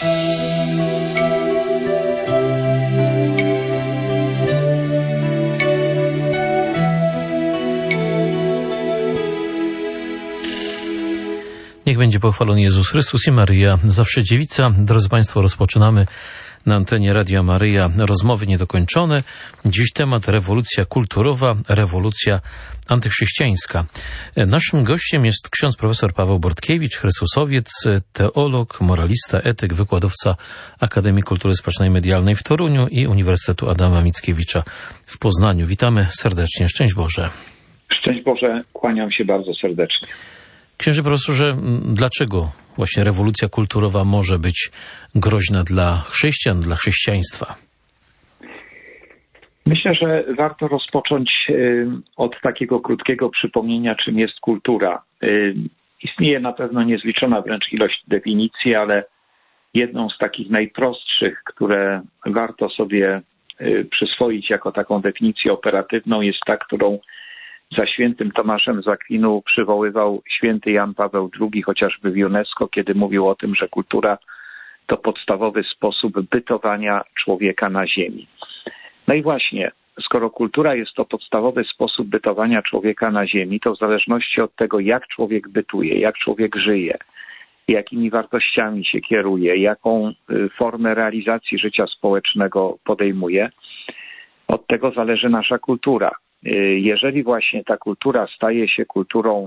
Niech będzie pochwalony Jezus Chrystus i Maryja, zawsze dziewica. Drodzy Państwo, rozpoczynamy na antenie Radia Maryja rozmowy niedokończone. Dziś temat rewolucja kulturowa, rewolucja antychrześcijańska. Naszym gościem jest ksiądz profesor Paweł Bortkiewicz, chrystusowiec, teolog, moralista, etyk, wykładowca Akademii Kultury Społecznej i Medialnej w Toruniu i Uniwersytetu Adama Mickiewicza w Poznaniu. Witamy serdecznie. Szczęść Boże. Szczęść Boże, kłaniam się bardzo serdecznie. Księże profesorze, dlaczego właśnie rewolucja kulturowa może być groźna dla chrześcijan, dla chrześcijaństwa? Myślę, że warto rozpocząć od takiego krótkiego przypomnienia, czym jest kultura. Istnieje na pewno niezliczona wręcz ilość definicji, ale jedną z takich najprostszych, które warto sobie przyswoić jako taką definicję operatywną, jest ta, którą za świętym Tomaszem z Akwinu przywoływał święty Jan Paweł II, chociażby w UNESCO, kiedy mówił o tym, że kultura to podstawowy sposób bytowania człowieka na ziemi. No i właśnie, skoro kultura jest to podstawowy sposób bytowania człowieka na ziemi, to w zależności od tego, jak człowiek bytuje, jak człowiek żyje, jakimi wartościami się kieruje, jaką formę realizacji życia społecznego podejmuje, od tego zależy nasza kultura. Jeżeli właśnie ta kultura staje się kulturą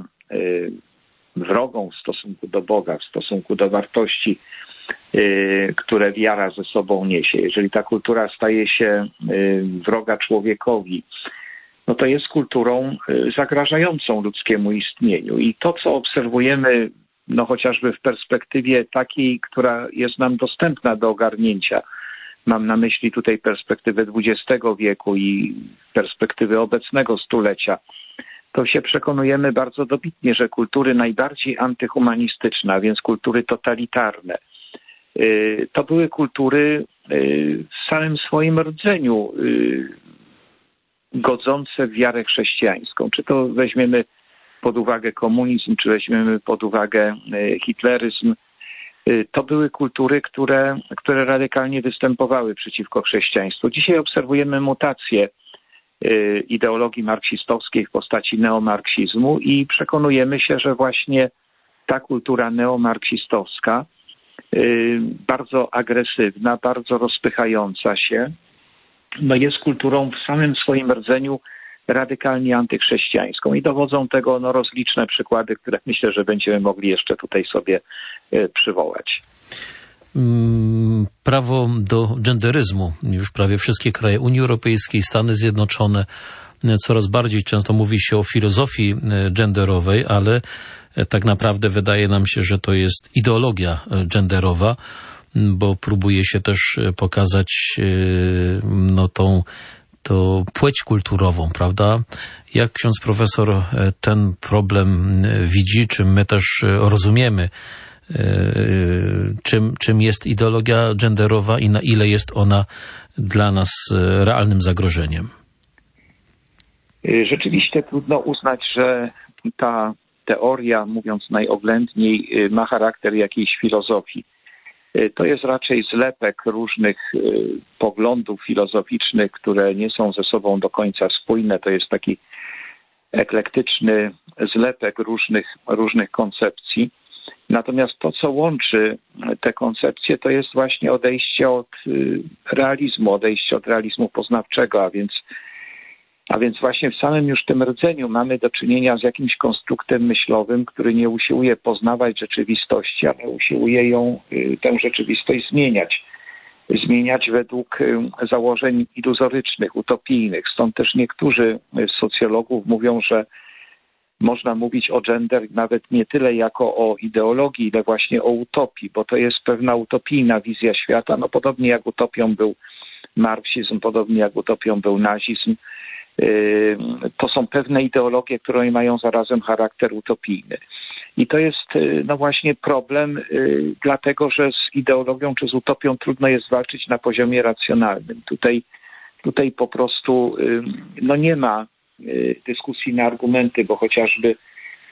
wrogą w stosunku do Boga, w stosunku do wartości, które wiara ze sobą niesie, jeżeli ta kultura staje się wroga człowiekowi, no to jest kulturą zagrażającą ludzkiemu istnieniu. I to, co obserwujemy, no chociażby w perspektywie takiej, która jest nam dostępna do ogarnięcia, mam na myśli tutaj perspektywę XX wieku i perspektywy obecnego stulecia, to się przekonujemy bardzo dobitnie, że kultury najbardziej antyhumanistyczne, a więc kultury totalitarne, to były kultury w samym swoim rdzeniu godzące w wiarę chrześcijańską. Czy to weźmiemy pod uwagę komunizm, czy weźmiemy pod uwagę hitleryzm, to były kultury, które radykalnie występowały przeciwko chrześcijaństwu. Dzisiaj obserwujemy mutację ideologii marksistowskiej w postaci neomarksizmu i przekonujemy się, że właśnie ta kultura neomarksistowska, bardzo agresywna, bardzo rozpychająca się, no jest kulturą w samym swoim rdzeniu radykalnie antychrześcijańską i dowodzą tego rozliczne przykłady, które myślę, że będziemy mogli jeszcze tutaj sobie przywołać. Prawo do genderyzmu. Już prawie wszystkie kraje Unii Europejskiej, Stany Zjednoczone, coraz bardziej często mówi się o filozofii genderowej, ale tak naprawdę wydaje nam się, że to jest ideologia genderowa, bo próbuje się też pokazać tą płeć kulturową, prawda? Jak ksiądz profesor ten problem widzi, czy my też rozumiemy, czym jest ideologia genderowa i na ile jest ona dla nas realnym zagrożeniem? Rzeczywiście trudno uznać, że ta teoria, mówiąc najoględniej, ma charakter jakiejś filozofii. To jest raczej zlepek różnych poglądów filozoficznych, które nie są ze sobą do końca spójne. To jest taki eklektyczny zlepek różnych koncepcji. Natomiast to, co łączy te koncepcje, to jest właśnie odejście od realizmu poznawczego, a więc właśnie w samym już tym rdzeniu mamy do czynienia z jakimś konstruktem myślowym, który nie usiłuje poznawać rzeczywistości, ale usiłuje tę rzeczywistość zmieniać według założeń iluzorycznych, utopijnych. Stąd też niektórzy z socjologów mówią, że można mówić o gender nawet nie tyle jako o ideologii, ile właśnie o utopii, bo to jest pewna utopijna wizja świata. No podobnie jak utopią był marksizm, podobnie jak utopią był nazizm. To są pewne ideologie, które mają zarazem charakter utopijny. I to jest właśnie problem, dlatego że z ideologią czy z utopią trudno jest walczyć na poziomie racjonalnym. Tutaj po prostu nie ma dyskusji na argumenty, bo chociażby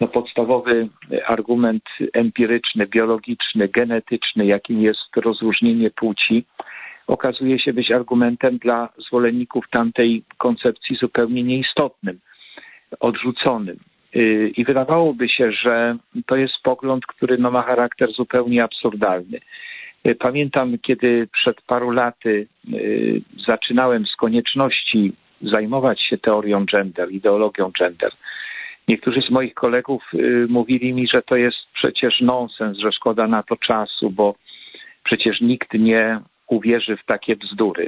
podstawowy argument empiryczny, biologiczny, genetyczny, jakim jest rozróżnienie płci, okazuje się być argumentem dla zwolenników tamtej koncepcji zupełnie nieistotnym, odrzuconym. I wydawałoby się, że to jest pogląd, który ma charakter zupełnie absurdalny. Pamiętam, kiedy przed paru laty zaczynałem z konieczności zajmować się teorią gender, ideologią gender. Niektórzy z moich kolegów mówili mi, że to jest przecież nonsens, że szkoda na to czasu, bo przecież nikt nie uwierzy w takie bzdury.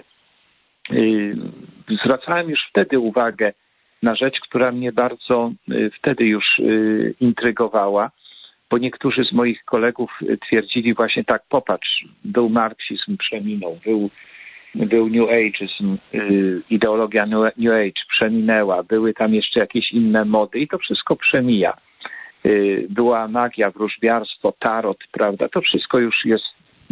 Zwracałem już wtedy uwagę na rzecz, która mnie bardzo wtedy już intrygowała, bo niektórzy z moich kolegów twierdzili właśnie tak, popatrz, był marksizm, przeminął, był New Ageism, ideologia New Age przeminęła, były tam jeszcze jakieś inne mody i to wszystko przemija. Była magia, wróżbiarstwo, tarot, prawda, to wszystko już jest,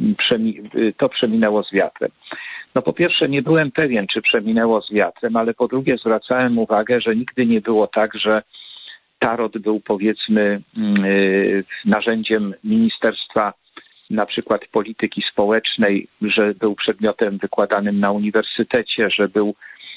to przeminęło z wiatrem. No po pierwsze nie byłem pewien, czy przeminęło z wiatrem, ale po drugie zwracałem uwagę, że nigdy nie było tak, że tarot był powiedzmy narzędziem ministerstwa na przykład polityki społecznej, że był przedmiotem wykładanym na uniwersytecie, że był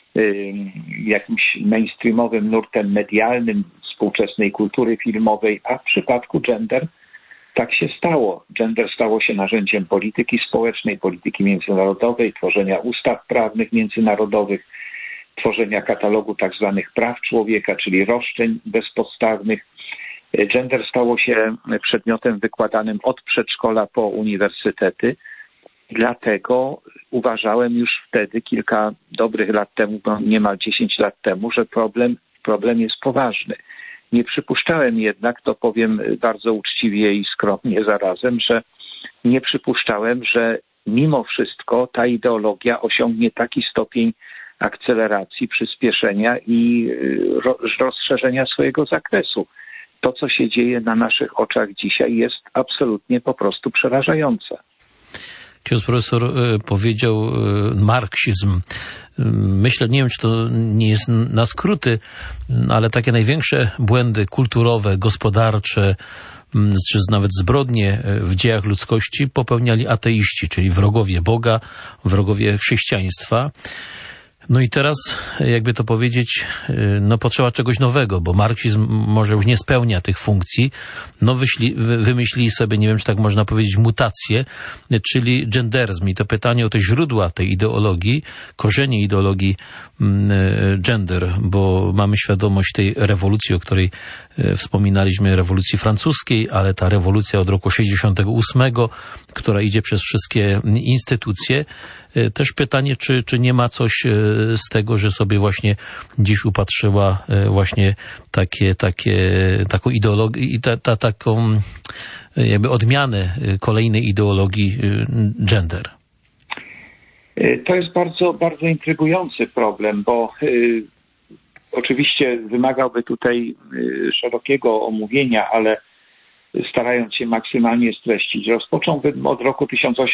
jakimś mainstreamowym nurtem medialnym współczesnej kultury filmowej, a w przypadku gender tak się stało. Gender stało się narzędziem polityki społecznej, polityki międzynarodowej, tworzenia ustaw prawnych międzynarodowych, tworzenia katalogu tak zwanych praw człowieka, czyli roszczeń bezpodstawnych. Gender stało się przedmiotem wykładanym od przedszkola po uniwersytety. Dlatego uważałem już wtedy, kilka dobrych lat temu, no niemal 10 lat temu, że problem jest poważny. Nie przypuszczałem jednak, to powiem bardzo uczciwie i skromnie zarazem, że nie przypuszczałem, że mimo wszystko ta ideologia osiągnie taki stopień akceleracji, przyspieszenia i rozszerzenia swojego zakresu. To, co się dzieje na naszych oczach dzisiaj, jest absolutnie po prostu przerażające. Ksiądz profesor powiedział marksizm. Myślę, nie wiem, czy to nie jest na skróty, ale takie największe błędy kulturowe, gospodarcze, czy nawet zbrodnie w dziejach ludzkości popełniali ateiści, czyli wrogowie Boga, wrogowie chrześcijaństwa. No i teraz, jakby to powiedzieć, no potrzeba czegoś nowego, bo marksizm może już nie spełnia tych funkcji. No wymyślili sobie, nie wiem, czy tak można powiedzieć, mutację, czyli genderyzm. I to pytanie o te źródła tej ideologii, korzenie ideologii gender, bo mamy świadomość tej rewolucji, o której wspominaliśmy, rewolucji francuskiej, ale ta rewolucja od roku 68, która idzie przez wszystkie instytucje. Też pytanie, czy nie ma coś z tego, że sobie właśnie dziś upatrzyła właśnie taką ideologię i taką jakby odmianę kolejnej ideologii gender. To jest bardzo, bardzo intrygujący problem, bo oczywiście wymagałby tutaj szerokiego omówienia, ale starając się maksymalnie streścić, rozpocząłbym od roku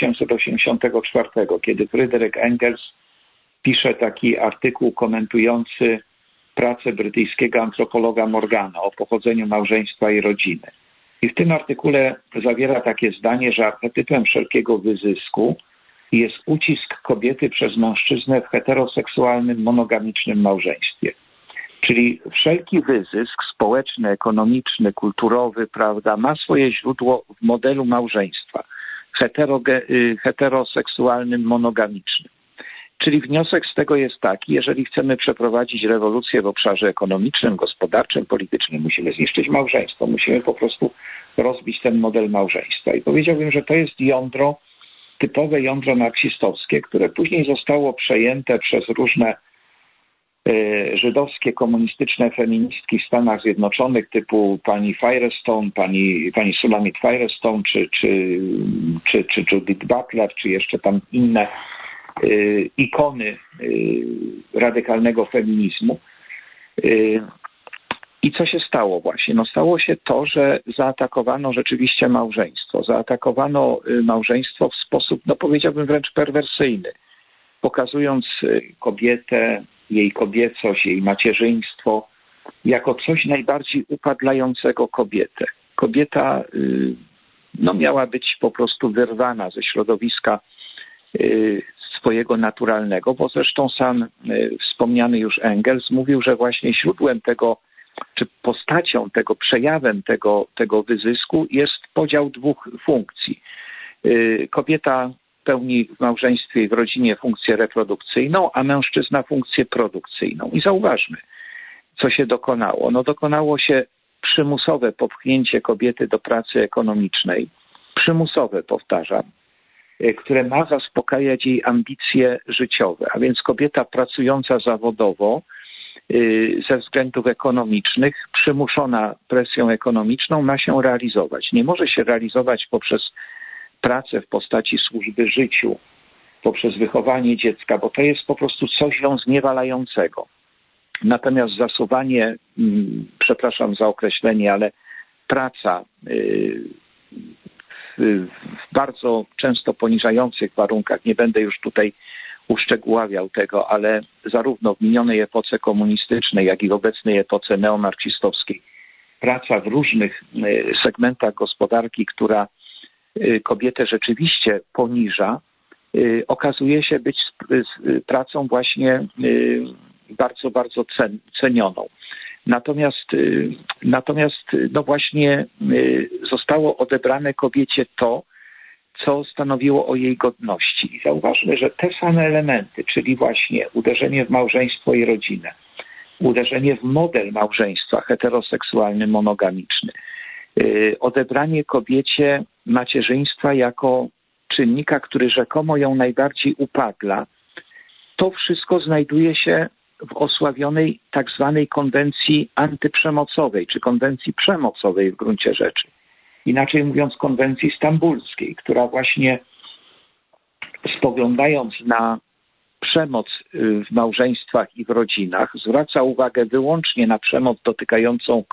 1884, kiedy Fryderyk Engels pisze taki artykuł komentujący pracę brytyjskiego antropologa Morgana o pochodzeniu małżeństwa i rodziny. I w tym artykule zawiera takie zdanie, że archetypem wszelkiego wyzysku jest ucisk kobiety przez mężczyznę w heteroseksualnym, monogamicznym małżeństwie. Czyli wszelki wyzysk społeczny, ekonomiczny, kulturowy, prawda, ma swoje źródło w modelu małżeństwa heteroseksualnym, monogamicznym. Czyli wniosek z tego jest taki, jeżeli chcemy przeprowadzić rewolucję w obszarze ekonomicznym, gospodarczym, politycznym, musimy zniszczyć małżeństwo, musimy po prostu rozbić ten model małżeństwa. I powiedziałbym, że to jest typowe jądro marksistowskie, które później zostało przejęte przez różne żydowskie, komunistyczne feministki w Stanach Zjednoczonych typu pani Firestone, pani Sulamit Firestone, czy Judith Butler, czy jeszcze tam inne ikony radykalnego feminizmu. I co się stało właśnie? No stało się to, że zaatakowano rzeczywiście małżeństwo. Zaatakowano małżeństwo w sposób, no powiedziałbym wręcz perwersyjny, pokazując kobietę, jej kobiecość, jej macierzyństwo jako coś najbardziej upadlającego kobietę. Kobieta miała być po prostu wyrwana ze środowiska swojego naturalnego, bo zresztą sam wspomniany już Engels mówił, że właśnie źródłem tego, czy postacią tego, przejawem tego wyzysku jest podział dwóch funkcji. Kobieta pełni w małżeństwie i w rodzinie funkcję reprodukcyjną, a mężczyzna funkcję produkcyjną. I zauważmy, co się dokonało. Dokonało się przymusowe popchnięcie kobiety do pracy ekonomicznej. Przymusowe, powtarzam, które ma zaspokajać jej ambicje życiowe. A więc kobieta pracująca zawodowo ze względów ekonomicznych, przymuszona presją ekonomiczną, ma się realizować. Nie może się realizować poprzez pracę w postaci służby życiu, poprzez wychowanie dziecka, bo to jest po prostu coś ją zniewalającego. Natomiast zasuwanie, przepraszam za określenie, ale praca w bardzo często poniżających warunkach, nie będę już tutaj uszczegóławiał tego, ale zarówno w minionej epoce komunistycznej, jak i w obecnej epoce neomarksistowskiej, praca w różnych segmentach gospodarki, która kobietę rzeczywiście poniża, okazuje się być pracą właśnie bardzo, bardzo cenioną. Natomiast właśnie zostało odebrane kobiecie to, co stanowiło o jej godności. I zauważmy, że te same elementy, czyli właśnie uderzenie w małżeństwo i rodzinę, uderzenie w model małżeństwa heteroseksualny, monogamiczny, odebranie kobiecie macierzyństwa jako czynnika, który rzekomo ją najbardziej upadla, to wszystko znajduje się w osławionej tak zwanej konwencji antyprzemocowej, czy konwencji przemocowej w gruncie rzeczy. Inaczej mówiąc, konwencji stambulskiej, która właśnie spoglądając na przemoc w małżeństwach i w rodzinach, zwraca uwagę wyłącznie na przemoc dotykającą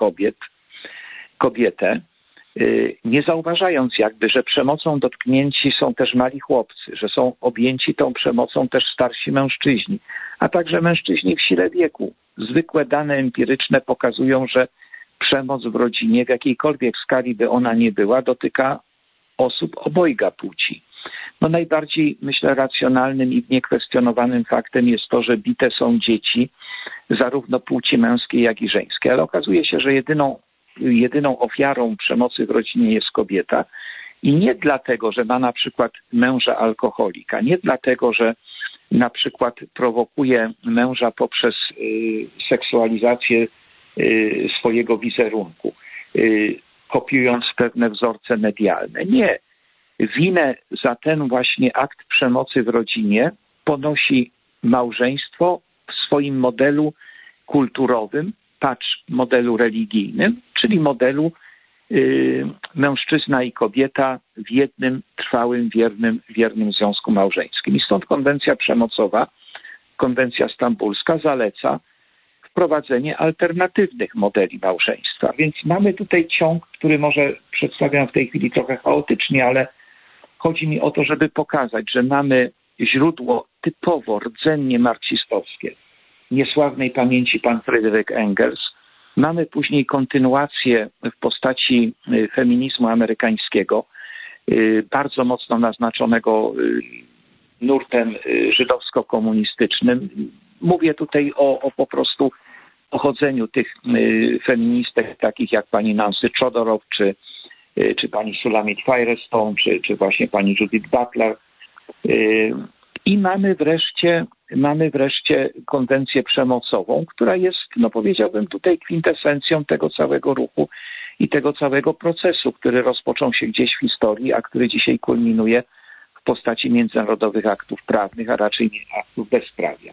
kobietę, nie zauważając jakby, że przemocą dotknięci są też mali chłopcy, że są objęci tą przemocą też starsi mężczyźni, a także mężczyźni w sile wieku. Zwykłe dane empiryczne pokazują, że przemoc w rodzinie, w jakiejkolwiek skali by ona nie była, dotyka osób obojga płci. Najbardziej, myślę, racjonalnym i niekwestionowanym faktem jest to, że bite są dzieci zarówno płci męskiej, jak i żeńskiej. Ale okazuje się, że jedyną ofiarą przemocy w rodzinie jest kobieta i nie dlatego, że ma na przykład męża alkoholika, nie dlatego, że na przykład prowokuje męża poprzez seksualizację swojego wizerunku, kopiując pewne wzorce medialne. Nie. Winę za ten właśnie akt przemocy w rodzinie ponosi małżeństwo w swoim modelu kulturowym, modelu religijnym, czyli modelu mężczyzna i kobieta w jednym trwałym, wiernym związku małżeńskim. I stąd konwencja przemocowa, konwencja stambulska zaleca wprowadzenie alternatywnych modeli małżeństwa. Więc mamy tutaj ciąg, który może przedstawiam w tej chwili trochę chaotycznie, ale chodzi mi o to, żeby pokazać, że mamy źródło typowo rdzennie marksistowskie, niesławnej pamięci pan Fryderyk Engels. Mamy później kontynuację w postaci feminizmu amerykańskiego, bardzo mocno naznaczonego nurtem żydowsko-komunistycznym. Mówię tutaj o po prostu pochodzeniu tych feministek, takich jak pani Nancy Chodorow, czy pani Shulamit Firestone, czy właśnie pani Judith Butler. I mamy wreszcie konwencję przemocową, która jest, powiedziałbym tutaj kwintesencją tego całego ruchu i tego całego procesu, który rozpoczął się gdzieś w historii, a który dzisiaj kulminuje w postaci międzynarodowych aktów prawnych, a raczej nie aktów bezprawia.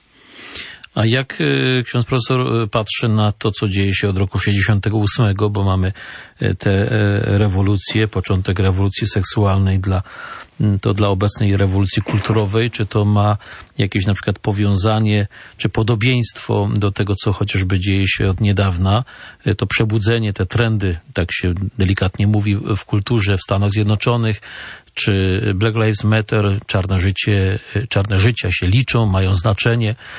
A jak ksiądz profesor patrzy na to, co dzieje się od roku 68, bo mamy te rewolucje, początek rewolucji seksualnej dla obecnej rewolucji kulturowej, czy to ma jakieś na przykład powiązanie, czy podobieństwo do tego, co chociażby dzieje się od niedawna, to przebudzenie, te trendy, tak się delikatnie mówi w kulturze w Stanach Zjednoczonych, czy Black Lives Matter, czarne życia się liczą, mają znaczenie.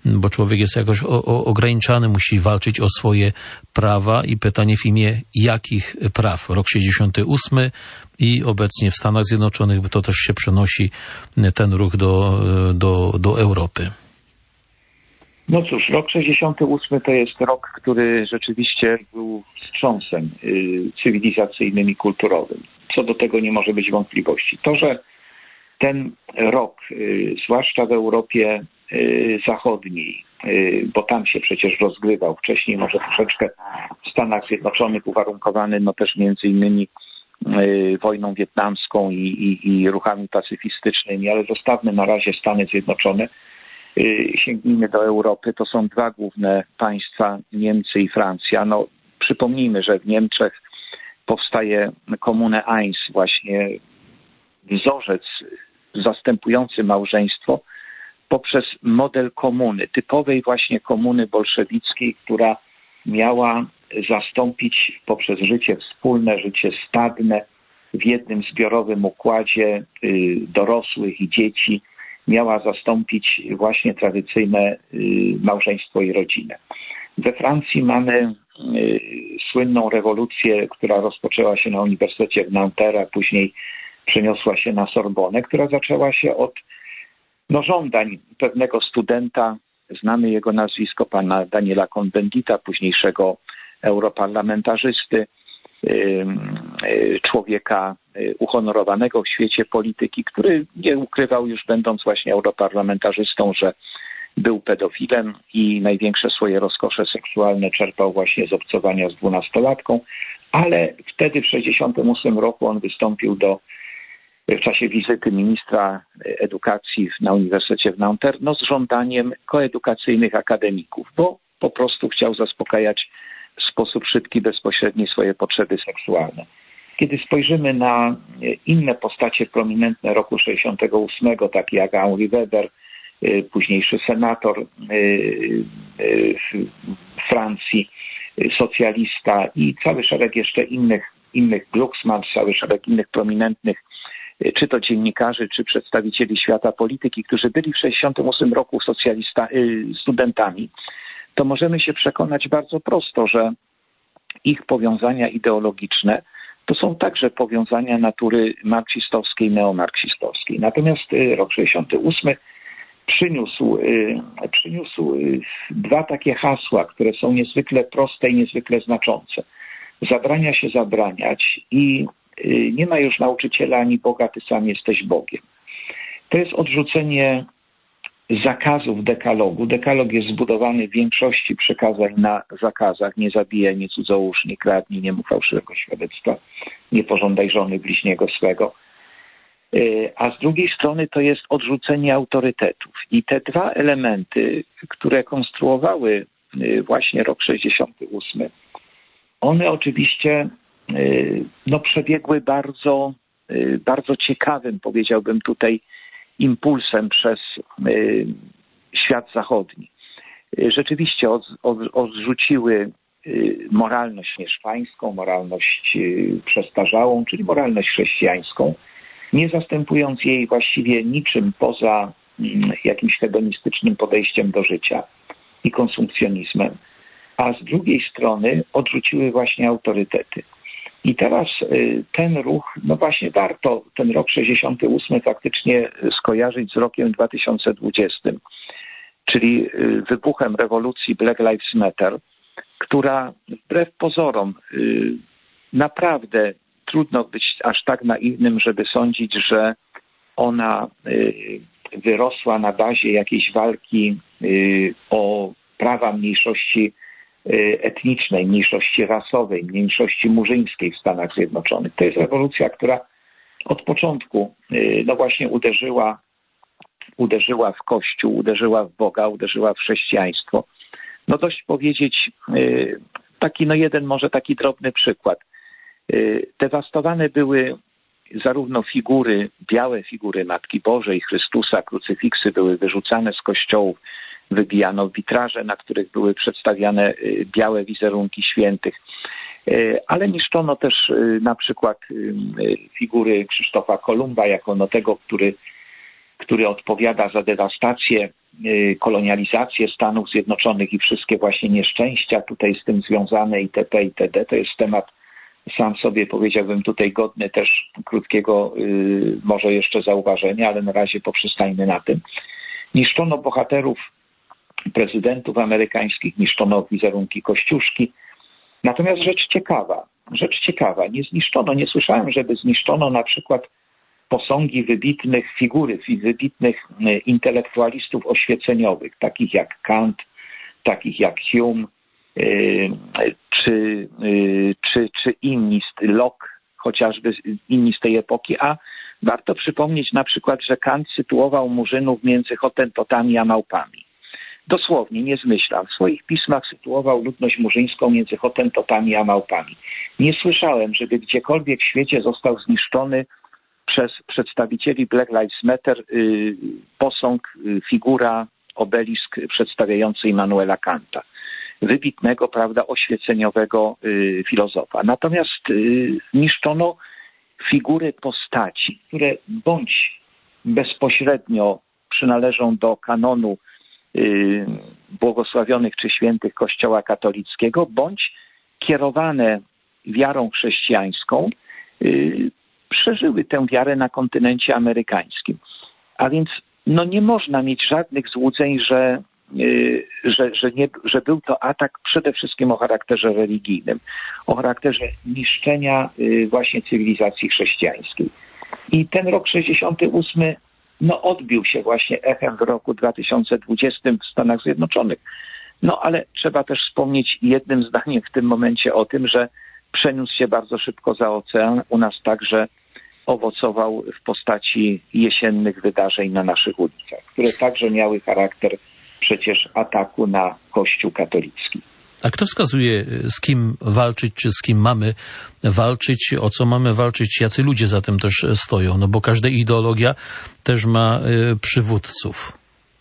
bo człowiek jest jakoś ograniczany, musi walczyć o swoje prawa i pytanie w imię jakich praw. Rok 68 i obecnie w Stanach Zjednoczonych to też się przenosi ten ruch do Europy. No cóż, rok 68 to jest rok, który rzeczywiście był wstrząsem cywilizacyjnym i kulturowym. Co do tego nie może być wątpliwości. To, że ten rok, zwłaszcza w Europie Zachodniej, bo tam się przecież rozgrywał wcześniej, może troszeczkę w Stanach Zjednoczonych uwarunkowany też między innymi wojną wietnamską i ruchami pacyfistycznymi, ale zostawmy na razie Stany Zjednoczone. Sięgnijmy do Europy. To są dwa główne państwa, Niemcy i Francja. Przypomnijmy, że w Niemczech powstaje Kommune 1, właśnie wzorzec zastępujący małżeństwo poprzez model komuny, typowej właśnie komuny bolszewickiej, która miała zastąpić poprzez życie wspólne, życie stadne w jednym zbiorowym układzie dorosłych i dzieci, miała zastąpić właśnie tradycyjne małżeństwo i rodzinę. We Francji mamy słynną rewolucję, która rozpoczęła się na Uniwersytecie w Nanterre, a później przeniosła się na Sorbonę, która zaczęła się od żądań pewnego studenta, znamy jego nazwisko, pana Daniela Cohn-Bendita, późniejszego europarlamentarzysty, człowieka uhonorowanego w świecie polityki, który nie ukrywał już, będąc właśnie europarlamentarzystą, że był pedofilem i największe swoje rozkosze seksualne czerpał właśnie z obcowania z 12-latką, ale wtedy w 1968 roku on wystąpił w czasie wizyty ministra edukacji na Uniwersytecie w Nanterre z żądaniem koedukacyjnych akademików, bo po prostu chciał zaspokajać w sposób szybki, bezpośredni swoje potrzeby seksualne. Kiedy spojrzymy na inne postacie prominentne roku 68, takie jak Henri Weber, późniejszy senator Francji, socjalista i cały szereg jeszcze innych Glucksmann, cały szereg innych prominentnych czy to dziennikarzy, czy przedstawicieli świata polityki, którzy byli w 68 roku studentami, to możemy się przekonać bardzo prosto, że ich powiązania ideologiczne to są także powiązania natury marksistowskiej, neomarksistowskiej. Natomiast rok 68 przyniósł dwa takie hasła, które są niezwykle proste i niezwykle znaczące. Zabrania się zabraniać i nie ma już nauczyciela ani Boga, ty sam jesteś Bogiem. To jest odrzucenie zakazów dekalogu. Dekalog jest zbudowany w większości przykazań na zakazach. Nie zabijaj, nie cudzołóż, nie kradnij, nie mów fałszywego świadectwa, nie pożądaj żony bliźniego swego. A z drugiej strony to jest odrzucenie autorytetów. I te dwa elementy, które konstruowały właśnie rok 68, one oczywiście przebiegły bardzo ciekawym, powiedziałbym tutaj, impulsem przez świat zachodni. Rzeczywiście odrzuciły moralność mieszczańską, moralność przestarzałą, czyli moralność chrześcijańską, nie zastępując jej właściwie niczym poza jakimś hedonistycznym podejściem do życia i konsumpcjonizmem, a z drugiej strony odrzuciły właśnie autorytety. I teraz ten ruch, właśnie warto ten rok 68 faktycznie skojarzyć z rokiem 2020, czyli wybuchem rewolucji Black Lives Matter, która wbrew pozorom naprawdę trudno być aż tak naiwnym, żeby sądzić, że ona wyrosła na bazie jakiejś walki o prawa mniejszości etnicznej, mniejszości rasowej, mniejszości murzyńskiej w Stanach Zjednoczonych. To jest rewolucja, która od początku właśnie uderzyła w Kościół, uderzyła w Boga, uderzyła w chrześcijaństwo. Dość powiedzieć jeden może taki drobny przykład. Dewastowane były zarówno białe figury Matki Bożej, Chrystusa, krucyfiksy były wyrzucane z kościołów, wybijano witraże, na których były przedstawiane białe wizerunki świętych, ale niszczono też na przykład figury Krzysztofa Kolumba jako tego, który odpowiada za dewastację kolonializację Stanów Zjednoczonych i wszystkie właśnie nieszczęścia tutaj z tym związane itp. itd. To jest temat sam sobie, powiedziałbym, tutaj godny też krótkiego może jeszcze zauważenia, ale na razie poprzestańmy na tym. Niszczono bohaterów prezydentów amerykańskich, niszczono wizerunki Kościuszki. Natomiast rzecz ciekawa, nie zniszczono, nie słyszałem, żeby zniszczono na przykład posągi wybitnych wybitnych intelektualistów oświeceniowych, takich jak Kant, takich jak Hume, czy inni, Locke, chociażby inni z tej epoki, a warto przypomnieć na przykład, że Kant sytuował Murzynów między Hotentotami a małpami. Dosłownie, nie zmyślam. W swoich pismach sytuował ludność murzyńską między Hotentotami a małpami. Nie słyszałem, żeby gdziekolwiek w świecie został zniszczony przez przedstawicieli Black Lives Matter posąg, figura, obelisk przedstawiający Immanuela Kanta, wybitnego, prawda, oświeceniowego filozofa. Natomiast niszczono figury postaci, które bądź bezpośrednio przynależą do kanonu błogosławionych czy świętych Kościoła katolickiego, bądź kierowane wiarą chrześcijańską, przeżyły tę wiarę na kontynencie amerykańskim. A więc nie można mieć żadnych złudzeń, że był to atak przede wszystkim o charakterze religijnym, o charakterze niszczenia właśnie cywilizacji chrześcijańskiej. I ten rok 68 odbił się właśnie echem w roku 2020 w Stanach Zjednoczonych. Ale trzeba też wspomnieć jednym zdaniem w tym momencie o tym, że przeniósł się bardzo szybko za ocean. U nas także owocował w postaci jesiennych wydarzeń na naszych ulicach, które także miały charakter przecież ataku na Kościół katolicki. A kto wskazuje, z kim walczyć, czy z kim mamy walczyć, o co mamy walczyć, jacy ludzie za tym też stoją? Bo każda ideologia też ma przywódców.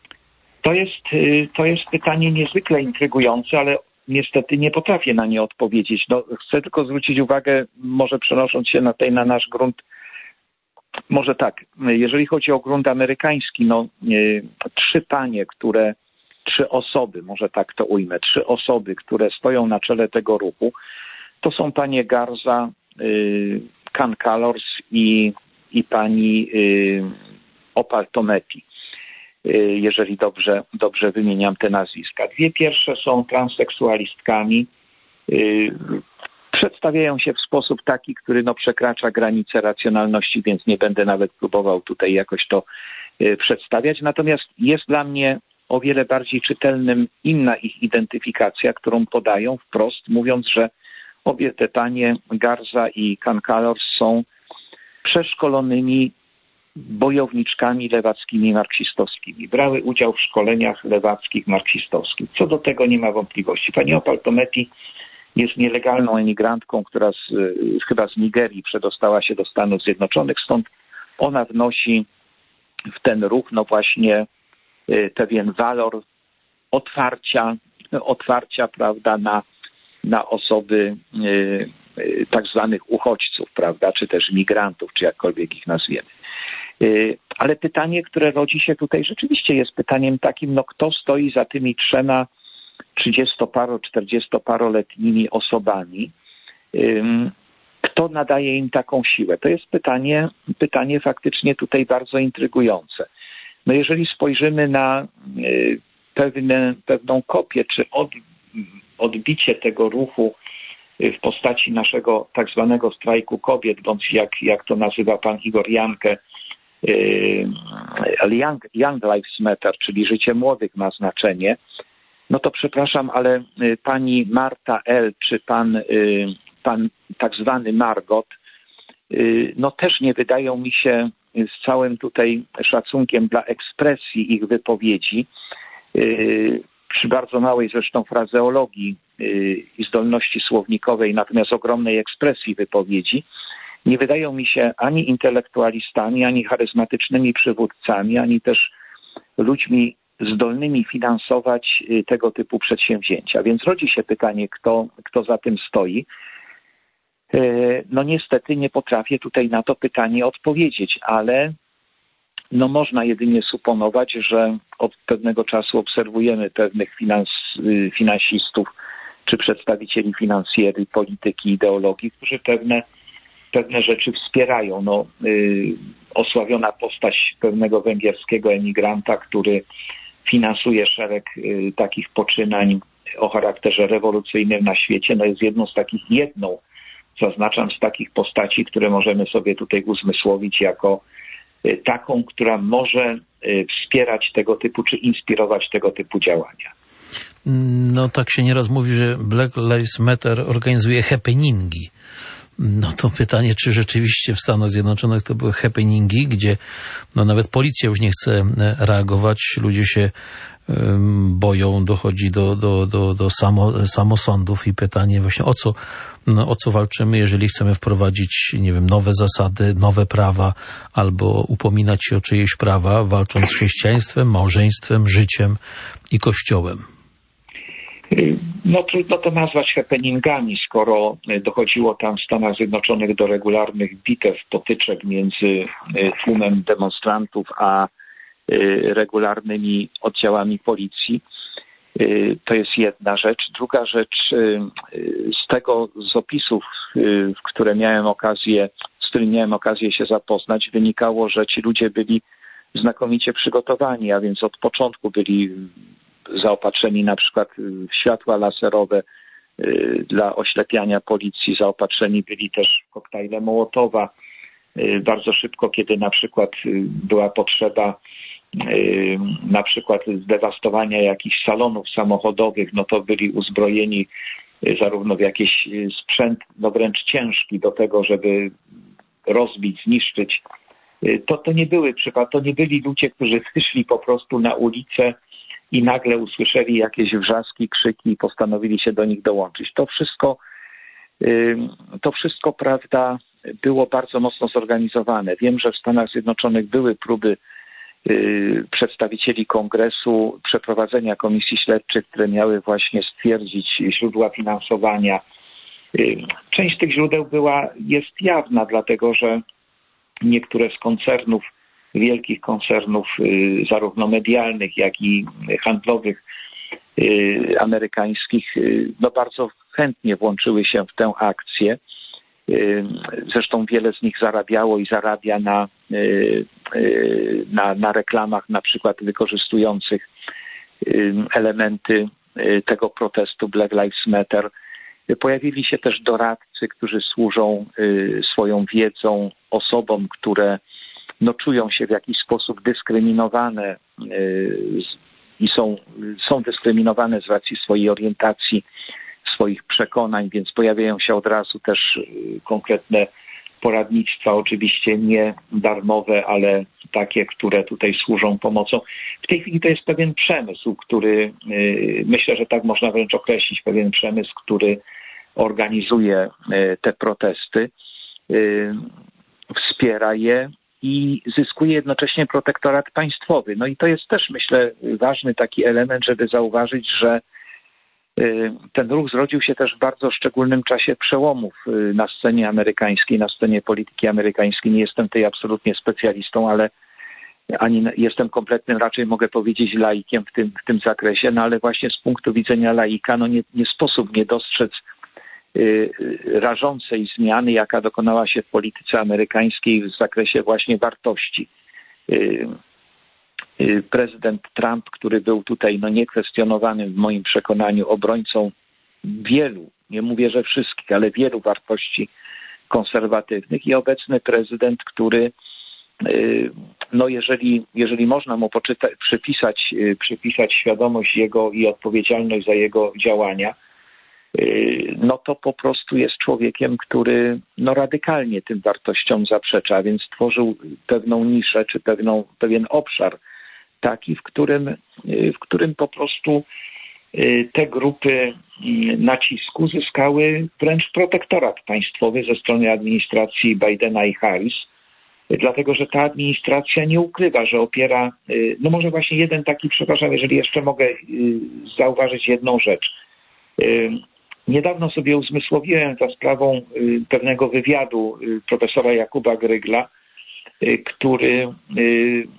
To jest pytanie niezwykle intrygujące, ale niestety nie potrafię na nie odpowiedzieć. Chcę tylko zwrócić uwagę, może przenosząc się na nasz grunt, może tak, jeżeli chodzi o grunt amerykański, trzy osoby, może tak to ujmę, które stoją na czele tego ruchu, to są panie Garza, Can Calors i pani Opal Tometi, jeżeli dobrze wymieniam te nazwiska. Dwie pierwsze są transseksualistkami, przedstawiają się w sposób taki, który przekracza granice racjonalności, więc nie będę nawet próbował tutaj jakoś to przedstawiać. Natomiast jest dla mnie o wiele bardziej czytelnym inna ich identyfikacja, którą podają wprost, mówiąc, że obie te panie, Garza i Can Calors, są przeszkolonymi bojowniczkami lewackimi marksistowskimi. Brały udział w szkoleniach lewackich marksistowskich. Co do tego nie ma wątpliwości. Pani Opal Tometi jest nielegalną emigrantką, która chyba z Nigerii przedostała się do Stanów Zjednoczonych, stąd ona wnosi w ten ruch właśnie pewien walor otwarcia, prawda, na osoby tak zwanych uchodźców, prawda, czy też migrantów, czy jakkolwiek ich nazwiemy. Ale pytanie, które rodzi się tutaj, rzeczywiście jest pytaniem takim, kto stoi za tymi trzema 40-40-paroletnimi osobami, kto nadaje im taką siłę. To jest pytanie faktycznie tutaj bardzo intrygujące. Jeżeli spojrzymy na pewną kopię, czy odbicie tego ruchu w postaci naszego tak zwanego strajku kobiet, bądź jak to nazywa pan Igor Jankę, Young Lives Matter, czyli życie młodych ma znaczenie, to przepraszam, ale pani Marta L. czy pan tak zwany Margot, też nie wydają mi się, z całym tutaj szacunkiem dla ekspresji ich wypowiedzi, przy bardzo małej zresztą frazeologii i zdolności słownikowej, natomiast ogromnej ekspresji wypowiedzi, nie wydają mi się ani intelektualistami, ani charyzmatycznymi przywódcami, ani też ludźmi zdolnymi finansować tego typu przedsięwzięcia. Więc rodzi się pytanie, kto za tym stoi. Niestety nie potrafię tutaj na to pytanie odpowiedzieć, ale no można jedynie suponować, że od pewnego czasu obserwujemy pewnych finansistów czy przedstawicieli finansjery, polityki, ideologii, którzy pewne rzeczy wspierają. Osławiona postać pewnego węgierskiego emigranta, który finansuje szereg takich poczynań o charakterze rewolucyjnym na świecie, jest zaznaczam, z takich postaci, które możemy sobie tutaj uzmysłowić jako taką, która może wspierać tego typu, czy inspirować tego typu działania. No tak się nieraz mówi, że Black Lives Matter organizuje happeningi. No to pytanie, czy rzeczywiście w Stanach Zjednoczonych to były happeningi, gdzie nawet policja już nie chce reagować, ludzie się boją, dochodzi do samosądów i pytanie właśnie o co walczymy, jeżeli chcemy wprowadzić, nie wiem, nowe zasady, nowe prawa albo upominać się o czyjeś prawa, walcząc z chrześcijaństwem, małżeństwem, życiem i Kościołem. Trudno to nazwać happeningami, skoro dochodziło tam w Stanach Zjednoczonych do regularnych bitew, potyczek między tłumem demonstrantów a regularnymi oddziałami policji. To jest jedna rzecz. Druga rzecz, z opisów, z którymi miałem okazję się zapoznać, wynikało, że ci ludzie byli znakomicie przygotowani, a więc od początku byli zaopatrzeni na przykład w światła laserowe dla oślepiania policji, zaopatrzeni byli też w koktajle Mołotowa. Bardzo szybko, kiedy na przykład była potrzeba na przykład zdewastowania jakichś salonów samochodowych, to byli uzbrojeni zarówno w jakiś sprzęt, wręcz ciężki do tego, żeby rozbić, zniszczyć. To nie byli ludzie, którzy wyszli po prostu na ulicę i nagle usłyszeli jakieś wrzaski, krzyki i postanowili się do nich dołączyć. To wszystko, prawda, było bardzo mocno zorganizowane. Wiem, że w Stanach Zjednoczonych były próby przedstawicieli Kongresu przeprowadzenia komisji śledczych, które miały właśnie stwierdzić źródła finansowania. Część tych źródeł jest jawna, dlatego że niektóre z wielkich koncernów, zarówno medialnych, jak i handlowych, amerykańskich, bardzo chętnie włączyły się w tę akcję. Zresztą wiele z nich zarabiało i zarabia na reklamach, na przykład wykorzystujących elementy tego protestu Black Lives Matter. Pojawili się też doradcy, którzy służą swoją wiedzą osobom, które czują się w jakiś sposób dyskryminowane i są dyskryminowane z racji swojej orientacji, swoich przekonań, więc pojawiają się od razu też konkretne poradnictwa, oczywiście nie darmowe, ale takie, które tutaj służą pomocą. W tej chwili to jest pewien przemysł, który, myślę, że tak można wręcz określić, pewien przemysł, który organizuje te protesty, wspiera je i zyskuje jednocześnie protektorat państwowy. I to jest też, myślę, ważny taki element, żeby zauważyć, że ten ruch zrodził się też w bardzo szczególnym czasie przełomów na scenie amerykańskiej, na scenie polityki amerykańskiej. Nie jestem tutaj absolutnie specjalistą, ale ani jestem kompletnym, raczej mogę powiedzieć, laikiem w tym zakresie, ale właśnie z punktu widzenia laika nie sposób nie dostrzec rażącej zmiany, jaka dokonała się w polityce amerykańskiej w zakresie właśnie wartości. Prezydent Trump, który był tutaj niekwestionowanym w moim przekonaniu obrońcą wielu, nie mówię, że wszystkich, ale wielu wartości konserwatywnych, i obecny prezydent, który jeżeli można mu przypisać świadomość jego i odpowiedzialność za jego działania, to po prostu jest człowiekiem, który radykalnie tym wartościom zaprzecza, więc tworzył pewną niszę czy pewien obszar taki, w którym po prostu te grupy nacisku zyskały wręcz protektorat państwowy ze strony administracji Bidena i Harris, dlatego że ta administracja nie ukrywa, że opiera, może właśnie jeden taki, przepraszam, jeżeli jeszcze mogę zauważyć jedną rzecz. Niedawno sobie uzmysłowiłem za sprawą pewnego wywiadu profesora Jakuba Grygla, który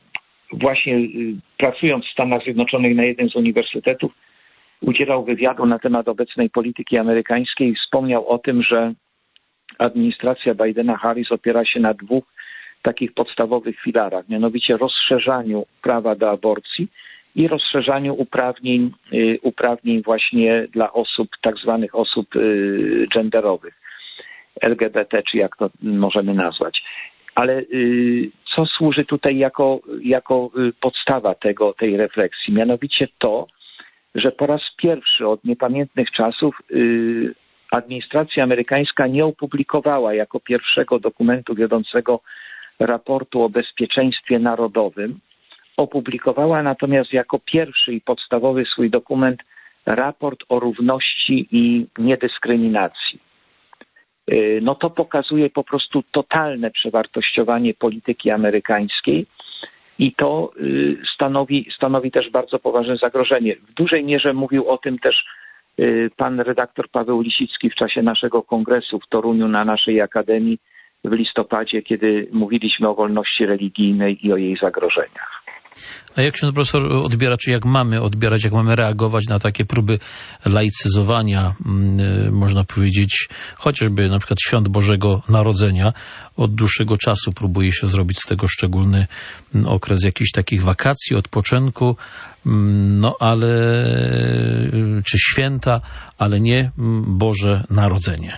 właśnie pracując w Stanach Zjednoczonych na jednym z uniwersytetów, udzielał wywiadu na temat obecnej polityki amerykańskiej i wspomniał o tym, że administracja Bidena-Harris opiera się na dwóch takich podstawowych filarach, mianowicie rozszerzaniu prawa do aborcji i rozszerzaniu uprawnień właśnie dla osób, tak zwanych osób genderowych, LGBT, czy jak to możemy nazwać. Ale co służy tutaj jako podstawa tej refleksji? Mianowicie to, że po raz pierwszy od niepamiętnych czasów administracja amerykańska nie opublikowała jako pierwszego dokumentu wiodącego raportu o bezpieczeństwie narodowym. Opublikowała natomiast jako pierwszy i podstawowy swój dokument raport o równości i niedyskryminacji. No to pokazuje po prostu totalne przewartościowanie polityki amerykańskiej i to stanowi też bardzo poważne zagrożenie. W dużej mierze mówił o tym też pan redaktor Paweł Lisicki w czasie naszego kongresu w Toruniu na naszej akademii w listopadzie, kiedy mówiliśmy o wolności religijnej i o jej zagrożeniach. A jak ksiądz profesor odbiera, czy jak mamy odbierać, jak mamy reagować na takie próby laicyzowania, można powiedzieć, chociażby na przykład świąt Bożego Narodzenia? Od dłuższego czasu próbuje się zrobić z tego szczególny okres jakichś takich wakacji, odpoczynku, no ale, czy święta, ale nie Boże Narodzenie.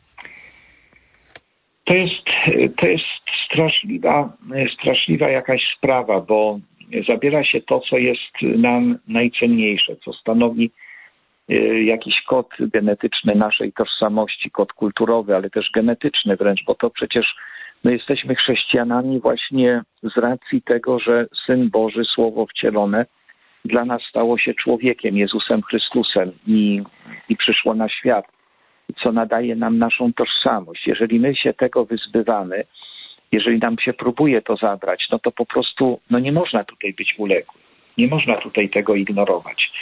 To jest straszliwa jakaś sprawa, bo zabiera się to, co jest nam najcenniejsze, co stanowi jakiś kod genetyczny naszej tożsamości, kod kulturowy, ale też genetyczny wręcz, bo to przecież my jesteśmy chrześcijanami właśnie z racji tego, że Syn Boży, Słowo wcielone, dla nas stało się człowiekiem, Jezusem Chrystusem i przyszło na świat, co nadaje nam naszą tożsamość. Jeżeli my się tego wyzbywamy, jeżeli nam się próbuje to zabrać, no to po prostu nie można tutaj być uległy. Nie można tutaj tego ignorować.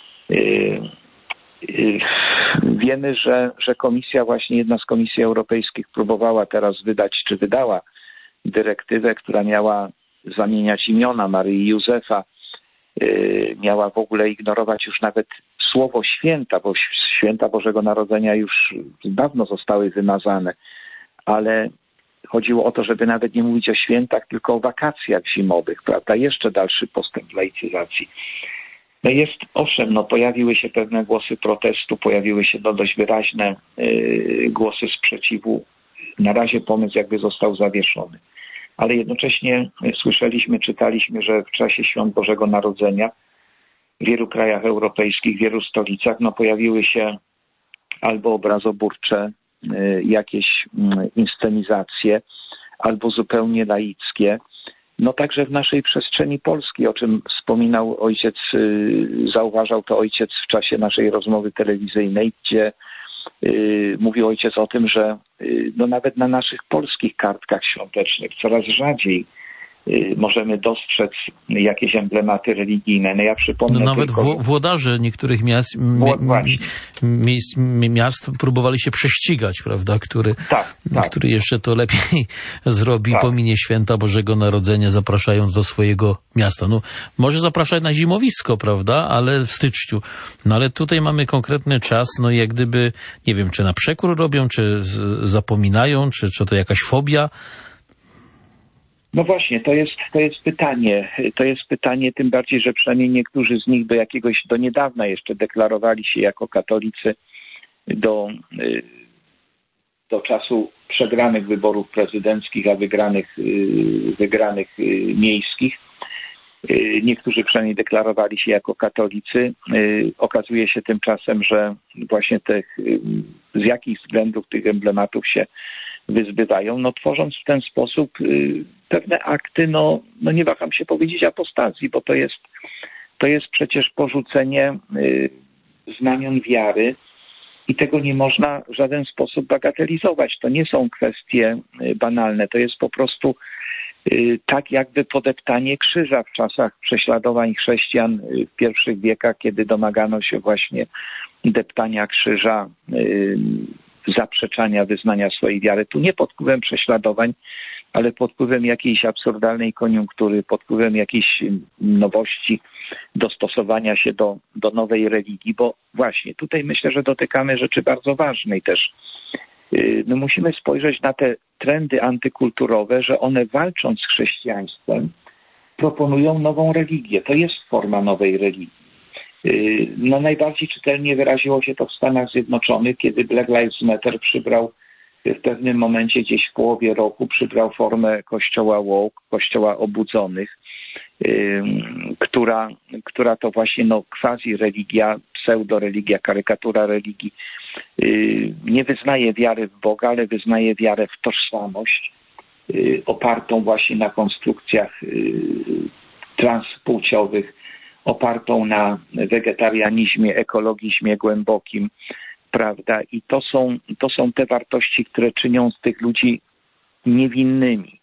Wiemy, że komisja, właśnie jedna z komisji europejskich próbowała teraz wydać, czy wydała dyrektywę, która miała zamieniać imiona Maryi i Józefa, miała w ogóle ignorować już nawet słowo święta, bo święta Bożego Narodzenia już dawno zostały wymazane, ale chodziło o to, żeby nawet nie mówić o świętach, tylko o wakacjach zimowych, prawda? Jeszcze dalszy postęp laicyzacji. No jest, owszem, pojawiły się pewne głosy protestu, pojawiły się dość wyraźne głosy sprzeciwu. Na razie pomysł jakby został zawieszony. Ale jednocześnie słyszeliśmy, czytaliśmy, że w czasie świąt Bożego Narodzenia w wielu krajach europejskich, w wielu stolicach pojawiły się albo obrazoburcze, jakieś inscenizacje, albo zupełnie laickie. Także w naszej przestrzeni polskiej, o czym wspominał ojciec, zauważał to ojciec w czasie naszej rozmowy telewizyjnej, gdzie mówił ojciec o tym, że nawet na naszych polskich kartkach świątecznych coraz rzadziej możemy dostrzec jakieś emblematy religijne. Ja przypomnę nawet tylko, włodarze niektórych miast próbowali się prześcigać, prawda? Który jeszcze to lepiej zrobi, pominie święta Bożego Narodzenia, zapraszając do swojego miasta. Może zapraszać na zimowisko, prawda? Ale w styczniu. Ale tutaj mamy konkretny czas, jak gdyby, nie wiem, czy na przekór robią, czy zapominają, czy to jakaś fobia. No właśnie, to jest pytanie. To jest pytanie, tym bardziej, że przynajmniej niektórzy z nich do niedawna jeszcze deklarowali się jako katolicy do czasu przegranych wyborów prezydenckich, a wygranych miejskich. Niektórzy przynajmniej deklarowali się jako katolicy. Okazuje się tymczasem, że właśnie z jakich względów tych emblematów się wyzbywają, tworząc w ten sposób pewne akty, nie waham się powiedzieć apostazji, bo to jest przecież porzucenie znamion wiary i tego nie można w żaden sposób bagatelizować. To nie są kwestie banalne, to jest po prostu tak jakby podeptanie krzyża w czasach prześladowań chrześcijan w pierwszych wiekach, kiedy domagano się właśnie deptania krzyża, zaprzeczania wyznania swojej wiary. Tu nie pod wpływem prześladowań, ale pod wpływem jakiejś absurdalnej koniunktury, pod wpływem jakiejś nowości, dostosowania się do nowej religii, bo właśnie tutaj myślę, że dotykamy rzeczy bardzo ważnej też. My musimy spojrzeć na te trendy antykulturowe, że one walcząc z chrześcijaństwem proponują nową religię. To jest forma nowej religii. No, najbardziej czytelnie wyraziło się to w Stanach Zjednoczonych, kiedy Black Lives Matter przybrał w pewnym momencie, gdzieś w połowie roku, przybrał formę kościoła woke, kościoła obudzonych, która to właśnie quasi-religia, pseudo-religia, karykatura religii, nie wyznaje wiary w Boga, ale wyznaje wiarę w tożsamość opartą właśnie na konstrukcjach transpłciowych, opartą na wegetarianizmie, ekologizmie głębokim, prawda? I to są te wartości, które czynią z tych ludzi niewinnymi.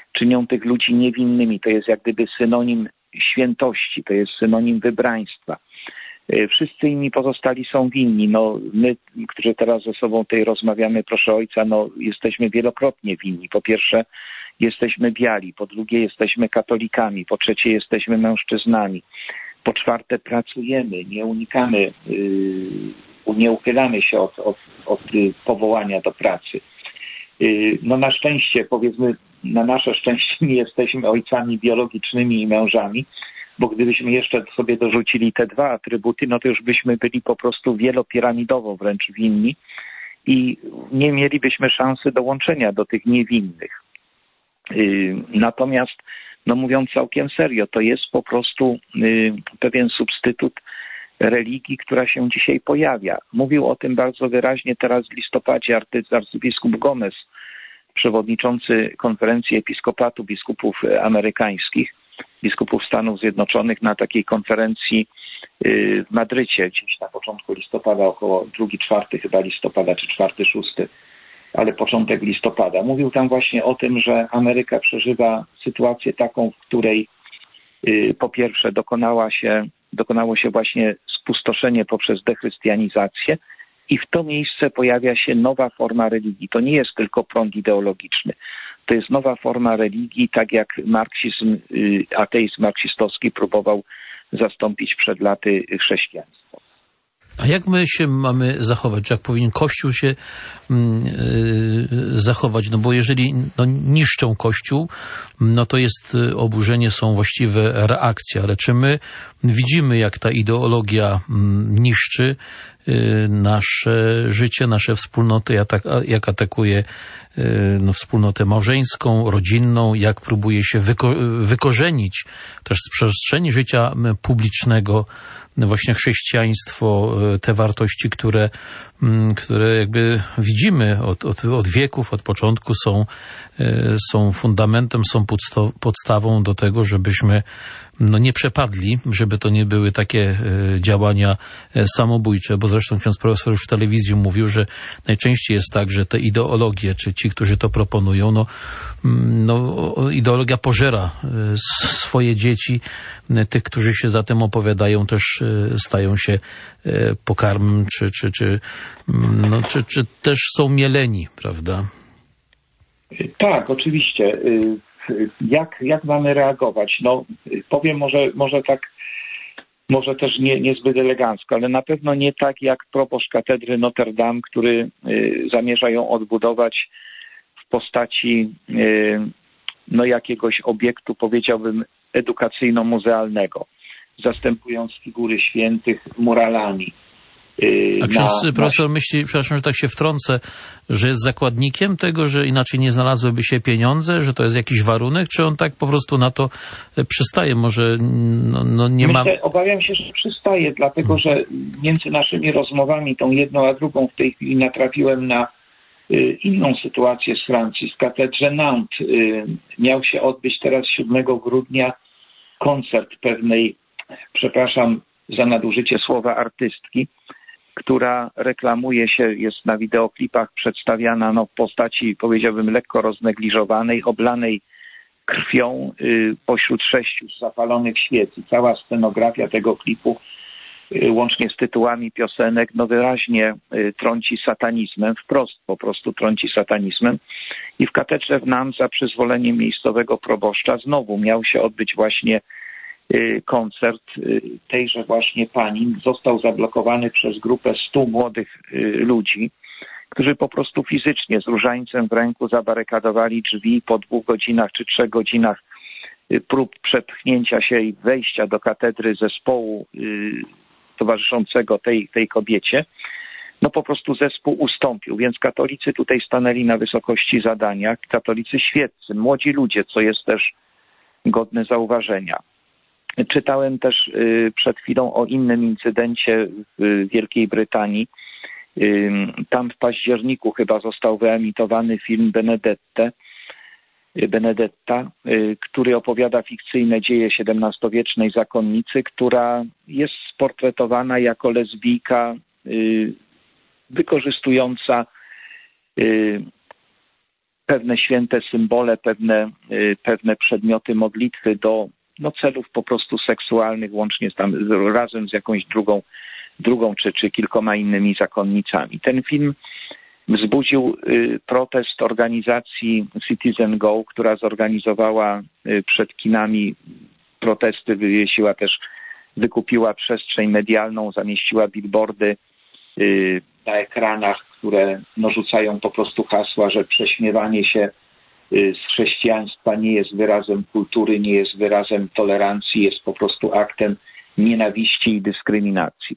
To jest jak gdyby synonim świętości, to jest synonim wybraństwa. Wszyscy inni pozostali są winni. No, my, którzy teraz ze sobą tutaj rozmawiamy, proszę ojca, jesteśmy wielokrotnie winni. Po pierwsze, jesteśmy biali. Po drugie, jesteśmy katolikami. Po trzecie, jesteśmy mężczyznami. Po czwarte, pracujemy, nie uchylamy się od powołania do pracy. No na szczęście, powiedzmy, na nasze szczęście nie jesteśmy ojcami biologicznymi i mężami, bo gdybyśmy jeszcze sobie dorzucili te dwa atrybuty, no to już byśmy byli po prostu wielopiramidowo wręcz winni i nie mielibyśmy szansy dołączenia do tych niewinnych. Natomiast, mówiąc całkiem serio, to jest po prostu pewien substytut religii, która się dzisiaj pojawia. Mówił o tym bardzo wyraźnie teraz w listopadzie arcybiskup Gomez, przewodniczący konferencji episkopatu biskupów amerykańskich, biskupów Stanów Zjednoczonych na takiej konferencji w Madrycie, gdzieś na początku listopada, około 2-4 chyba listopada, czy 4-6, ale początek listopada. Mówił tam właśnie o tym, że Ameryka przeżywa sytuację taką, w której po pierwsze dokonało się właśnie spustoszenie poprzez dechrystianizację i w to miejsce pojawia się nowa forma religii. To nie jest tylko prąd ideologiczny. To jest nowa forma religii, tak jak ateizm marksistowski próbował zastąpić przed laty chrześcijaństwo. A jak my się mamy zachować? Jak powinien Kościół się zachować? No bo jeżeli niszczą Kościół, no to jest oburzenie, są właściwe reakcje. Ale czy my widzimy, jak ta ideologia niszczy nasze życie, nasze wspólnoty, jak atakuje wspólnotę małżeńską, rodzinną, jak próbuje się wykorzenić też z przestrzeni życia publicznego właśnie chrześcijaństwo, te wartości, które jakby widzimy od wieków, od początku są fundamentem, są podstawą do tego, żebyśmy nie przepadli, żeby to nie były takie działania samobójcze, bo zresztą ksiądz profesor już w telewizji mówił, że najczęściej jest tak, że te ideologie, czy ci, którzy to proponują, ideologia pożera swoje dzieci, tych, którzy się za tym opowiadają, też stają się pokarmem, czy też są mieleni, prawda? Tak, oczywiście. Jak mamy reagować? Powiem może też niezbyt elegancko, ale na pewno nie tak jak proboszcz katedry Notre Dame, który zamierza ją odbudować w postaci jakiegoś obiektu, powiedziałbym, edukacyjno-muzealnego, zastępując figury świętych muralami. A ksiądz profesor myśli, przepraszam, że tak się wtrącę, że jest zakładnikiem tego, że inaczej nie znalazłyby się pieniądze, że to jest jakiś warunek, czy on tak po prostu na to przystaje? Może nie ma... Obawiam się, że przystaje, dlatego że między naszymi rozmowami, tą jedną a drugą, w tej chwili natrafiłem na inną sytuację z Francji. W katedrze Nantes miał się odbyć teraz 7 grudnia koncert pewnej, przepraszam za nadużycie słowa, artystki, która reklamuje się, jest na wideoklipach przedstawiana w postaci, powiedziałbym, lekko roznegliżowanej, oblanej krwią pośród 6 zapalonych świec. I cała scenografia tego klipu, łącznie z tytułami piosenek, wyraźnie trąci satanizmem, wprost po prostu trąci satanizmem. I w katedrze w Nam za przyzwoleniem miejscowego proboszcza znowu miał się odbyć właśnie koncert tejże właśnie pani. Został zablokowany przez grupę 100 młodych ludzi, którzy po prostu fizycznie z różańcem w ręku zabarykadowali drzwi. Po 2 godzinach czy 3 godzinach prób przepchnięcia się i wejścia do katedry zespołu towarzyszącego tej kobiecie, no po prostu zespół ustąpił, więc katolicy tutaj stanęli na wysokości zadania, katolicy świeccy, młodzi ludzie, co jest też godne zauważenia. Czytałem też przed chwilą o innym incydencie w Wielkiej Brytanii. Tam w październiku chyba został wyemitowany film Benedetta, który opowiada fikcyjne dzieje XVII-wiecznej zakonnicy, która jest sportretowana jako lesbijka wykorzystująca pewne święte symbole, pewne przedmioty modlitwy do celów po prostu seksualnych, łącznie razem z jakąś drugą czy kilkoma innymi zakonnicami. Ten film wzbudził protest organizacji Citizen Go, która zorganizowała przed kinami protesty, wykupiła przestrzeń medialną, zamieściła billboardy na ekranach, które rzucają po prostu hasła, że prześmiewanie się z chrześcijaństwa nie jest wyrazem kultury, nie jest wyrazem tolerancji, jest po prostu aktem nienawiści i dyskryminacji.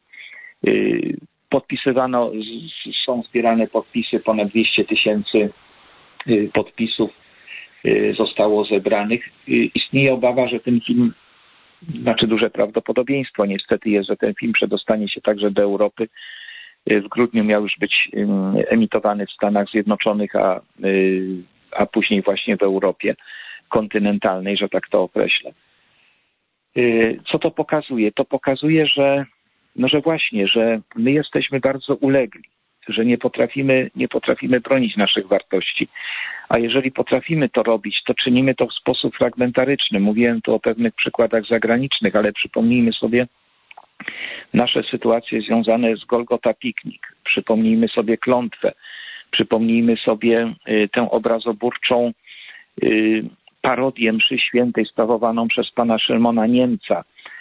Są zbierane podpisy, ponad 200 000 podpisów zostało zebranych. Istnieje obawa, że ten film, duże prawdopodobieństwo niestety jest, że ten film przedostanie się także do Europy. W grudniu miał już być emitowany w Stanach Zjednoczonych, a później właśnie w Europie kontynentalnej, że tak to określę. Co to pokazuje? To pokazuje, że my jesteśmy bardzo ulegli, że nie potrafimy bronić naszych wartości. A jeżeli potrafimy to robić, to czynimy to w sposób fragmentaryczny. Mówiłem tu o pewnych przykładach zagranicznych, ale przypomnijmy sobie nasze sytuacje związane z Golgota Piknik. Przypomnijmy sobie klątwę. Przypomnijmy sobie tę obrazoburczą parodię mszy świętej sprawowaną przez pana Szymona Niemca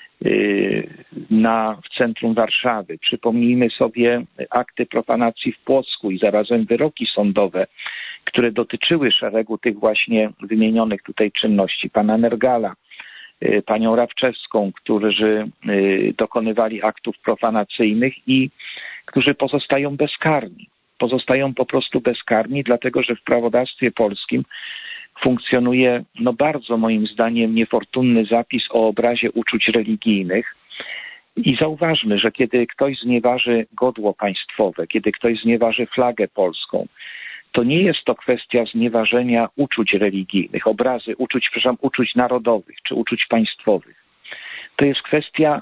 w centrum Warszawy. Przypomnijmy sobie akty profanacji w Płocku i zarazem wyroki sądowe, które dotyczyły szeregu tych właśnie wymienionych tutaj czynności. Pana Nergala, panią Rawczewską, którzy dokonywali aktów profanacyjnych i którzy pozostają bezkarni. Pozostają po prostu bezkarni, dlatego że w prawodawstwie polskim funkcjonuje bardzo moim zdaniem niefortunny zapis o obrazie uczuć religijnych. I zauważmy, że kiedy ktoś znieważy godło państwowe, kiedy ktoś znieważy flagę polską, to nie jest to kwestia znieważenia uczuć religijnych, uczuć narodowych czy uczuć państwowych. To jest kwestia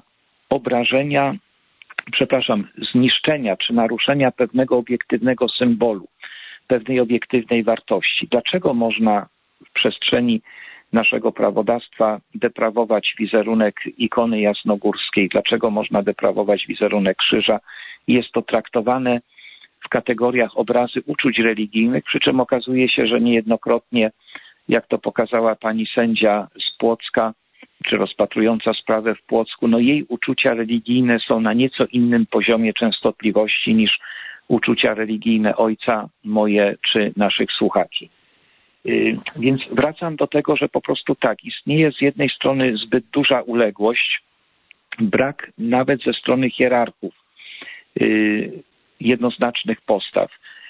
zniszczenia czy naruszenia pewnego obiektywnego symbolu, pewnej obiektywnej wartości. Dlaczego można w przestrzeni naszego prawodawstwa deprawować wizerunek ikony jasnogórskiej? Dlaczego można deprawować wizerunek krzyża? Jest to traktowane w kategoriach obrazy uczuć religijnych, przy czym okazuje się, że niejednokrotnie, jak to pokazała pani sędzia z Płocka, czy rozpatrująca sprawę w Płocku, jej uczucia religijne są na nieco innym poziomie częstotliwości niż uczucia religijne ojca, moje czy naszych słuchaczy. Więc wracam do tego, że po prostu tak, istnieje z jednej strony zbyt duża uległość, brak nawet ze strony hierarchów jednoznacznych postaw.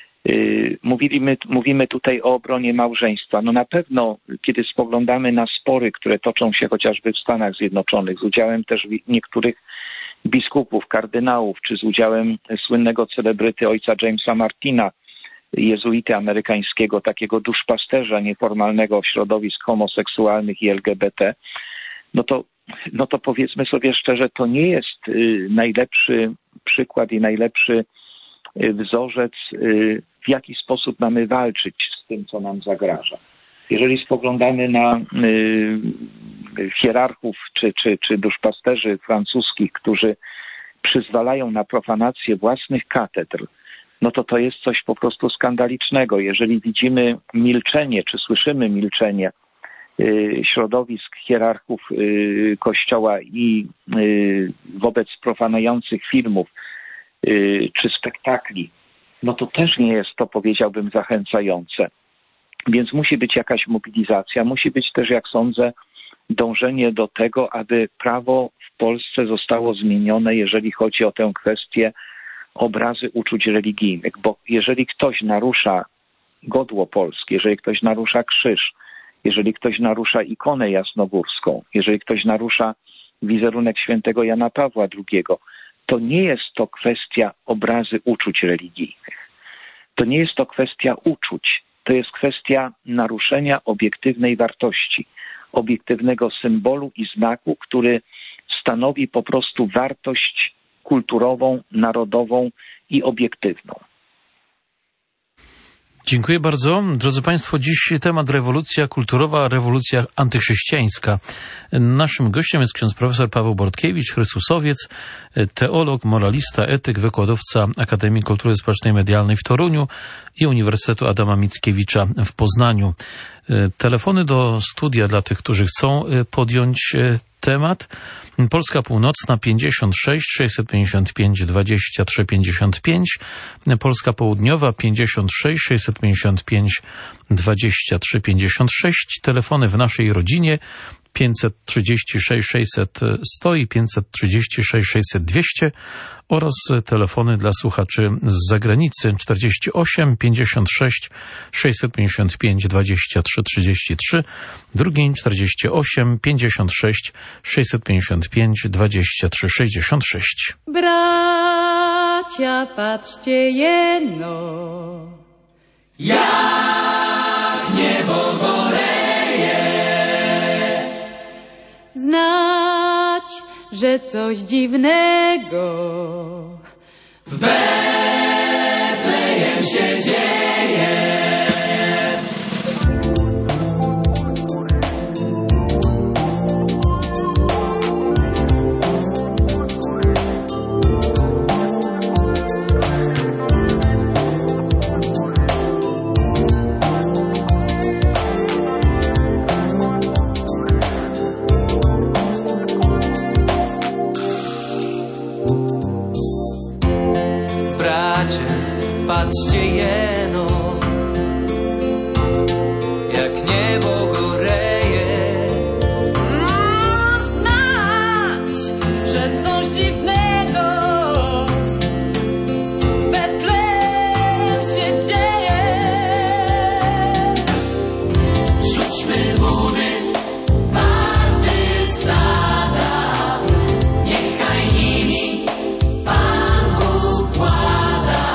Mówimy tutaj o obronie małżeństwa. Na pewno, kiedy spoglądamy na spory, które toczą się chociażby w Stanach Zjednoczonych, z udziałem też niektórych biskupów, kardynałów, czy z udziałem słynnego celebryty ojca Jamesa Martina, jezuity amerykańskiego, takiego duszpasterza nieformalnego środowisk homoseksualnych i LGBT, no to powiedzmy sobie szczerze, to nie jest najlepszy przykład i najlepszy wzorzec, w jaki sposób mamy walczyć z tym, co nam zagraża. Jeżeli spoglądamy na hierarchów czy duszpasterzy francuskich, którzy przyzwalają na profanację własnych katedr, no to jest coś po prostu skandalicznego. Jeżeli widzimy milczenie, czy słyszymy milczenie środowisk hierarchów Kościoła i wobec profanujących filmów czy spektakli, no to też nie jest to, powiedziałbym, zachęcające. Więc musi być jakaś mobilizacja, musi być też, jak sądzę, dążenie do tego, aby prawo w Polsce zostało zmienione, jeżeli chodzi o tę kwestię obrazy uczuć religijnych. Bo jeżeli ktoś narusza godło polskie, jeżeli ktoś narusza krzyż, jeżeli ktoś narusza ikonę jasnogórską, jeżeli ktoś narusza wizerunek świętego Jana Pawła II, to nie jest to kwestia obrazy uczuć religijnych. To nie jest to kwestia uczuć. To jest kwestia naruszenia obiektywnej wartości, obiektywnego symbolu i znaku, który stanowi po prostu wartość kulturową, narodową i obiektywną. Dziękuję bardzo. Drodzy Państwo, dziś temat rewolucja kulturowa, rewolucja antychrześcijańska. Naszym gościem jest ksiądz profesor Paweł Bortkiewicz, chrystusowiec, teolog, moralista, etyk, wykładowca Akademii Kultury Społecznej i Medialnej w Toruniu i Uniwersytetu Adama Mickiewicza w Poznaniu. Telefony do studia dla tych, którzy chcą podjąć temat. Polska Północna 56 655 23 55, Polska Południowa 56 655 23 56, telefony w naszej rodzinie 536 600 100 i 536 600 200 oraz telefony dla słuchaczy z zagranicy 48 56 655 23 33, drugi 48 56 655 23 66. Bracia, patrzcie jeno, jak niebo goreje, znać, że coś dziwnego w Betlejem się dzieje. Patrzcie jeno, jak niebo goreje. Znać, że coś dziwnego w Betlejem się dzieje. Rzućmy budy, warty stada, niechaj nimi Pan Bóg włada.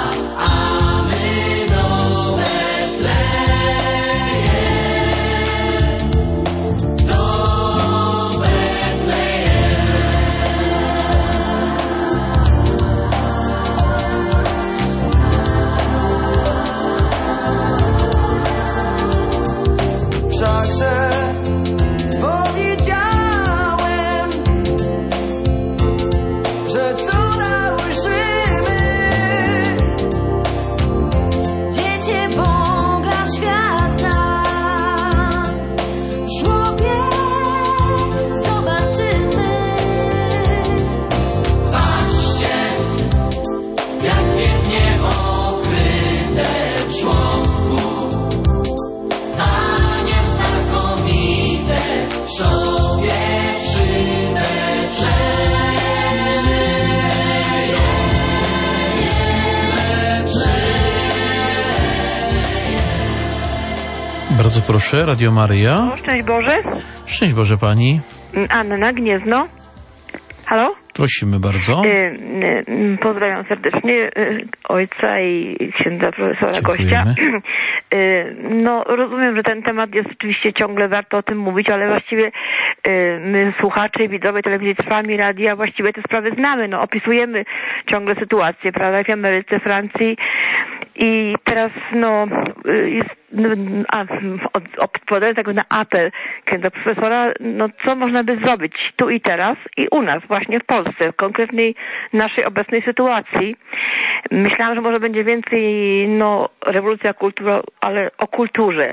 Bardzo proszę, Radio Maryja. Szczęść Boże. Szczęść Boże Pani. Anna, Gniezno. Halo? Prosimy bardzo. Pozdrawiam serdecznie ojca i księdza profesora Dziękujemy. Gościa. No, rozumiem, że ten temat jest oczywiście ciągle warto o tym mówić, ale właściwie my, słuchacze i widzowie telewizji Trwami, radia, właściwie te sprawy znamy. No, opisujemy ciągle sytuację, prawda, w Ameryce, Francji i teraz, no, jest odpowiadając jakby na apel księdza profesora, no co można by zrobić tu i teraz i u nas, właśnie w Polsce, w konkretnej naszej obecnej sytuacji. Myślałam, że może będzie więcej, rewolucja kultury, ale o kulturze.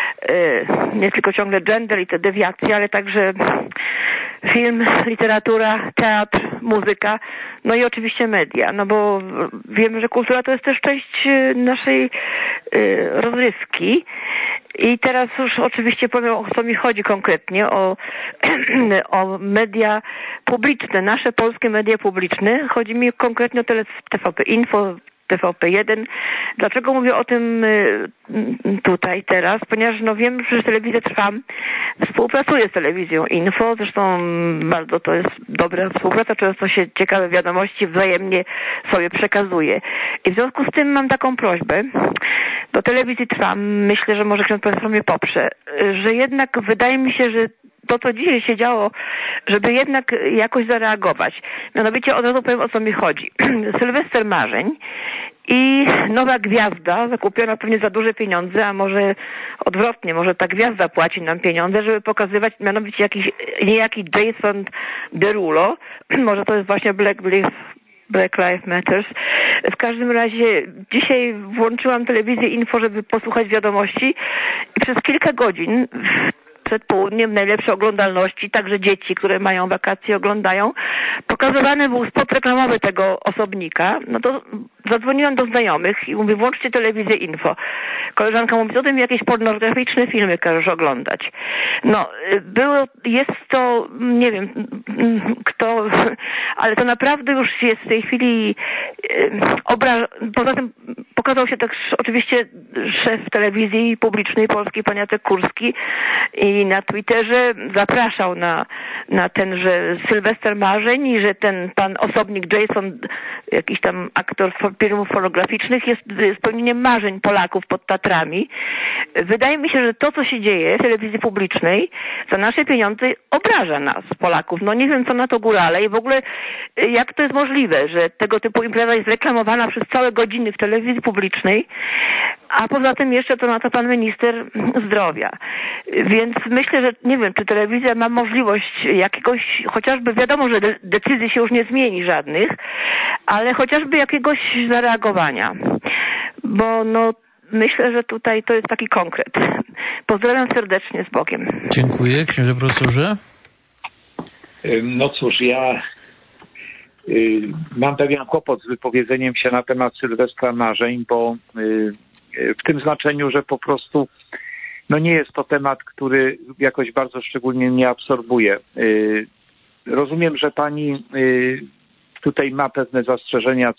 Nie tylko ciągle gender i te dewiacje, ale także film, literatura, teatr, muzyka, no i oczywiście media, no bo wiemy, że kultura to jest też część naszej rozrywki. I teraz już oczywiście powiem, o co mi chodzi konkretnie, o media publiczne, nasze polskie media publiczne. Chodzi mi konkretnie o TVP Info, TVP1. Dlaczego mówię o tym tutaj teraz? Ponieważ wiem, że Telewizja Trwam współpracuje z Telewizją Info. Zresztą bardzo to jest dobra współpraca. Często się ciekawe wiadomości wzajemnie sobie przekazuje. I w związku z tym mam taką prośbę do Telewizji Trwam. Myślę, że może ksiądz profesor mnie poprze, że jednak wydaje mi się, że to, co dzisiaj się działo, żeby jednak jakoś zareagować. Mianowicie od razu powiem, o co mi chodzi. Sylwester Marzeń i nowa gwiazda, zakupiona pewnie za duże pieniądze, a może odwrotnie, może ta gwiazda płaci nam pieniądze, żeby pokazywać mianowicie niejaki Jason Derulo. Może to jest właśnie Black Lives Matters. W każdym razie dzisiaj włączyłam telewizję Info, żeby posłuchać wiadomości i przez kilka godzin przed południem w najlepszej oglądalności, także dzieci, które mają wakacje, oglądają. Pokazywany był spot reklamowy tego osobnika. No to zadzwoniłam do znajomych i mówię, włączcie Telewizję Info. Koleżanka mówi, co ty mi jakieś pornograficzne filmy każesz oglądać. Jest to, nie wiem kto, ale to naprawdę już jest w tej chwili poza tym pokazał się też oczywiście szef telewizji publicznej polskiej, pan Jacek Kurski, i na Twitterze zapraszał na tenże Sylwester Marzeń i że ten pan osobnik Jason, jakiś tam aktor filmów pornograficznych, jest spełnieniem marzeń Polaków pod Tatrami. Wydaje mi się, że to, co się dzieje w telewizji publicznej za nasze pieniądze obraża nas, Polaków. Nie wiem, co na to górale i w ogóle jak to jest możliwe, że tego typu impreza jest reklamowana przez całe godziny w telewizji publicznej, a poza tym jeszcze to na to pan minister zdrowia. Więc myślę, że nie wiem, czy telewizja ma możliwość jakiegoś, chociażby wiadomo, że decyzji się już nie zmieni żadnych, ale chociażby jakiegoś zareagowania. Bo myślę, że tutaj to jest taki konkret. Pozdrawiam serdecznie, z Bogiem. Dziękuję, księże profesorze. No cóż, ja mam pewien kłopot z wypowiedzeniem się na temat Sylwestra Marzeń, bo w tym znaczeniu, że po prostu nie jest to temat, który jakoś bardzo szczególnie mnie absorbuje. Rozumiem, że pani tutaj ma pewne zastrzeżenia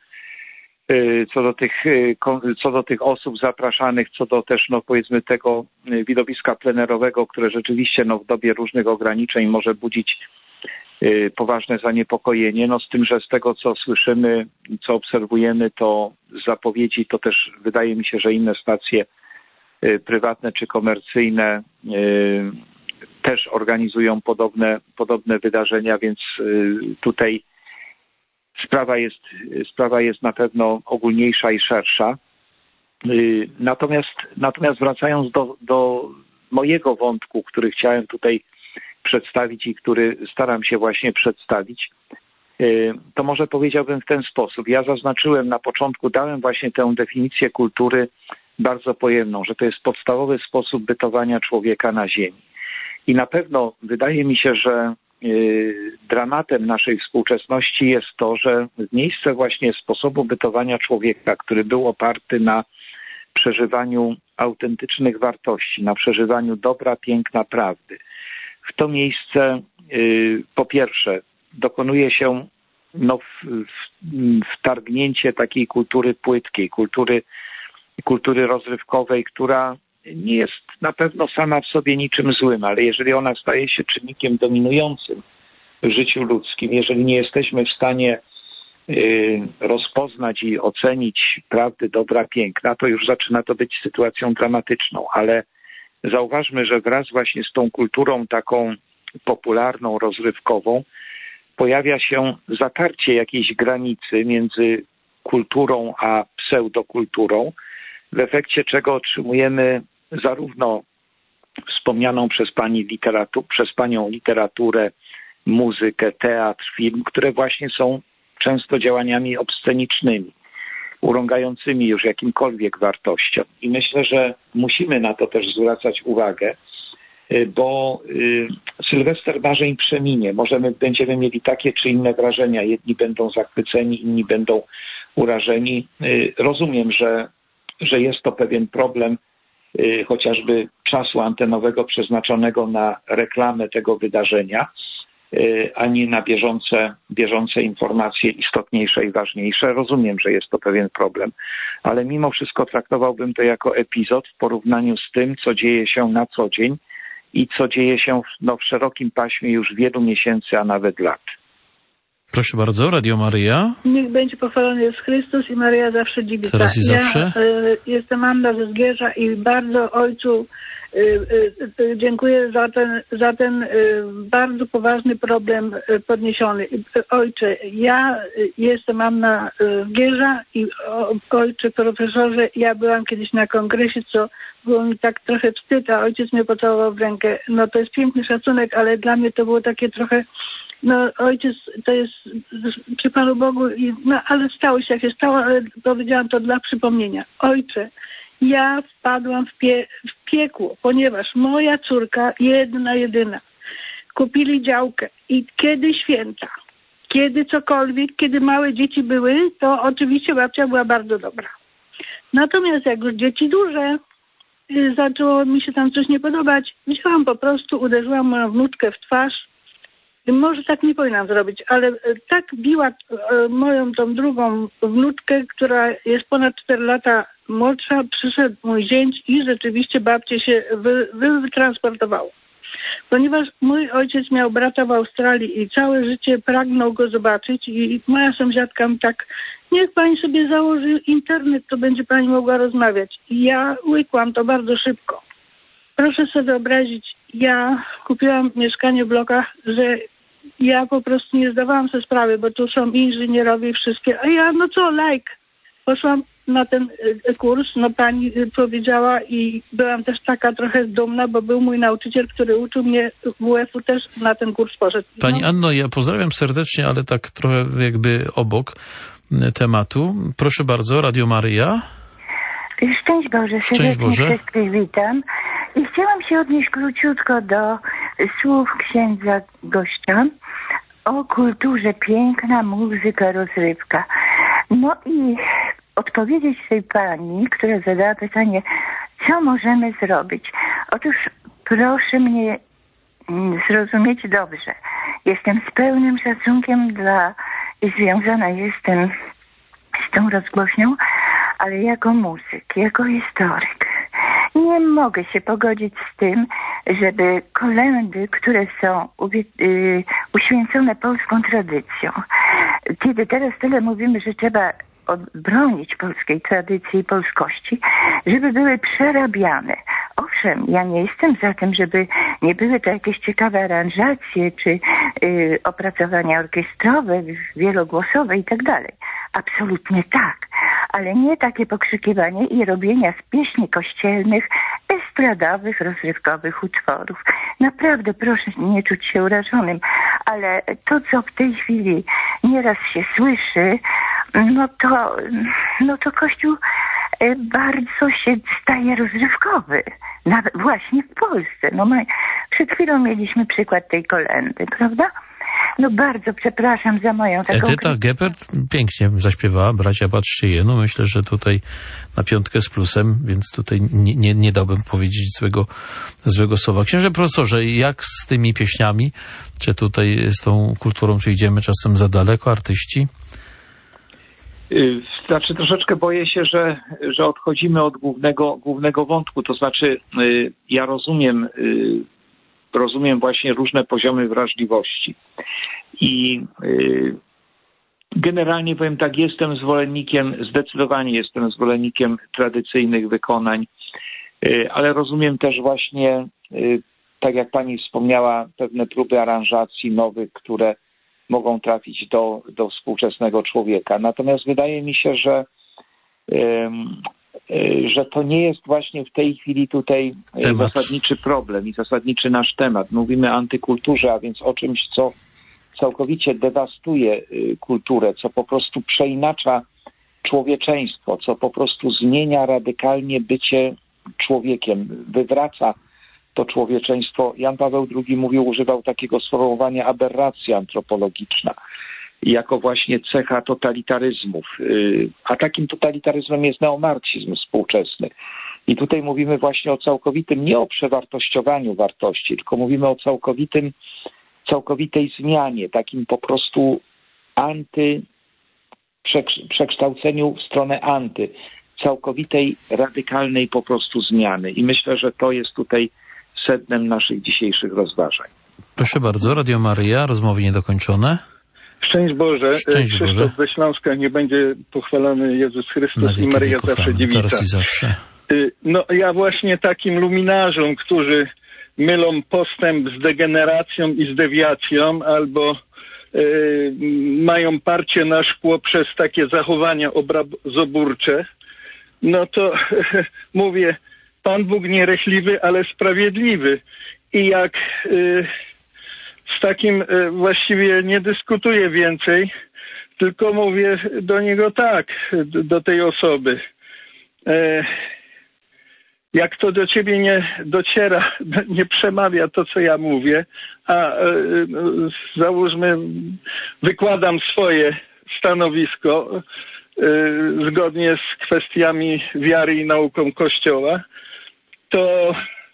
co do tych osób zapraszanych, co do też powiedzmy tego widowiska plenerowego, które rzeczywiście w dobie różnych ograniczeń może budzić poważne zaniepokojenie. Z tym, że z tego, co słyszymy, co obserwujemy, to z zapowiedzi, to też wydaje mi się, że inne stacje prywatne czy komercyjne też organizują podobne wydarzenia, więc tutaj sprawa jest na pewno ogólniejsza i szersza. Natomiast wracając do mojego wątku, który chciałem tutaj przedstawić i który staram się właśnie przedstawić, to może powiedziałbym w ten sposób. Ja zaznaczyłem na początku, dałem właśnie tę definicję kultury bardzo pojemną, że to jest podstawowy sposób bytowania człowieka na ziemi. I na pewno wydaje mi się, że dramatem naszej współczesności jest to, że w miejsce właśnie sposobu bytowania człowieka, który był oparty na przeżywaniu autentycznych wartości, na przeżywaniu dobra, piękna, prawdy, w to miejsce po pierwsze dokonuje się wtargnięcie takiej kultury płytkiej, kultury rozrywkowej, która nie jest na pewno sama w sobie niczym złym, ale jeżeli ona staje się czynnikiem dominującym w życiu ludzkim, jeżeli nie jesteśmy w stanie rozpoznać i ocenić prawdy, dobra, piękna, to już zaczyna to być sytuacją dramatyczną, ale zauważmy, że wraz właśnie z tą kulturą taką popularną, rozrywkową pojawia się zatarcie jakiejś granicy między kulturą a pseudokulturą, w efekcie czego otrzymujemy zarówno wspomnianą przez panią literaturę, muzykę, teatr, film, które właśnie są często działaniami obscenicznymi, urągającymi już jakimkolwiek wartościom. I myślę, że musimy na to też zwracać uwagę, bo Sylwester marzeń przeminie. Będziemy mieli takie czy inne wrażenia. Jedni będą zachwyceni, inni będą urażeni. Rozumiem, że jest to pewien problem chociażby czasu antenowego przeznaczonego na reklamę tego wydarzenia, a nie na bieżące informacje istotniejsze i ważniejsze. Rozumiem, że jest to pewien problem, ale mimo wszystko traktowałbym to jako epizod w porównaniu z tym, co dzieje się na co dzień i co dzieje się w szerokim paśmie już wielu miesięcy, a nawet lat. Proszę bardzo, Radio Maryja. Niech będzie pochwalony jest Chrystus i Maryja zawsze dziwica. Teraz i zawsze. Ja jestem Anna ze Zgierza i bardzo ojcu dziękuję za ten bardzo poważny problem podniesiony. Ojcze, ja jestem Anna Zgierza i ojcze profesorze, ja byłam kiedyś na kongresie, co było mi tak trochę wstyd, a ojciec mnie pocałował w rękę. No to jest piękny szacunek, ale dla mnie to było takie trochę, no ojciec to jest przy Panu Bogu, no ale stało się jak się stało, ale powiedziałam to dla przypomnienia. Ojcze, ja wpadłam w piekło, ponieważ moja córka, jedyna, kupili działkę i kiedy święta, kiedy cokolwiek, kiedy małe dzieci były, to oczywiście babcia była bardzo dobra. Natomiast jak już dzieci duże, zaczęło mi się tam coś nie podobać, wzięłam po prostu, uderzyłam moją wnuczkę w twarz. Może tak nie powinnam zrobić, ale tak biła moją tą drugą wnuczkę, która jest ponad 4 lata młodsza, przyszedł mój zięć i rzeczywiście babcie się wytransportowało. Ponieważ mój ojciec miał brata w Australii i całe życie pragnął go zobaczyć i moja sąsiadka mi tak, niech pani sobie założy internet, to będzie pani mogła rozmawiać. I ja łykłam to bardzo szybko. Proszę sobie wyobrazić, ja kupiłam mieszkanie w blokach, że ja po prostu nie zdawałam sobie sprawy, bo tu są inżynierowie i wszystkie. A ja, no co, poszłam na ten kurs, no pani powiedziała i byłam też taka trochę dumna, bo był mój nauczyciel, który uczył mnie WF-u, też na ten kurs poszedł. Pani Anno, ja pozdrawiam serdecznie, ale tak trochę jakby obok tematu. Proszę bardzo, Radio Maryja. Szczęść Boże, serdecznie wszystkich witam. I chciałam się odnieść króciutko do słów księdza gościa o kulturze, piękna muzyka, rozrywka. No i odpowiedzieć tej pani, która zadała pytanie, co możemy zrobić. Otóż proszę mnie zrozumieć dobrze. Jestem z pełnym szacunkiem i związana jestem z tą rozgłośnią, ale jako muzyk, jako historyk nie mogę się pogodzić z tym, żeby kolędy, które są uświęcone polską tradycją, kiedy teraz tyle mówimy, że trzeba bronić polskiej tradycji i polskości, żeby były przerabiane. Owszem, ja nie jestem za tym, żeby nie były to jakieś ciekawe aranżacje czy opracowania orkiestrowe, wielogłosowe i tak dalej. Absolutnie tak, ale nie takie pokrzykiwanie i robienia z pieśni kościelnych, estradowych, rozrywkowych utworów. Naprawdę proszę nie czuć się urażonym, ale to, co w tej chwili nieraz się słyszy, no to Kościół bardzo się staje rozrywkowy. Nawet właśnie w Polsce. No przed chwilą mieliśmy przykład tej kolędy, prawda? No bardzo przepraszam za moją taką... Edyta Geppert pięknie zaśpiewała, bracia patrzcie je. No myślę, że tutaj na 5 z plusem, więc tutaj nie dałbym powiedzieć złego słowa. Księże profesorze, jak z tymi pieśniami? Czy tutaj z tą kulturą, czy idziemy czasem za daleko, artyści? Znaczy troszeczkę boję się, że odchodzimy od głównego wątku. To znaczy ja rozumiem właśnie różne poziomy wrażliwości. I generalnie powiem tak, zdecydowanie jestem zwolennikiem tradycyjnych wykonań, ale rozumiem też właśnie, tak jak pani wspomniała, pewne próby aranżacji nowych, które mogą trafić do współczesnego człowieka. Natomiast wydaje mi się, że że to nie jest właśnie w tej chwili tutaj zasadniczy problem i zasadniczy nasz temat. Mówimy o antykulturze, a więc o czymś, co całkowicie dewastuje kulturę, co po prostu przeinacza człowieczeństwo, co po prostu zmienia radykalnie bycie człowiekiem, wywraca to człowieczeństwo. Jan Paweł II używał takiego sformułowania aberracja antropologiczna jako właśnie cecha totalitaryzmów. A takim totalitaryzmem jest neomarksizm współczesny. I tutaj mówimy właśnie o całkowitym, nie o przewartościowaniu wartości, tylko mówimy o całkowitej zmianie, takim po prostu przekształceniu w stronę całkowitej, radykalnej po prostu zmiany. I myślę, że to jest tutaj sednem naszych dzisiejszych rozważań. Proszę bardzo, Radio Maryja, rozmowy niedokończone. Szczęść Boże. Szczęść Boże. Krzysztof ze Śląska, nie będzie pochwalony Jezus Chrystus i Maryja zawsze dziewica. Teraz i zawsze. No ja właśnie takim luminarzom, którzy mylą postęp z degeneracją i z dewiacją, albo mają parcie na szkło przez takie zachowania obrazoburcze, no to mówię, Pan Bóg nierechliwy, ale sprawiedliwy. I jak z takim właściwie nie dyskutuję więcej, tylko mówię do niego tak, do tej osoby. Jak to do ciebie nie dociera, nie przemawia to, co ja mówię, a załóżmy, wykładam swoje stanowisko zgodnie z kwestiami wiary i nauką Kościoła, to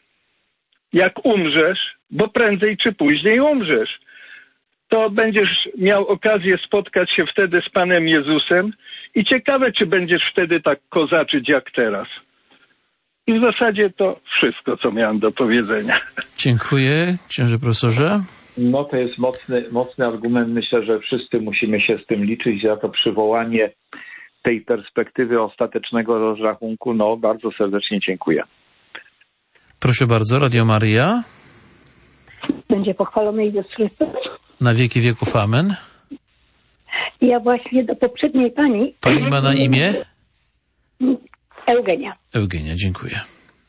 jak umrzesz, bo prędzej czy później umrzesz, to będziesz miał okazję spotkać się wtedy z Panem Jezusem i ciekawe, czy będziesz wtedy tak kozaczyć jak teraz. I w zasadzie to wszystko, co miałem do powiedzenia. Dziękuję, księże profesorze. No to jest mocny argument. Myślę, że wszyscy musimy się z tym liczyć. Za to przywołanie tej perspektywy ostatecznego rozrachunku, no bardzo serdecznie dziękuję. Proszę bardzo, Radio Maryja. Będzie pochwalony Jezus Chrystus. Na wieki wieków amen. Ja właśnie do poprzedniej pani... Pani ma na imię? Eugenia. Eugenia, dziękuję.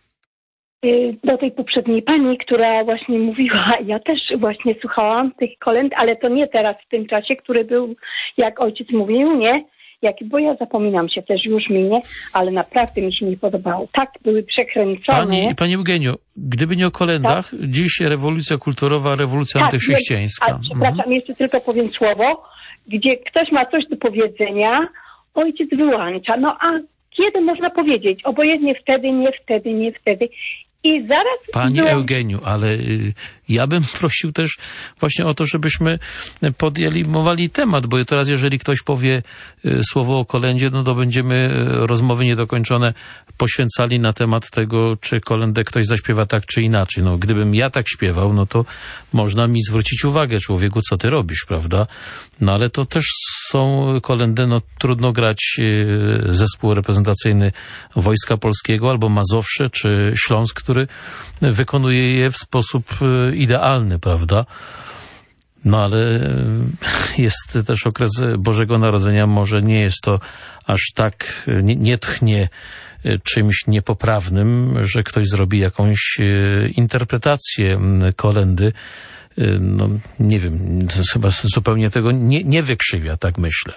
Do tej poprzedniej pani, która właśnie mówiła, ja też właśnie słuchałam tych kolęd, ale to nie teraz w tym czasie, który był, jak ojciec mówił, nie? Bo ja zapominam się też, już minie, ale naprawdę mi się nie podobało. Tak były przekręcone. Pani Eugeniu, gdyby nie o kolędach, tak? Dziś rewolucja kulturowa, rewolucja antychrześcijańska. Przepraszam, jeszcze tylko powiem słowo, gdzie ktoś ma coś do powiedzenia, ojciec wyłącza. No a kiedy można powiedzieć? Obojętnie wtedy, nie wtedy. I zaraz... Pani Eugeniu, ale ja bym prosił też właśnie o to, żebyśmy podjęli temat, bo teraz jeżeli ktoś powie słowo o kolędzie, no to będziemy rozmowy niedokończone poświęcali na temat tego, czy kolędę ktoś zaśpiewa tak czy inaczej. No, gdybym ja tak śpiewał, no to można mi zwrócić uwagę, człowieku, co ty robisz, prawda? No ale to też są kolędy, no trudno grać zespół reprezentacyjny Wojska Polskiego albo Mazowsze czy Śląsk, który wykonuje je w sposób idealny, prawda? No ale jest też okres Bożego Narodzenia, może nie jest to aż tak, nie tchnie czymś niepoprawnym, że ktoś zrobi jakąś interpretację kolędy. No nie wiem, chyba zupełnie tego nie wykrzywia, tak myślę.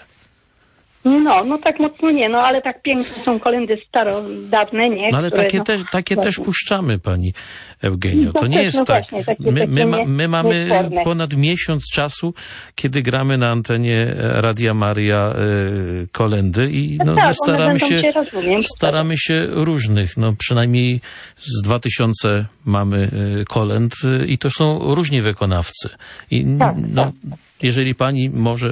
No tak mocno nie, ale tak piękne są kolędy starodawne, nie? No ale które, takie też puszczamy, pani Eugenio. To nie jest tak. My mamy ponad miesiąc czasu, kiedy gramy na antenie Radia Maryja kolędy i staramy się różnych, no przynajmniej z 2000 mamy kolęd i to są różni wykonawcy. I jeżeli pani może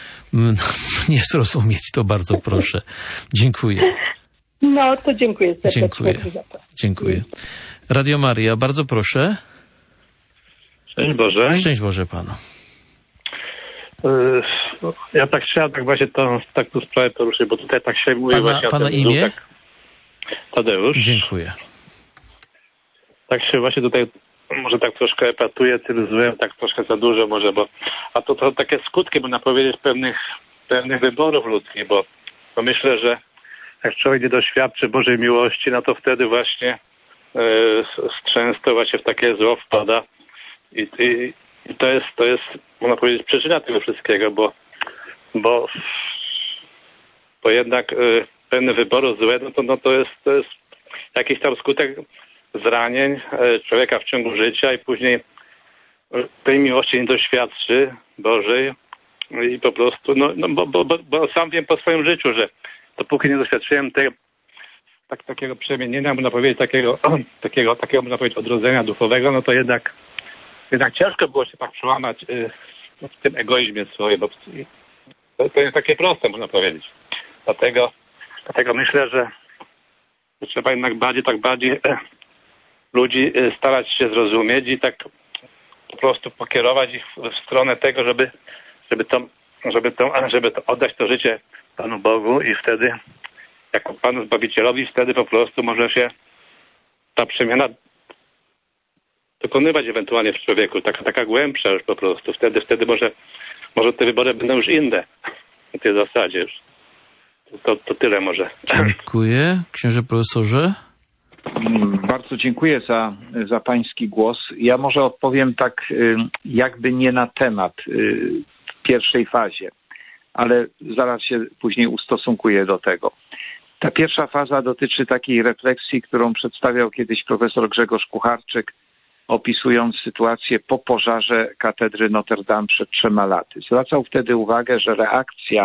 nie zrozumieć, to bardzo proszę. Dziękuję. No, to dziękuję serdecznie. Dziękuję. Radio Maryja, bardzo proszę. Szczęść Boże. Szczęść Boże panu. Ja tak chciałem właśnie tą sprawę poruszyć, bo tutaj tak się mówi właśnie... Pana imię? Tadeusz. Dziękuję. Tak się właśnie tutaj może tak troszkę epatuję tym złem, tak troszkę za dużo może, a to takie skutki, można powiedzieć, pewnych wyborów ludzkich, bo myślę, że jak człowiek nie doświadczy Bożej miłości, no to wtedy właśnie często właśnie w takie zło wpada i to jest, można powiedzieć, przyczyna tego wszystkiego, bo jednak pewne wybory złe, to jest jakiś tam skutek zranień człowieka w ciągu życia i później tej miłości nie doświadczy Bożej i po prostu, bo sam wiem po swoim życiu, że dopóki nie doświadczyłem takiego przemienienia, można powiedzieć, takiego można powiedzieć odrodzenia duchowego, no to jednak ciężko było się tak przełamać w tym egoizmie swoim, bo to jest takie proste, można powiedzieć. Dlatego myślę, że trzeba jednak bardziej ludzi starać się zrozumieć i tak po prostu pokierować ich w stronę tego, żeby to oddać to życie Panu Bogu i wtedy jako Panu Zbawicielowi, wtedy po prostu może się ta przemiana dokonywać ewentualnie w człowieku, taka głębsza już po prostu. Wtedy może te wybory będą już inne na tej zasadzie już. To tyle może. Dziękuję. Księże profesorze? Bardzo dziękuję za pański głos. Ja może odpowiem tak jakby nie na temat w pierwszej fazie, ale zaraz się później ustosunkuję do tego. Ta pierwsza faza dotyczy takiej refleksji, którą przedstawiał kiedyś profesor Grzegorz Kucharczyk, opisując sytuację po pożarze katedry Notre Dame przed 3 laty. Zwracał wtedy uwagę, że reakcja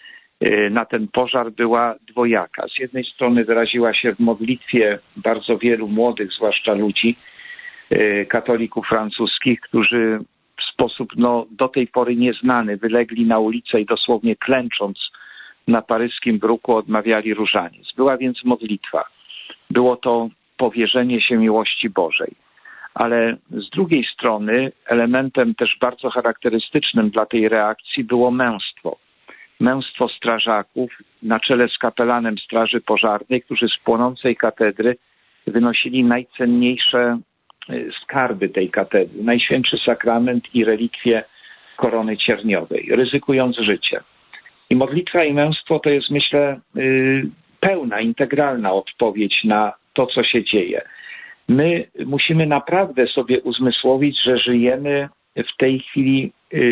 na ten pożar była dwojaka. Z jednej strony wyraziła się w modlitwie bardzo wielu młodych, zwłaszcza ludzi, katolików francuskich, którzy w sposób do tej pory nieznany wylegli na ulicę i dosłownie klęcząc na paryskim bruku odmawiali różaniec. Była więc modlitwa. Było to powierzenie się miłości Bożej. Ale z drugiej strony elementem też bardzo charakterystycznym dla tej reakcji było męstwo. Męstwo strażaków na czele z kapelanem Straży Pożarnej, którzy z płonącej katedry wynosili najcenniejsze skarby tej katedry, Najświętszy Sakrament i relikwie korony cierniowej, ryzykując życie. I modlitwa i męstwo to jest, myślę, pełna, integralna odpowiedź na to, co się dzieje. My musimy naprawdę sobie uzmysłowić, że żyjemy w tej chwili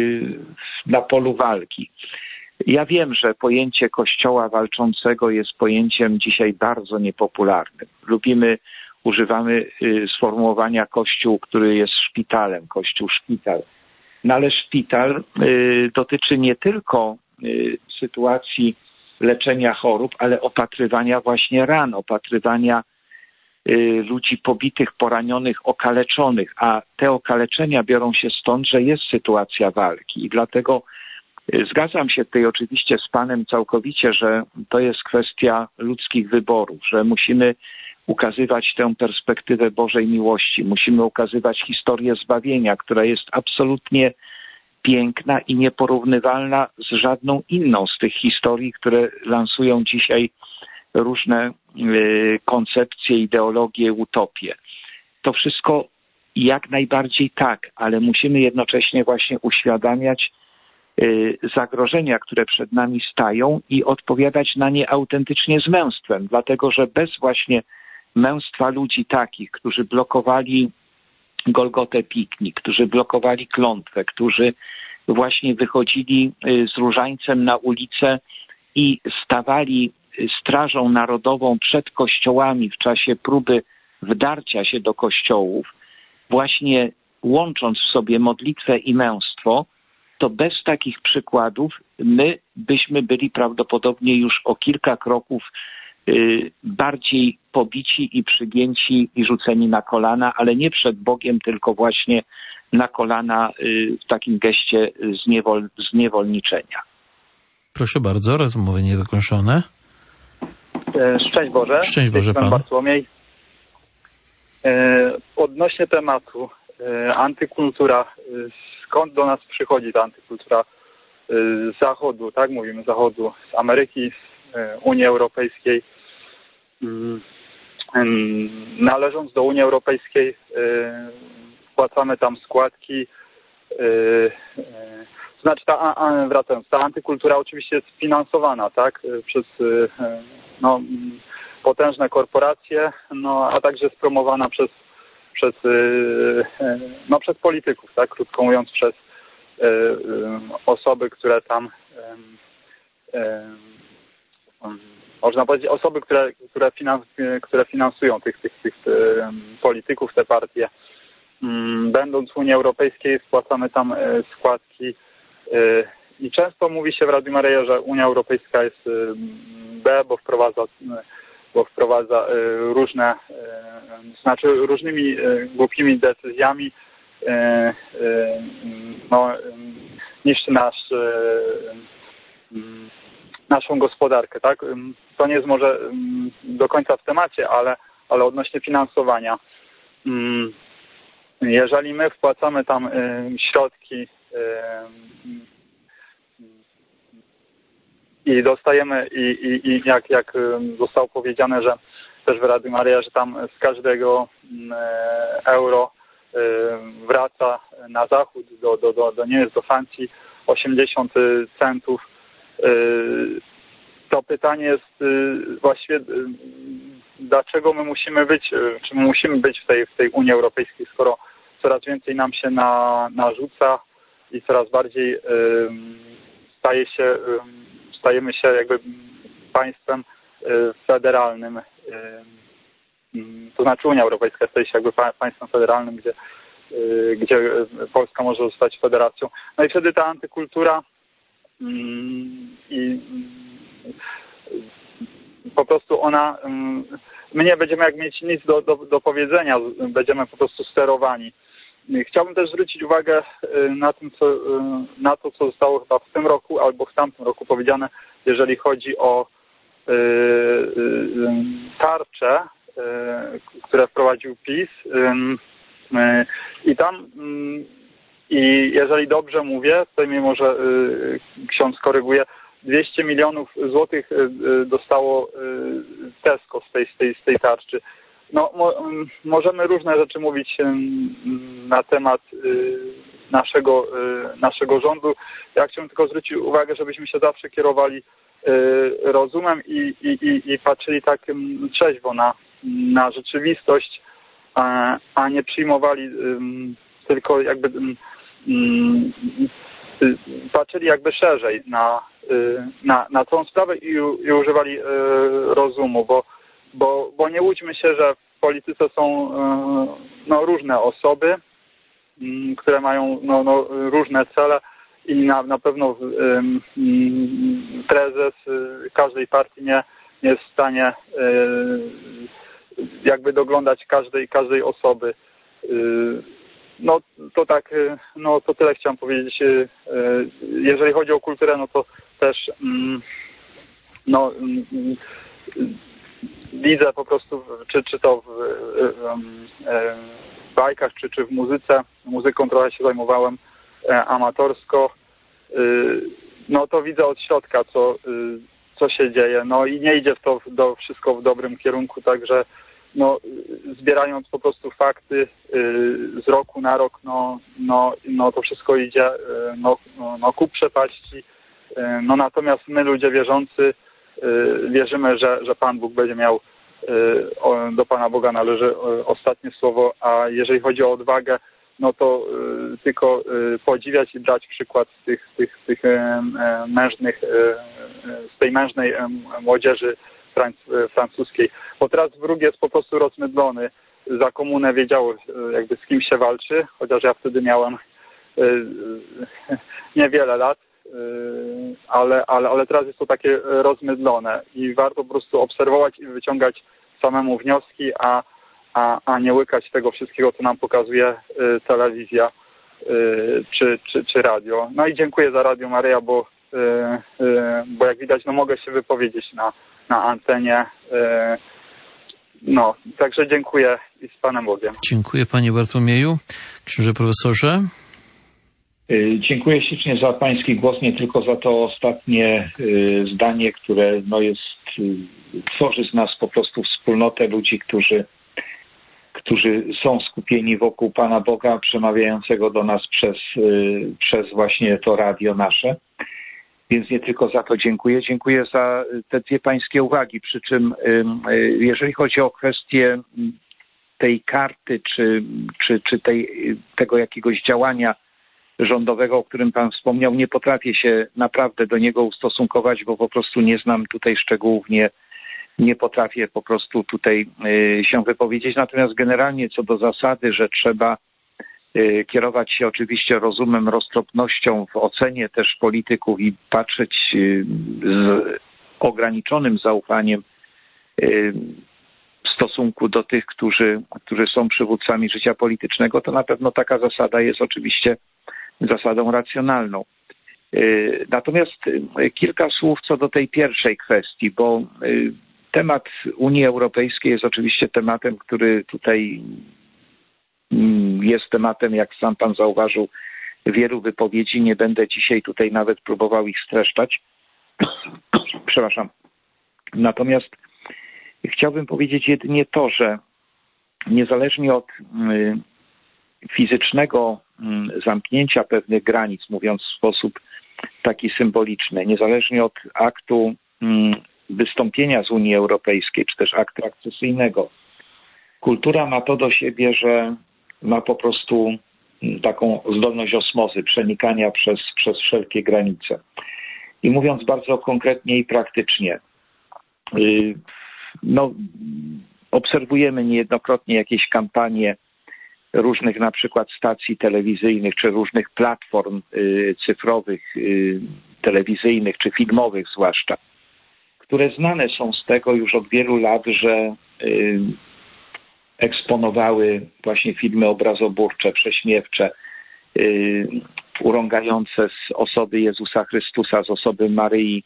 na polu walki. Ja wiem, że pojęcie kościoła walczącego jest pojęciem dzisiaj bardzo niepopularnym. Używamy sformułowania kościół, który jest szpitalem, kościół szpital. No ale szpital dotyczy nie tylko sytuacji leczenia chorób, ale opatrywania właśnie ran, opatrywania ludzi pobitych, poranionych, okaleczonych, a te okaleczenia biorą się stąd, że jest sytuacja walki i dlatego zgadzam się tutaj oczywiście z Panem całkowicie, że to jest kwestia ludzkich wyborów, że musimy ukazywać tę perspektywę Bożej miłości, musimy ukazywać historię zbawienia, która jest absolutnie piękna i nieporównywalna z żadną inną z tych historii, które lansują dzisiaj różne koncepcje, ideologie, utopie. To wszystko jak najbardziej tak, ale musimy jednocześnie właśnie uświadamiać zagrożenia, które przed nami stają i odpowiadać na nie autentycznie z męstwem, dlatego że bez właśnie męstwa ludzi takich, którzy blokowali Golgotę Piknik, którzy blokowali klątwę, którzy właśnie wychodzili z różańcem na ulicę i stawali strażą narodową przed kościołami w czasie próby wdarcia się do kościołów, właśnie łącząc w sobie modlitwę i męstwo, to bez takich przykładów my byśmy byli prawdopodobnie już o kilka kroków bardziej pobici i przygięci i rzuceni na kolana, ale nie przed Bogiem, tylko właśnie na kolana w takim geście zniewolniczenia. Proszę bardzo, rozmowy niedokończone. Szczęść Boże. Szczęść Boże Pan. Bartłomiej. Odnośnie tematu antykultura, skąd do nas przychodzi ta antykultura z Zachodu, tak? Mówimy z Zachodu, z Ameryki, z Unii Europejskiej. Należąc do Unii Europejskiej wpłacamy tam składki, Znaczy, wracając, ta antykultura oczywiście jest finansowana, tak, przez potężne korporacje, a także jest promowana przez polityków, tak, krótko mówiąc, przez osoby, które tam można powiedzieć, osoby, które finansują tych polityków, te partie. Będąc w Unii Europejskiej, spłacamy tam składki i często mówi się w Radiu Maryja, że Unia Europejska jest B, bo wprowadza różne, różnymi głupimi decyzjami niszczy naszą gospodarkę, tak? To nie jest może do końca w temacie, ale odnośnie finansowania. Jeżeli my wpłacamy tam środki i dostajemy i jak zostało powiedziane, że też w Radiu Maryja, że tam z każdego euro wraca na zachód do Niemiec, do Francji 80 centów. To pytanie jest właściwie, dlaczego my musimy być w tej Unii Europejskiej, skoro coraz więcej nam się narzuca i coraz bardziej stajemy się jakby państwem federalnym. To znaczy Unia Europejska staje się jakby państwem federalnym, gdzie Polska może zostać federacją. No i wtedy ta antykultura i po prostu my nie będziemy jak mieć nic do powiedzenia, będziemy po prostu sterowani. Chciałbym też zwrócić uwagę na to, co zostało chyba w tym roku albo w tamtym roku powiedziane, jeżeli chodzi o tarcze, które wprowadził PiS. I tam, jeżeli dobrze mówię, to mnie może ksiądz koryguje, 200 milionów złotych dostało Tesco z tej tarczy. Możemy różne rzeczy mówić na temat naszego rządu. Ja chciałbym tylko zwrócić uwagę, żebyśmy się zawsze kierowali rozumem i patrzyli tak trzeźwo na rzeczywistość, a nie przyjmowali tylko jakby patrzyli jakby szerzej na całą sprawę i używali rozumu, bo nie łudźmy się, że w polityce są różne osoby, które mają różne cele i na pewno prezes każdej partii nie jest w stanie jakby doglądać każdej osoby. To tak, to tyle chciałem powiedzieć. Jeżeli chodzi o kulturę, to też widzę po prostu, czy to w bajkach, czy w muzyce. Muzyką trochę się zajmowałem amatorsko. To widzę od środka, co się dzieje. I nie idzie wszystko w dobrym kierunku, także zbierając po prostu fakty z roku na rok, to wszystko idzie ku przepaści. Natomiast my, ludzie wierzący, wierzymy, że Pan Bóg będzie miał, do Pana Boga należy ostatnie słowo, a jeżeli chodzi o odwagę, to tylko podziwiać i brać przykład z tych mężnych, z tej mężnej młodzieży francuskiej. Bo teraz wróg jest po prostu rozmydlony. Za komunę wiedziało jakby z kim się walczy, chociaż ja wtedy miałem niewiele lat, ale teraz jest to takie rozmydlone i warto po prostu obserwować i wyciągać samemu wnioski, a nie łykać tego wszystkiego, co nam pokazuje telewizja czy radio. I dziękuję za Radio Maryja, bo jak widać, mogę się wypowiedzieć na antenie. Także dziękuję i z Panem Bogiem. Dziękuję Panie Bartłomieju. Księże profesorze. Dziękuję ślicznie za Pański głos, nie tylko za to ostatnie zdanie, które tworzy z nas po prostu wspólnotę ludzi, którzy są skupieni wokół Pana Boga przemawiającego do nas przez właśnie to radio nasze. Więc nie tylko za to dziękuję. Dziękuję za te dwie pańskie uwagi. Przy czym jeżeli chodzi o kwestię tej karty czy tego jakiegoś działania rządowego, o którym Pan wspomniał, nie potrafię się naprawdę do niego ustosunkować, bo po prostu nie znam tutaj szczegółów, nie potrafię po prostu tutaj się wypowiedzieć. Natomiast generalnie co do zasady, że trzeba kierować się oczywiście rozumem, roztropnością w ocenie też polityków i patrzeć z ograniczonym zaufaniem w stosunku do tych, którzy są przywódcami życia politycznego, to na pewno taka zasada jest oczywiście zasadą racjonalną. Natomiast kilka słów co do tej pierwszej kwestii, bo temat Unii Europejskiej jest oczywiście tematem, który tutaj jest tematem, jak sam Pan zauważył, wielu wypowiedzi. Nie będę dzisiaj tutaj nawet próbował ich streszczać. Przepraszam. Natomiast chciałbym powiedzieć jedynie to, że niezależnie od fizycznego zamknięcia pewnych granic, mówiąc w sposób taki symboliczny, niezależnie od aktu wystąpienia z Unii Europejskiej, czy też aktu akcesyjnego, kultura ma to do siebie, że ma po prostu taką zdolność osmozy, przenikania przez wszelkie granice. I mówiąc bardzo konkretnie i praktycznie, obserwujemy niejednokrotnie jakieś kampanie różnych na przykład stacji telewizyjnych, czy różnych platform cyfrowych, telewizyjnych, czy filmowych zwłaszcza, które znane są z tego już od wielu lat, że eksponowały właśnie filmy obrazoburcze, prześmiewcze, urągające z osoby Jezusa Chrystusa, z osoby Maryi.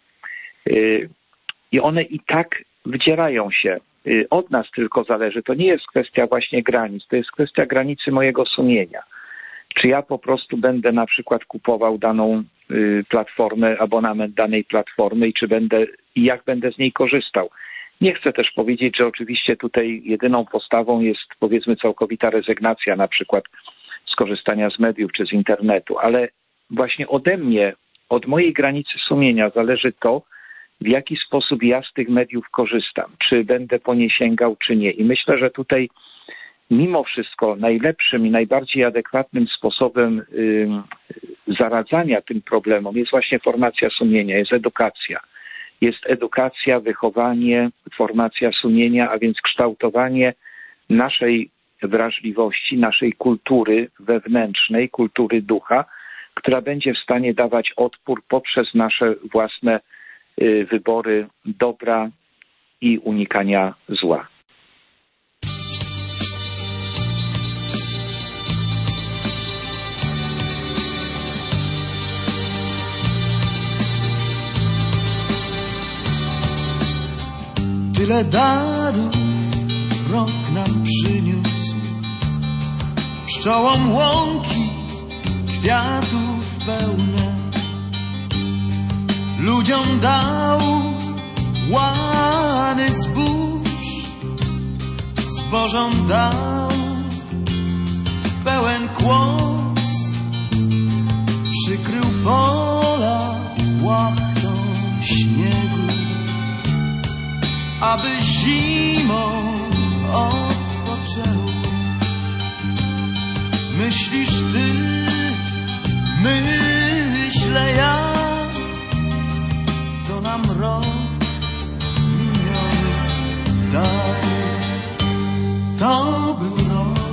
I one i tak wdzierają się. Od nas tylko zależy. To nie jest kwestia właśnie granic, to jest kwestia granicy mojego sumienia. Czy ja po prostu będę na przykład kupował daną platformę, abonament danej platformy i jak będę z niej korzystał. Nie chcę też powiedzieć, że oczywiście tutaj jedyną postawą jest, powiedzmy, całkowita rezygnacja na przykład z korzystania z mediów czy z internetu, ale właśnie ode mnie, od mojej granicy sumienia zależy to, w jaki sposób ja z tych mediów korzystam, czy będę po nie sięgał, czy nie. I myślę, że tutaj mimo wszystko najlepszym i najbardziej adekwatnym sposobem zaradzania tym problemom jest właśnie formacja sumienia, jest edukacja. Jest edukacja, wychowanie, formacja sumienia, a więc kształtowanie naszej wrażliwości, naszej kultury wewnętrznej, kultury ducha, która będzie w stanie dawać odpór poprzez nasze własne wybory dobra i unikania zła. Tyle darów rok nam przyniósł, pszczołom łąki kwiatów pełne, ludziom dał łany zbóż, zbożom dał pełen kłos, przykrył pola łachtą śniegu, aby zimą odpoczęły. Myślisz ty, myślę ja, co nam rok miniony dał. To był rok,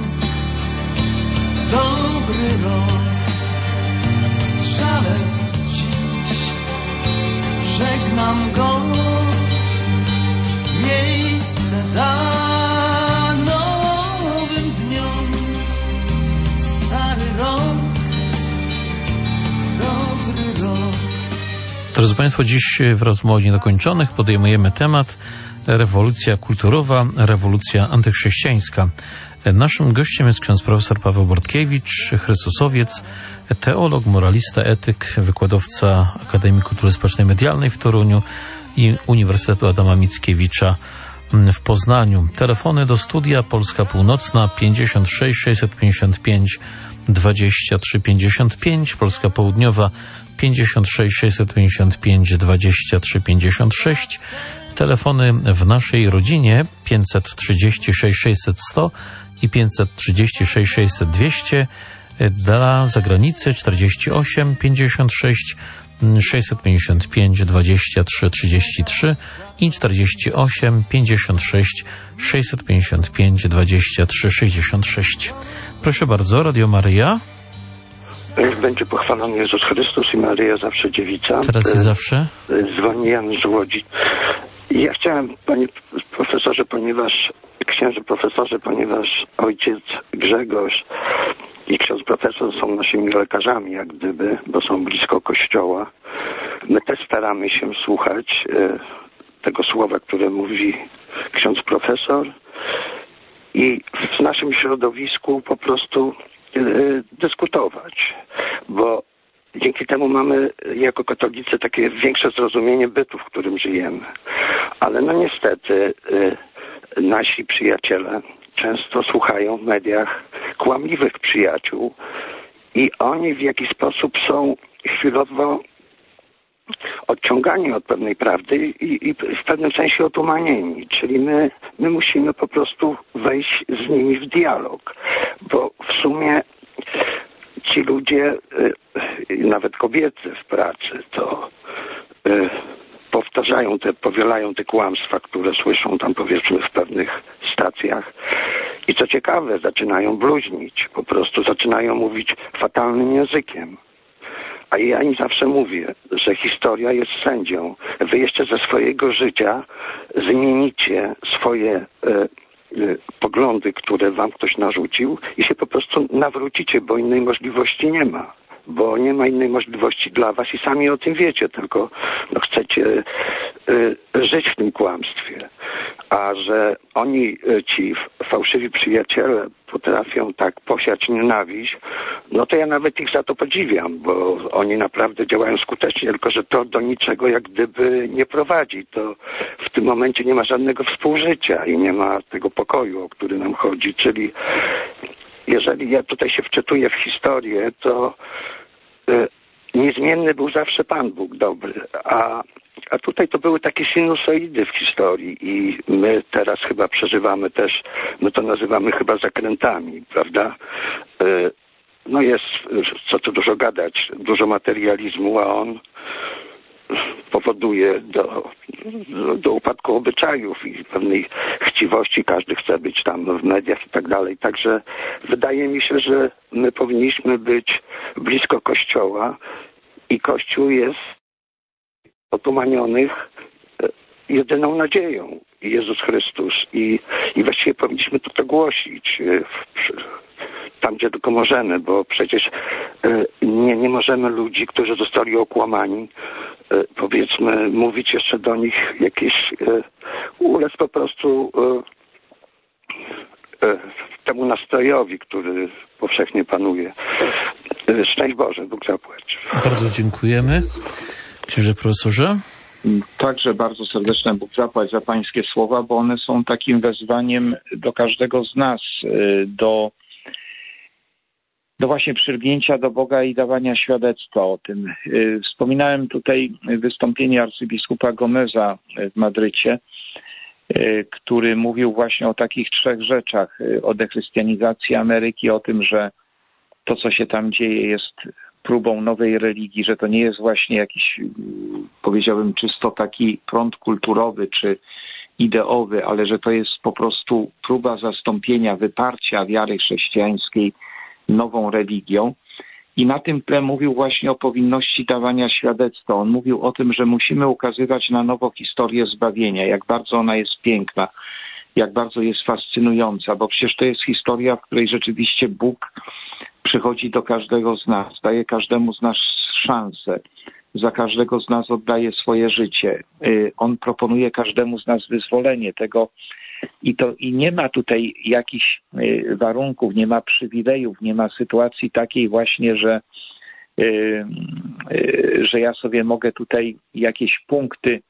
dobry rok, z żalem dziś żegnam go. Miejsce da nowym dniom, stary rok, dobry rok. Drodzy Państwo, dziś w rozmowie niedokończonych podejmujemy temat rewolucja kulturowa, rewolucja antychrześcijańska. Naszym gościem jest ksiądz profesor Paweł Bortkiewicz, chrystusowiec, teolog, moralista, etyk, wykładowca Akademii Kultury Społecznej Medialnej w Toruniu i Uniwersytetu Adama Mickiewicza w Poznaniu. Telefony do studia: Polska Północna 56 655 23 55, Polska Południowa 56 655 23 56. Telefony w naszej rodzinie 536 600 100 i 536 600 200. Dla zagranicy 48 56 655 23 33 i 48 56 655 23 66. Proszę bardzo, Radio Maryja. Niech będzie pochwalony Jezus Chrystus i Maryja zawsze dziewica. Teraz i zawsze. Dzwoni Jan z Łodzi. Ja chciałem, panie profesorze, księże profesorze, ponieważ ojciec Grzegorz i ksiądz profesor są naszymi lekarzami, jak gdyby, bo są blisko Kościoła. My też staramy się słuchać tego słowa, które mówi ksiądz profesor, i w naszym środowisku po prostu dyskutować, bo dzięki temu mamy jako katolicy takie większe zrozumienie bytu, w którym żyjemy. Ale no niestety nasi przyjaciele często słuchają w mediach kłamliwych przyjaciół i oni w jakiś sposób są chwilowo odciągani od pewnej prawdy i w pewnym sensie otumanieni. Czyli my musimy po prostu wejść z nimi w dialog, bo w sumie ci ludzie, nawet kobiety w pracy, to powielają te kłamstwa, które słyszą tam, powiedzmy, w pewnych stacjach. I co ciekawe, zaczynają bluźnić, po prostu zaczynają mówić fatalnym językiem. A ja im zawsze mówię, że historia jest sędzią. Wy jeszcze ze swojego życia zmienicie swoje poglądy, które wam ktoś narzucił, i się po prostu nawrócicie, bo innej możliwości nie ma. Bo nie ma innej możliwości dla was i sami o tym wiecie, tylko chcecie żyć w tym kłamstwie. A że oni, ci fałszywi przyjaciele, potrafią tak posiać nienawiść, no to ja nawet ich za to podziwiam, bo oni naprawdę działają skutecznie, tylko że to do niczego jak gdyby nie prowadzi. To w tym momencie nie ma żadnego współżycia i nie ma tego pokoju, o który nam chodzi. Czyli jeżeli ja tutaj się wczytuję w historię, to niezmienny był zawsze Pan Bóg dobry, a tutaj to były takie sinusoidy w historii i my teraz chyba przeżywamy też, my to nazywamy chyba zakrętami, prawda? No jest, co tu dużo gadać, dużo materializmu, a on powoduje do upadku obyczajów i pewnej chciwości. Każdy chce być tam w mediach i tak dalej. Także wydaje mi się, że my powinniśmy być blisko Kościoła i Kościół jest otumanionych jedyną nadzieją. Jezus Chrystus. I właściwie powinniśmy to głosić tam, gdzie tylko możemy, bo przecież nie możemy ludzi, którzy zostali okłamani, powiedzmy, mówić jeszcze do nich jakieś ulec po prostu temu nastrojowi, który powszechnie panuje. Szczęść Boże, Bóg zapłać. Bardzo dziękujemy. Księże profesorze? Także bardzo serdeczne Bóg zapłać za pańskie słowa, bo one są takim wezwaniem do każdego z nas, do właśnie przylgnięcia do Boga i dawania świadectwa o tym. Wspominałem tutaj wystąpienie arcybiskupa Gomeza w Madrycie, który mówił właśnie o takich 3 rzeczach. O dechrystianizacji Ameryki, o tym, że to, co się tam dzieje, jest próbą nowej religii, że to nie jest właśnie jakiś, powiedziałbym, czysto taki prąd kulturowy czy ideowy, ale że to jest po prostu próba zastąpienia, wyparcia wiary chrześcijańskiej nową religią. I na tym tle mówił właśnie o powinności dawania świadectwa. On mówił o tym, że musimy ukazywać na nowo historię zbawienia, jak bardzo ona jest piękna, jak bardzo jest fascynująca, bo przecież to jest historia, w której rzeczywiście Bóg przychodzi do każdego z nas, daje każdemu z nas szansę, za każdego z nas oddaje swoje życie. On proponuje każdemu z nas wyzwolenie tego i nie ma tutaj jakichś warunków, nie ma przywilejów, nie ma sytuacji takiej właśnie, że ja sobie mogę tutaj jakieś punkty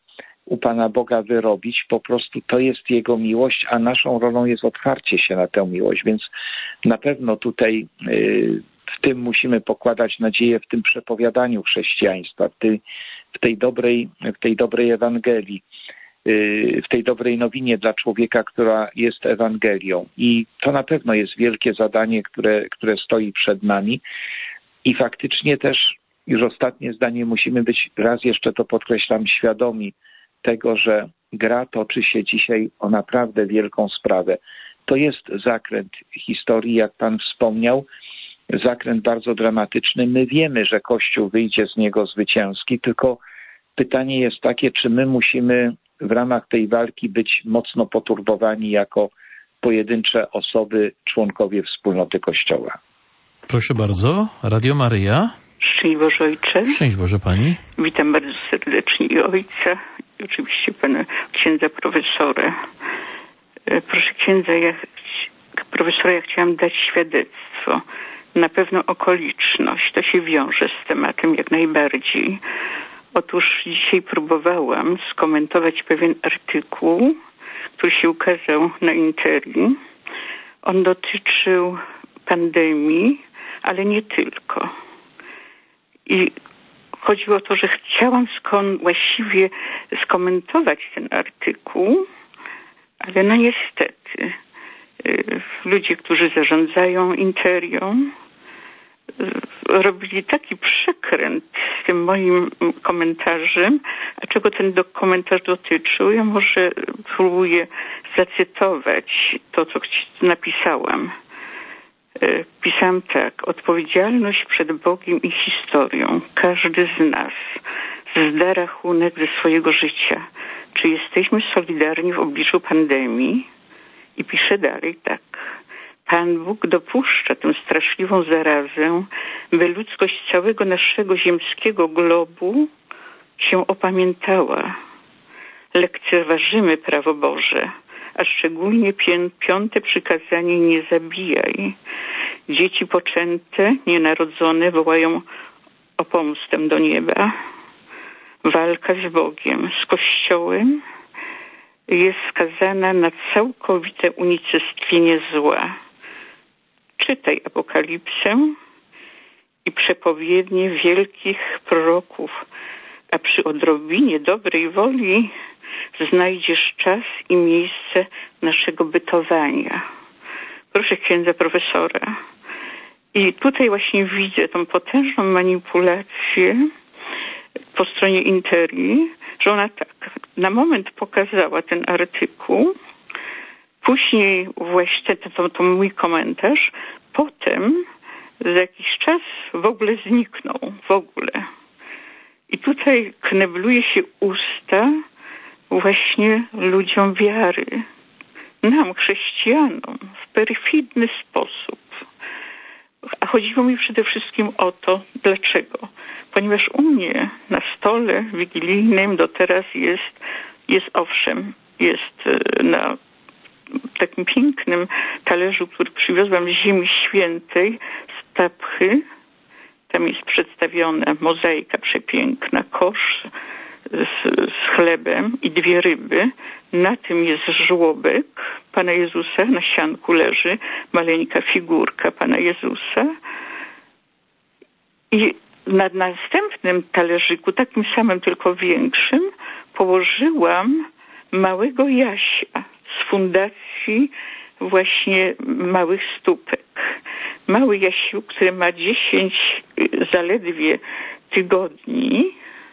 u Pana Boga wyrobić. Po prostu to jest Jego miłość, a naszą rolą jest otwarcie się na tę miłość. Więc na pewno tutaj w tym musimy pokładać nadzieję, w tym przepowiadaniu chrześcijaństwa, w tej dobrej Ewangelii, w tej dobrej nowinie dla człowieka, która jest Ewangelią. I to na pewno jest wielkie zadanie, które stoi przed nami. I faktycznie też, już ostatnie zdanie, musimy być, raz jeszcze to podkreślam, świadomi tego, że gra toczy się dzisiaj o naprawdę wielką sprawę. To jest zakręt historii, jak Pan wspomniał, zakręt bardzo dramatyczny. My wiemy, że Kościół wyjdzie z niego zwycięski, tylko pytanie jest takie, czy my musimy w ramach tej walki być mocno poturbowani jako pojedyncze osoby, członkowie wspólnoty Kościoła. Proszę bardzo, Radio Maryja. Szczęść Boże Ojcze. Szczęść Boże Pani. Witam bardzo serdecznie i Ojca, i oczywiście Pana księdza profesora. Proszę księdza, profesora, ja chciałam dać świadectwo. Na pewno okoliczność, to się wiąże z tematem jak najbardziej. Otóż dzisiaj próbowałam skomentować pewien artykuł, który się ukazał na Interii. On dotyczył pandemii, ale nie tylko. I chodziło o to, że chciałam właściwie skomentować ten artykuł, ale no niestety ludzie, którzy zarządzają Interią, robili taki przekręt z tym moim komentarzem. A czego ten komentarz dotyczył? Ja może próbuję zacytować to, co napisałam. Pisałam tak: odpowiedzialność przed Bogiem i historią. Każdy z nas zda rachunek ze swojego życia. Czy jesteśmy solidarni w obliczu pandemii? I piszę dalej tak. Pan Bóg dopuszcza tę straszliwą zarazę, by ludzkość całego naszego ziemskiego globu się opamiętała. Lekceważymy prawo Boże, a szczególnie 5. przykazanie: nie zabijaj. Dzieci poczęte, nienarodzone wołają o pomstę do nieba. Walka z Bogiem, z Kościołem jest skazana na całkowite unicestwienie zła. Czytaj Apokalipsę i przepowiednie wielkich proroków, a przy odrobinie dobrej woli znajdziesz czas i miejsce naszego bytowania. Proszę księdza profesora. I tutaj właśnie widzę tą potężną manipulację po stronie Interii, że ona tak na moment pokazała ten artykuł, później właśnie to mój komentarz, potem za jakiś czas w ogóle zniknął, w ogóle. I tutaj knebluje się usta właśnie ludziom wiary, nam, chrześcijanom, w perfidny sposób. A chodziło mi przede wszystkim o to, dlaczego. Ponieważ u mnie na stole wigilijnym do teraz jest na takim pięknym talerzu, który przywiozłam z Ziemi Świętej, z Tapchy. Tam jest przedstawiona mozaika przepiękna, kosz z chlebem i 2 ryby. Na tym jest żłobek Pana Jezusa, na sianku leży maleńka figurka Pana Jezusa. I na następnym talerzyku, takim samym, tylko większym, położyłam małego Jasia z fundacji właśnie Małych Stópek. Mały Jasiu, który ma 10 zaledwie tygodni,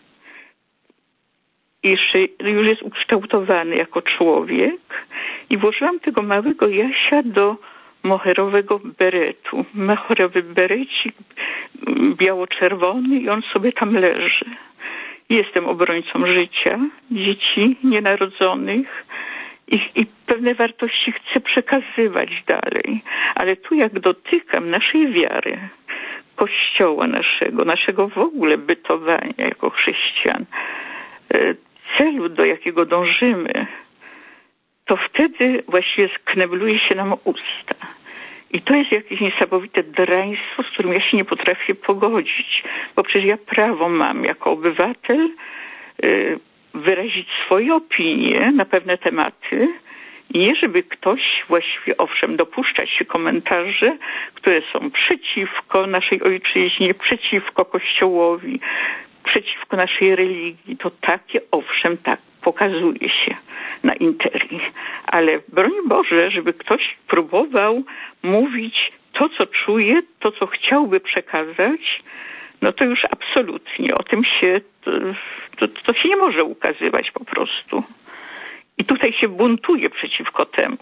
jeszcze już jest ukształtowany jako człowiek, i włożyłam tego małego Jasia do moherowego beretu. Moherowy berecik biało-czerwony i on sobie tam leży. Jestem obrońcą życia, dzieci nienarodzonych i pewne wartości chcę przekazywać dalej. Ale tu jak dotykam naszej wiary, Kościoła naszego w ogóle bytowania jako chrześcijan, celu, do jakiego dążymy, to wtedy właściwie sknebluje się nam usta. I to jest jakieś niesamowite draństwo, z którym ja się nie potrafię pogodzić. Bo przecież ja prawo mam jako obywatel wyrazić swoje opinie na pewne tematy i nie żeby ktoś właściwie, owszem, dopuszcza się komentarzy, które są przeciwko naszej ojczyźnie, przeciwko Kościołowi, przeciwko naszej religii. To takie, owszem, tak pokazuje się na interii. Ale broń Boże, żeby ktoś próbował mówić to, co czuje, to, co chciałby przekazać, no to już absolutnie. O tym się, to się nie może ukazywać po prostu. I tutaj się buntuje przeciwko temu.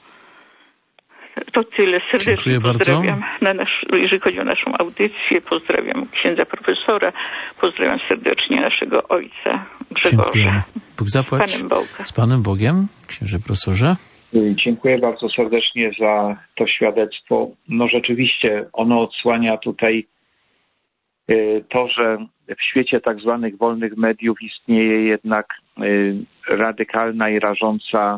To tyle. Serdecznie pozdrawiam, jeżeli chodzi o naszą audycję. Pozdrawiam księdza profesora. Pozdrawiam serdecznie naszego ojca Grzegorza. Dziękuję. Bóg zapłać. Z Panem Bogiem. Z Panem Bogiem, księże profesorze. Dziękuję bardzo serdecznie za to świadectwo. No rzeczywiście ono odsłania tutaj to, że w świecie tak zwanych wolnych mediów istnieje jednak radykalna i rażąca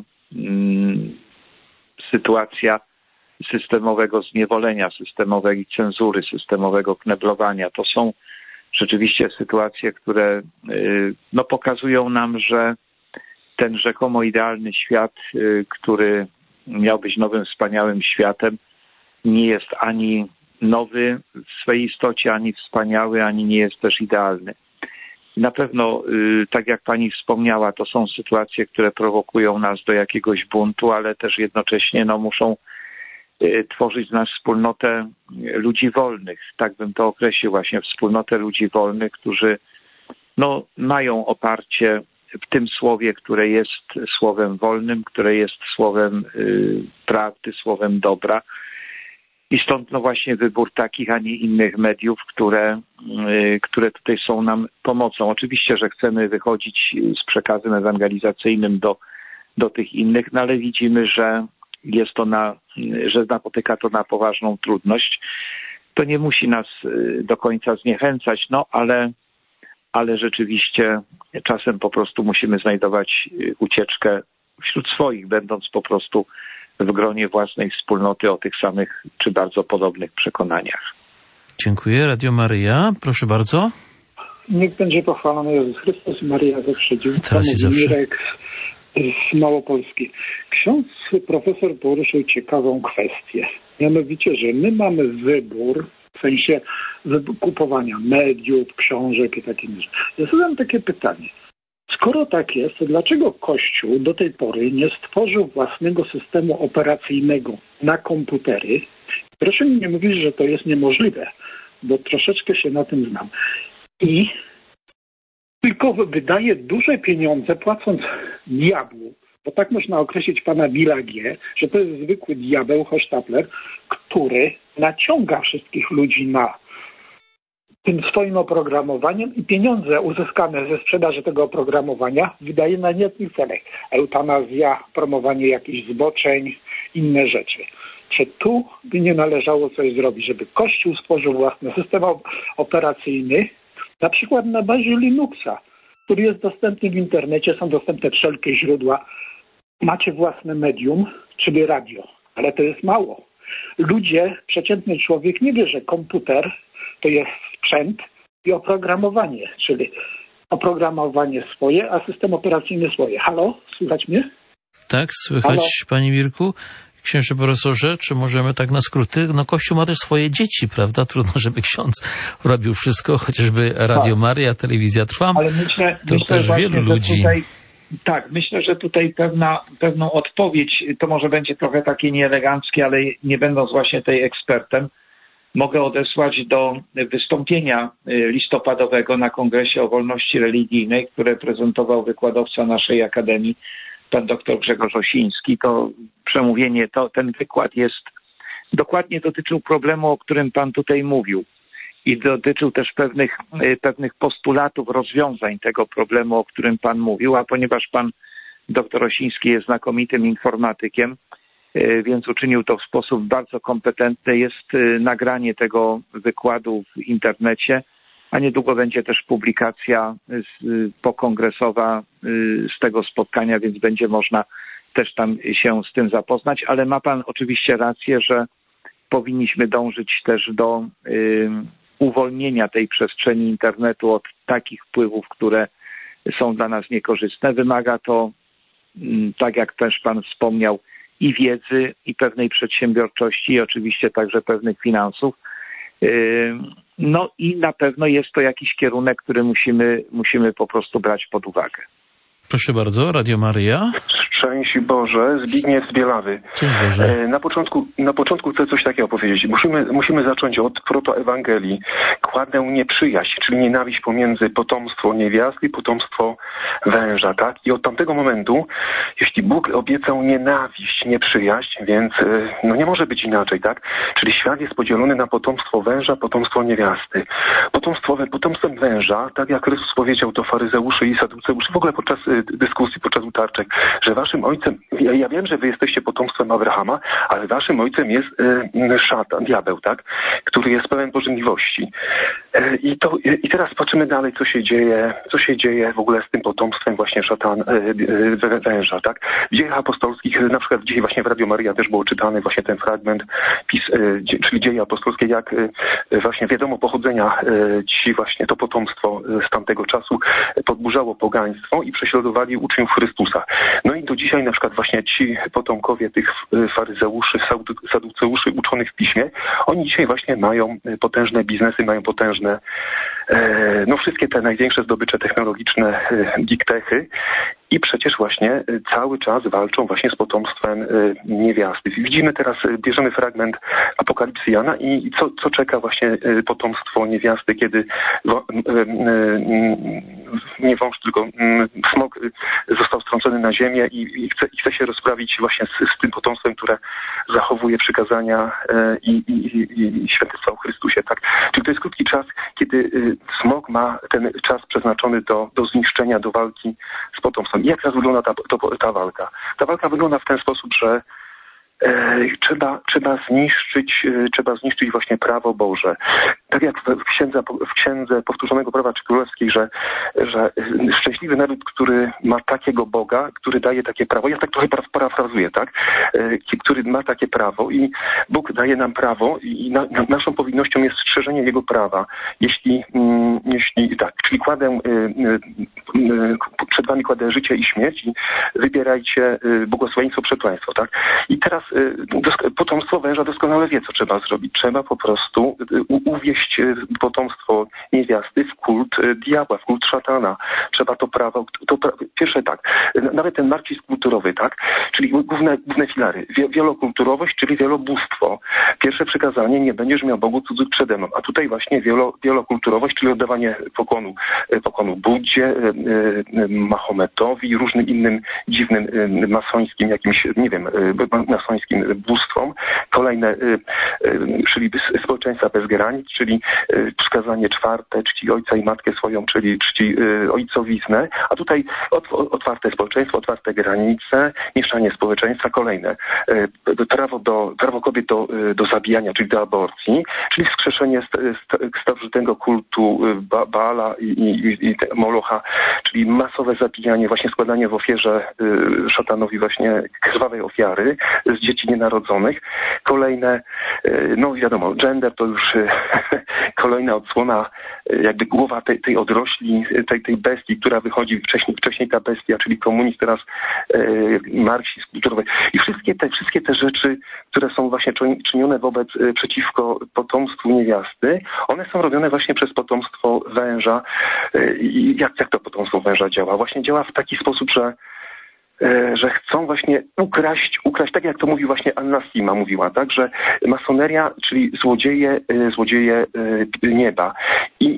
sytuacja systemowego zniewolenia, systemowej cenzury, systemowego kneblowania. To są rzeczywiście sytuacje, które no, pokazują nam, że ten rzekomo idealny świat, który miał być nowym, wspaniałym światem, nie jest ani nowy w swej istocie, ani wspaniały, ani nie jest też idealny. Na pewno, tak jak pani wspomniała, to są sytuacje, które prowokują nas do jakiegoś buntu, ale też jednocześnie no, muszą tworzyć nas wspólnotę ludzi wolnych. Tak bym to określił, właśnie wspólnotę ludzi wolnych, którzy no, mają oparcie w tym słowie, które jest słowem wolnym, które jest słowem prawdy, słowem dobra. I stąd no właśnie wybór takich, a nie innych mediów, które tutaj są nam pomocą. Oczywiście, że chcemy wychodzić z przekazem ewangelizacyjnym do tych innych, no ale widzimy, że jest to że napotyka to na poważną trudność. To nie musi nas do końca zniechęcać, no ale rzeczywiście czasem po prostu musimy znajdować ucieczkę wśród swoich, będąc po prostu w gronie własnej wspólnoty o tych samych czy bardzo podobnych przekonaniach. Dziękuję. Radio Maryja, proszę bardzo. Niech będzie pochwalony Jezus Chrystus, Maryja zawsze dziękuję. Mirek z Małopolski. Ksiądz profesor poruszył ciekawą kwestię. Mianowicie, że my mamy wybór, w sensie kupowania mediów, książek i takie rzeczy. Ja zadam takie pytanie. Skoro tak jest, to dlaczego Kościół do tej pory nie stworzył własnego systemu operacyjnego na komputery? Proszę mi nie mówić, że to jest niemożliwe, bo troszeczkę się na tym znam. I tylko wydaje duże pieniądze, płacąc diabłu, bo tak można określić pana Billa G., że to jest zwykły diabeł, hochsztapler, który naciąga wszystkich ludzi na tym swoim oprogramowaniem i pieniądze uzyskane ze sprzedaży tego oprogramowania wydaje na niezły celek. Eutanazja, promowanie jakichś zboczeń, inne rzeczy. Czy tu by nie należało coś zrobić, żeby Kościół stworzył własny system operacyjny, na przykład na bazie Linuxa, który jest dostępny w internecie, są dostępne wszelkie źródła. Macie własne medium, czyli radio, ale to jest mało. Ludzie, przeciętny człowiek nie wie, że komputer to jest sprzęt i oprogramowanie, czyli oprogramowanie swoje, a system operacyjny swoje. Halo, słychać mnie? Tak, słychać. Halo? Panie Mirku. Księże profesorze, czy możemy tak na skróty? No Kościół ma też swoje dzieci, prawda? Trudno, żeby ksiądz robił wszystko, chociażby Radio Maryja, Telewizja Trwam. Ale myślę też właśnie, wielu ludzi. Tak, myślę, że tutaj pewną odpowiedź, to może będzie trochę takie nieeleganckie, ale nie będąc właśnie tej ekspertem, mogę odesłać do wystąpienia listopadowego na Kongresie o Wolności Religijnej, które prezentował wykładowca naszej Akademii, pan dr Grzegorz Osiński. To przemówienie, ten wykład dokładnie dotyczył problemu, o którym pan tutaj mówił. I dotyczył też pewnych postulatów rozwiązań tego problemu, o którym pan mówił, a ponieważ pan dr Osiński jest znakomitym informatykiem, więc uczynił to w sposób bardzo kompetentny. Jest nagranie tego wykładu w internecie, a niedługo będzie też publikacja pokongresowa z tego spotkania, więc będzie można też tam się z tym zapoznać. Ale ma pan oczywiście rację, że powinniśmy dążyć też do uwolnienia tej przestrzeni internetu od takich wpływów, które są dla nas niekorzystne. Wymaga to, tak jak też Pan wspomniał, i wiedzy, i pewnej przedsiębiorczości, i oczywiście także pewnych finansów. No i na pewno jest to jakiś kierunek, który musimy po prostu brać pod uwagę. Proszę bardzo, Radio Maryja. Szczęść Boże, Zbigniew z Bielawy. Na początku chcę coś takiego powiedzieć. Musimy zacząć od protoewangelii. Kładę nieprzyjaźń, czyli nienawiść pomiędzy potomstwo niewiasty i potomstwo węża, tak? I od tamtego momentu, jeśli Bóg obiecał nienawiść, nieprzyjaźń, więc no nie może być inaczej, tak? Czyli świat jest podzielony na potomstwo węża, potomstwo niewiasty. Potomstwem węża, tak jak Chrystus powiedział do faryzeuszy i saduceuszy, w ogóle podczas dyskusji, podczas utarczek, że waszym ojcem, ja wiem, że wy jesteście potomstwem Abrahama, ale waszym ojcem jest szatan, diabeł, tak? Który jest pełen pożądliwości. I teraz patrzymy dalej, co się dzieje w ogóle z tym potomstwem właśnie węża, tak? W dziejach apostolskich, na przykład dzisiaj właśnie w Radio Maryja też było czytany właśnie ten fragment, czyli dzieje apostolskie, jak właśnie wiadomo pochodzenia ci właśnie to potomstwo z tamtego czasu podburzało pogaństwo i prześladowali uczniów Chrystusa. No i do dzisiaj na przykład właśnie ci potomkowie tych faryzeuszy, saduceuszy uczonych w piśmie, oni dzisiaj właśnie mają potężne biznesy, mają potężne no wszystkie te największe zdobycze technologiczne, big techy i przecież właśnie cały czas walczą właśnie z potomstwem niewiasty. Widzimy teraz, bierzemy fragment Apokalipsy Jana i co czeka właśnie potomstwo niewiasty, kiedy nie wąż, tylko smok został strącony na ziemię i chce się rozprawić właśnie z tym potomstwem, które zachowuje przykazania i świadectwa o Chrystusie. Tak? Czyli to jest krótki czas, kiedy smok ma ten czas przeznaczony do zniszczenia, do walki z potomstwem. I jak teraz wygląda ta walka? Ta walka wygląda w ten sposób, że trzeba zniszczyć właśnie prawo Boże. Tak jak w księdze Powtórzonego Prawa czy Królewskiej, że szczęśliwy naród, który ma takiego Boga, który daje takie prawo, ja tak trochę parafrazuję, tak? Który ma takie prawo i Bóg daje nam prawo i naszą powinnością jest strzeżenie Jego prawa. Jeśli tak, czyli przed wami kładę życie i śmierć i wybierajcie błogosławieństwo, przekleństwo, tak? I teraz potomstwo węża doskonale wie, co trzeba zrobić. Trzeba po prostu uwieść potomstwo niewiasty w kult diabła, w kult szatana. Trzeba to prawo, pierwsze tak, nawet ten marksizm kulturowy, tak? Czyli główne filary. Wielokulturowość, czyli wielobóstwo. Pierwsze przykazanie, nie będziesz miał Bogu cudzych przede mną. A tutaj właśnie wielokulturowowie, czyli oddawanie pokłonu Buddzie, Mahometowi, różnym innym dziwnym masońskim jakimś, nie wiem, masońskim bóstwom. Kolejne, czyli społeczeństwa bez granic, czyli przykazanie czwarte, czci ojca i matkę swoją, czyli czci ojcowiznę. A tutaj otwarte społeczeństwo, otwarte granice, mieszanie społeczeństwa. Kolejne, prawo kobiet do zabijania, czyli do aborcji, czyli wskrzeszenie starożytnego kultu Baala i Molocha, czyli masowe zabijanie, właśnie składanie w ofierze szatanowi właśnie krwawej ofiary z dzieci nienarodzonych. Kolejne, no wiadomo, gender to już kolejna odsłona, jakby głowa tej odrośli, tej bestii, która wychodzi wcześniej ta bestia, czyli komunizm, teraz marksizm kulturowy. I wszystkie te rzeczy, które są właśnie czynione przeciwko potomstwu niewiasty, one są robione właśnie przez potomstwo węża. I jak to potomstwo węża działa? Właśnie działa w taki sposób, że chcą właśnie ukraść, tak jak to mówił właśnie Anna Sima mówiła, tak, że masoneria, czyli złodzieje nieba. I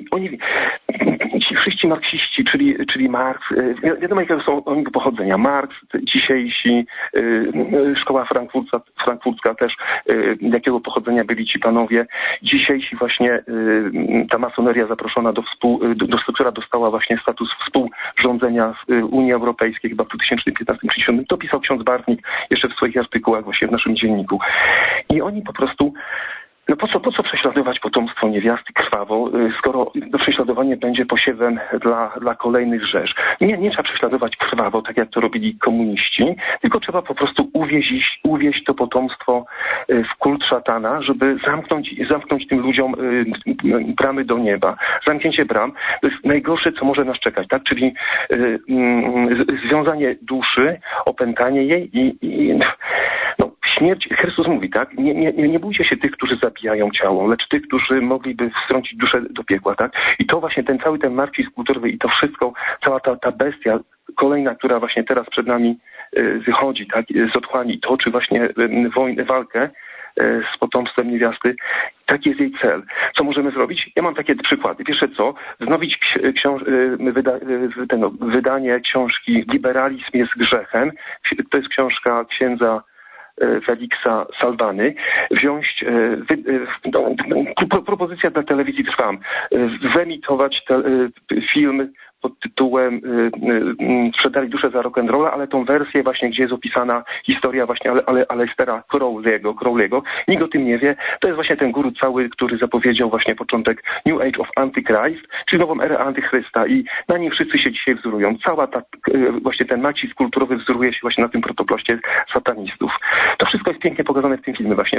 ci wszyscy marksiści, czyli Marks, wiadomo jakiego są oni pochodzenia. Marks, dzisiejsi, szkoła frankfurcka też, jakiego pochodzenia byli ci panowie. Dzisiejsi właśnie ta masoneria zaproszona która dostała właśnie status współrządzenia w Unii Europejskiej chyba w 2015-2017. To pisał ksiądz Bartnik jeszcze w swoich artykułach właśnie w naszym dzienniku. I oni po prostu No po co prześladować potomstwo niewiasty krwawo, skoro to prześladowanie będzie posiewem dla kolejnych rzesz. Nie trzeba prześladować krwawo, tak jak to robili komuniści, tylko trzeba po prostu uwieść to potomstwo w kult szatana, żeby zamknąć tym ludziom bramy do nieba. Zamknięcie bram to jest najgorsze, co może nas czekać, tak? Czyli związanie duszy, opętanie jej i śmierć. Chrystus mówi, tak? Nie bójcie się tych, którzy zabijają ciało, lecz tych, którzy mogliby wtrącić duszę do piekła, tak? I to właśnie ten marksizm kulturowy i to wszystko, cała ta bestia kolejna, która właśnie teraz przed nami wychodzi, tak? Z otchłani, toczy właśnie walkę z potomstwem niewiasty. Taki jest jej cel. Co możemy zrobić? Ja mam takie przykłady. Pierwsze co? Wznowić wydanie książki Liberalizm jest grzechem. To jest książka księdza Feliksa Salwany, wziąć propozycja dla telewizji Trwam, wyemitować film pod tytułem Sprzedali duszę za rock'n'rolla, ale tą wersję właśnie, gdzie jest opisana historia właśnie Aleisteira Crowley'ego. Nikt o tym nie wie. To jest właśnie ten guru cały, który zapowiedział właśnie początek New Age of Antichrist, czyli nową erę Antychrysta i na nim wszyscy się dzisiaj wzorują. Cała właśnie ten marksizm kulturowy wzoruje się właśnie na tym protoploście satanistów. To wszystko jest pięknie pokazane w tym filmie właśnie.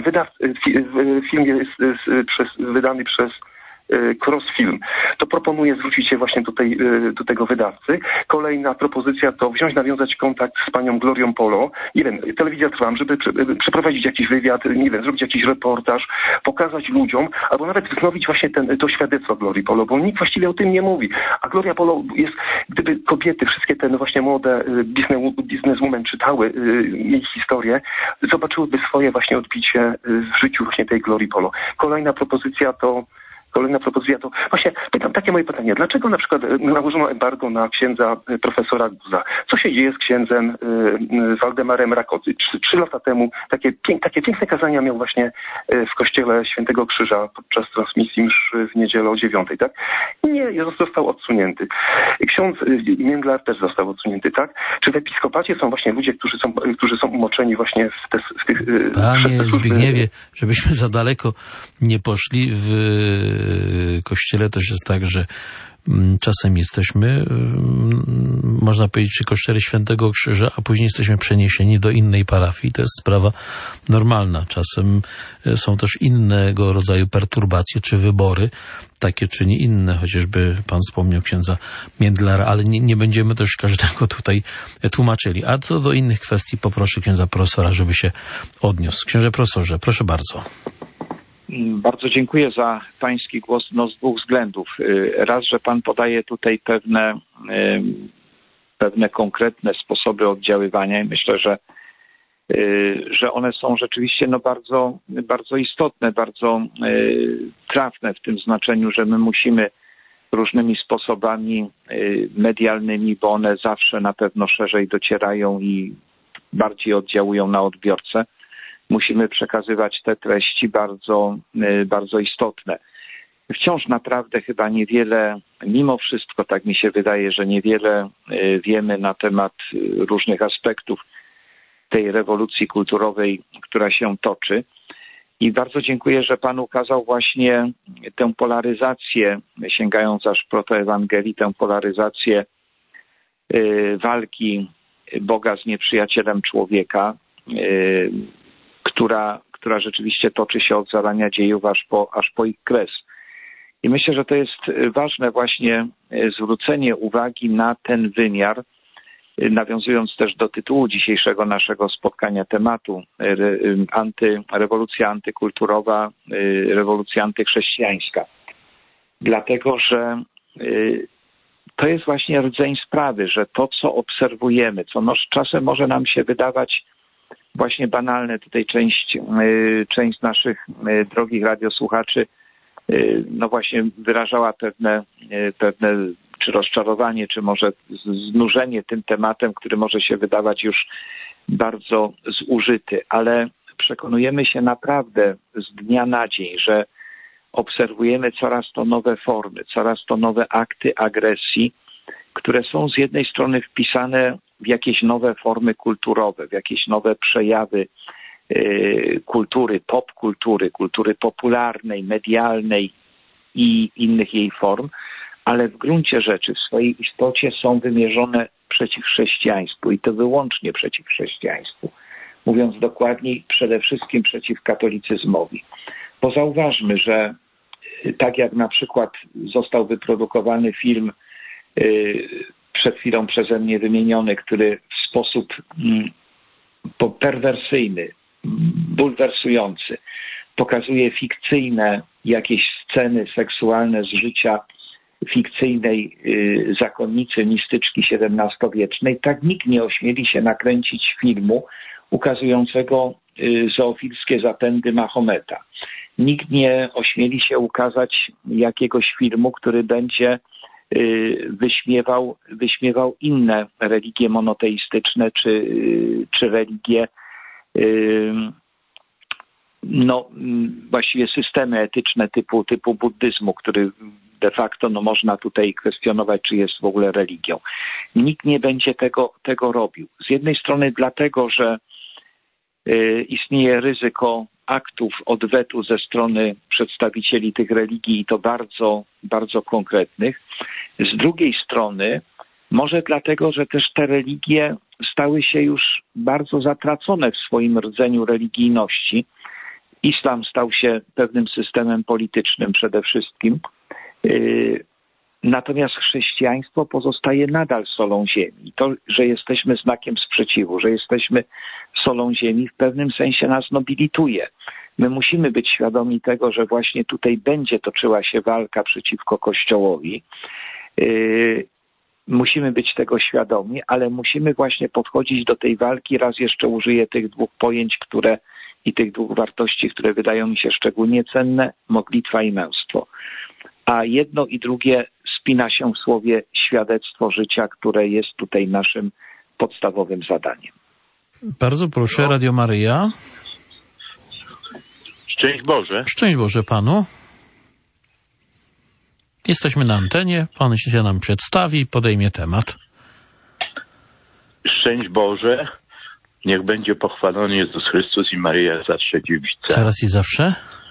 Film jest wydany przez Crossfilm. To proponuję zwrócić się właśnie do tego wydawcy. Kolejna propozycja to nawiązać kontakt z panią Glorią Polo. Nie wiem, telewizja Trwam, żeby przeprowadzić jakiś wywiad, nie wiem, zrobić jakiś reportaż, pokazać ludziom, albo nawet wznowić właśnie to świadectwo Glorii Polo, bo nikt właściwie o tym nie mówi. A Gloria Polo jest, gdyby kobiety, wszystkie te właśnie młode bizneswomen czytały jej historię, zobaczyłyby swoje właśnie odbicie w życiu właśnie tej Glorii Polo. Kolejna propozycja to właśnie takie moje pytanie. Dlaczego na przykład nałożono embargo na księdza profesora Guza? Co się dzieje z księdzem Waldemarem Rakocy? 3 lata temu takie piękne kazania miał właśnie w kościele Świętego Krzyża podczas transmisji mszy w niedzielę o 9:00, tak? Nie, został odsunięty. Ksiądz Międlar też został odsunięty, tak? Czy w episkopacie są właśnie ludzie, którzy są umoczeni właśnie w tych... Panie Zbigniewie, żebyśmy za daleko nie poszli, w Kościele też jest tak, że czasem jesteśmy, można powiedzieć, przy Kościele Świętego Krzyża, a później jesteśmy przeniesieni do innej parafii. To jest sprawa normalna. Czasem są też innego rodzaju perturbacje czy wybory, takie czy nie inne, chociażby pan wspomniał księdza Międlara, ale nie będziemy też każdego tutaj tłumaczyli. A co do innych kwestii, poproszę księdza profesora, żeby się odniósł. Księże profesorze, proszę bardzo. Bardzo dziękuję za pański głos z 2 względów. Raz, że pan podaje tutaj pewne konkretne sposoby oddziaływania i myślę, że one są rzeczywiście bardzo, bardzo istotne, bardzo trafne w tym znaczeniu, że my musimy różnymi sposobami medialnymi, bo one zawsze na pewno szerzej docierają i bardziej oddziałują na odbiorcę. Musimy przekazywać te treści bardzo, bardzo istotne. Wciąż naprawdę chyba niewiele, mimo wszystko tak mi się wydaje, że niewiele wiemy na temat różnych aspektów tej rewolucji kulturowej, która się toczy. I bardzo dziękuję, że Pan ukazał właśnie tę polaryzację, sięgając aż protoewangelii, tę polaryzację walki Boga z nieprzyjacielem człowieka, która rzeczywiście toczy się od zarania dziejów aż po ich kres. I myślę, że to jest ważne właśnie zwrócenie uwagi na ten wymiar, nawiązując też do tytułu dzisiejszego naszego spotkania, tematu rewolucja antykulturowa, rewolucja antychrześcijańska. Dlatego, że to jest właśnie rdzeń sprawy, że to, co obserwujemy, co czasem może nam się wydawać właśnie banalne, tutaj część naszych drogich radiosłuchaczy no właśnie wyrażała pewne czy rozczarowanie, czy może znużenie tym tematem, który może się wydawać już bardzo zużyty, ale przekonujemy się naprawdę z dnia na dzień, że obserwujemy coraz to nowe formy, coraz to nowe akty agresji, które są z jednej strony wpisane w jakieś nowe formy kulturowe, w jakieś nowe przejawy kultury, popkultury, kultury popularnej, medialnej i innych jej form, ale w gruncie rzeczy, w swojej istocie są wymierzone przeciw chrześcijaństwu i to wyłącznie przeciw chrześcijaństwu. Mówiąc dokładniej, przede wszystkim przeciw katolicyzmowi. Bo zauważmy, że tak jak na przykład został wyprodukowany film przed chwilą przeze mnie wymieniony, który w sposób perwersyjny, bulwersujący pokazuje fikcyjne jakieś sceny seksualne z życia fikcyjnej zakonnicy, mistyczki XVII-wiecznej, tak nikt nie ośmieli się nakręcić filmu ukazującego zoofilskie zapędy Mahometa. Nikt nie ośmieli się ukazać jakiegoś filmu, który będzie wyśmiewał inne religie monoteistyczne czy religie, właściwie systemy etyczne typu buddyzmu, który de facto można tutaj kwestionować, czy jest w ogóle religią. Nikt nie będzie tego robił. Z jednej strony dlatego, że istnieje ryzyko aktów odwetu ze strony przedstawicieli tych religii i to bardzo, bardzo konkretnych. Z drugiej strony może dlatego, że też te religie stały się już bardzo zatracone w swoim rdzeniu religijności. Islam stał się pewnym systemem politycznym przede wszystkim. Natomiast chrześcijaństwo pozostaje nadal solą ziemi. To, że jesteśmy znakiem sprzeciwu, że jesteśmy solą ziemi, w pewnym sensie nas nobilituje. My musimy być świadomi tego, że właśnie tutaj będzie toczyła się walka przeciwko Kościołowi. Musimy być tego świadomi, ale musimy właśnie podchodzić do tej walki, raz jeszcze użyję tych dwóch pojęć, i tych dwóch wartości, które wydają mi się szczególnie cenne, modlitwa i męstwo. A jedno i drugie spina się w słowie świadectwo życia, które jest tutaj naszym podstawowym zadaniem. Bardzo proszę, Radio Maryja. Szczęść Boże. Szczęść Boże Panu. Jesteśmy na antenie, Pan się nam przedstawi, podejmie temat. Szczęść Boże. Niech będzie pochwalony Jezus Chrystus i Maryja zawsze dziewica. Teraz i zawsze.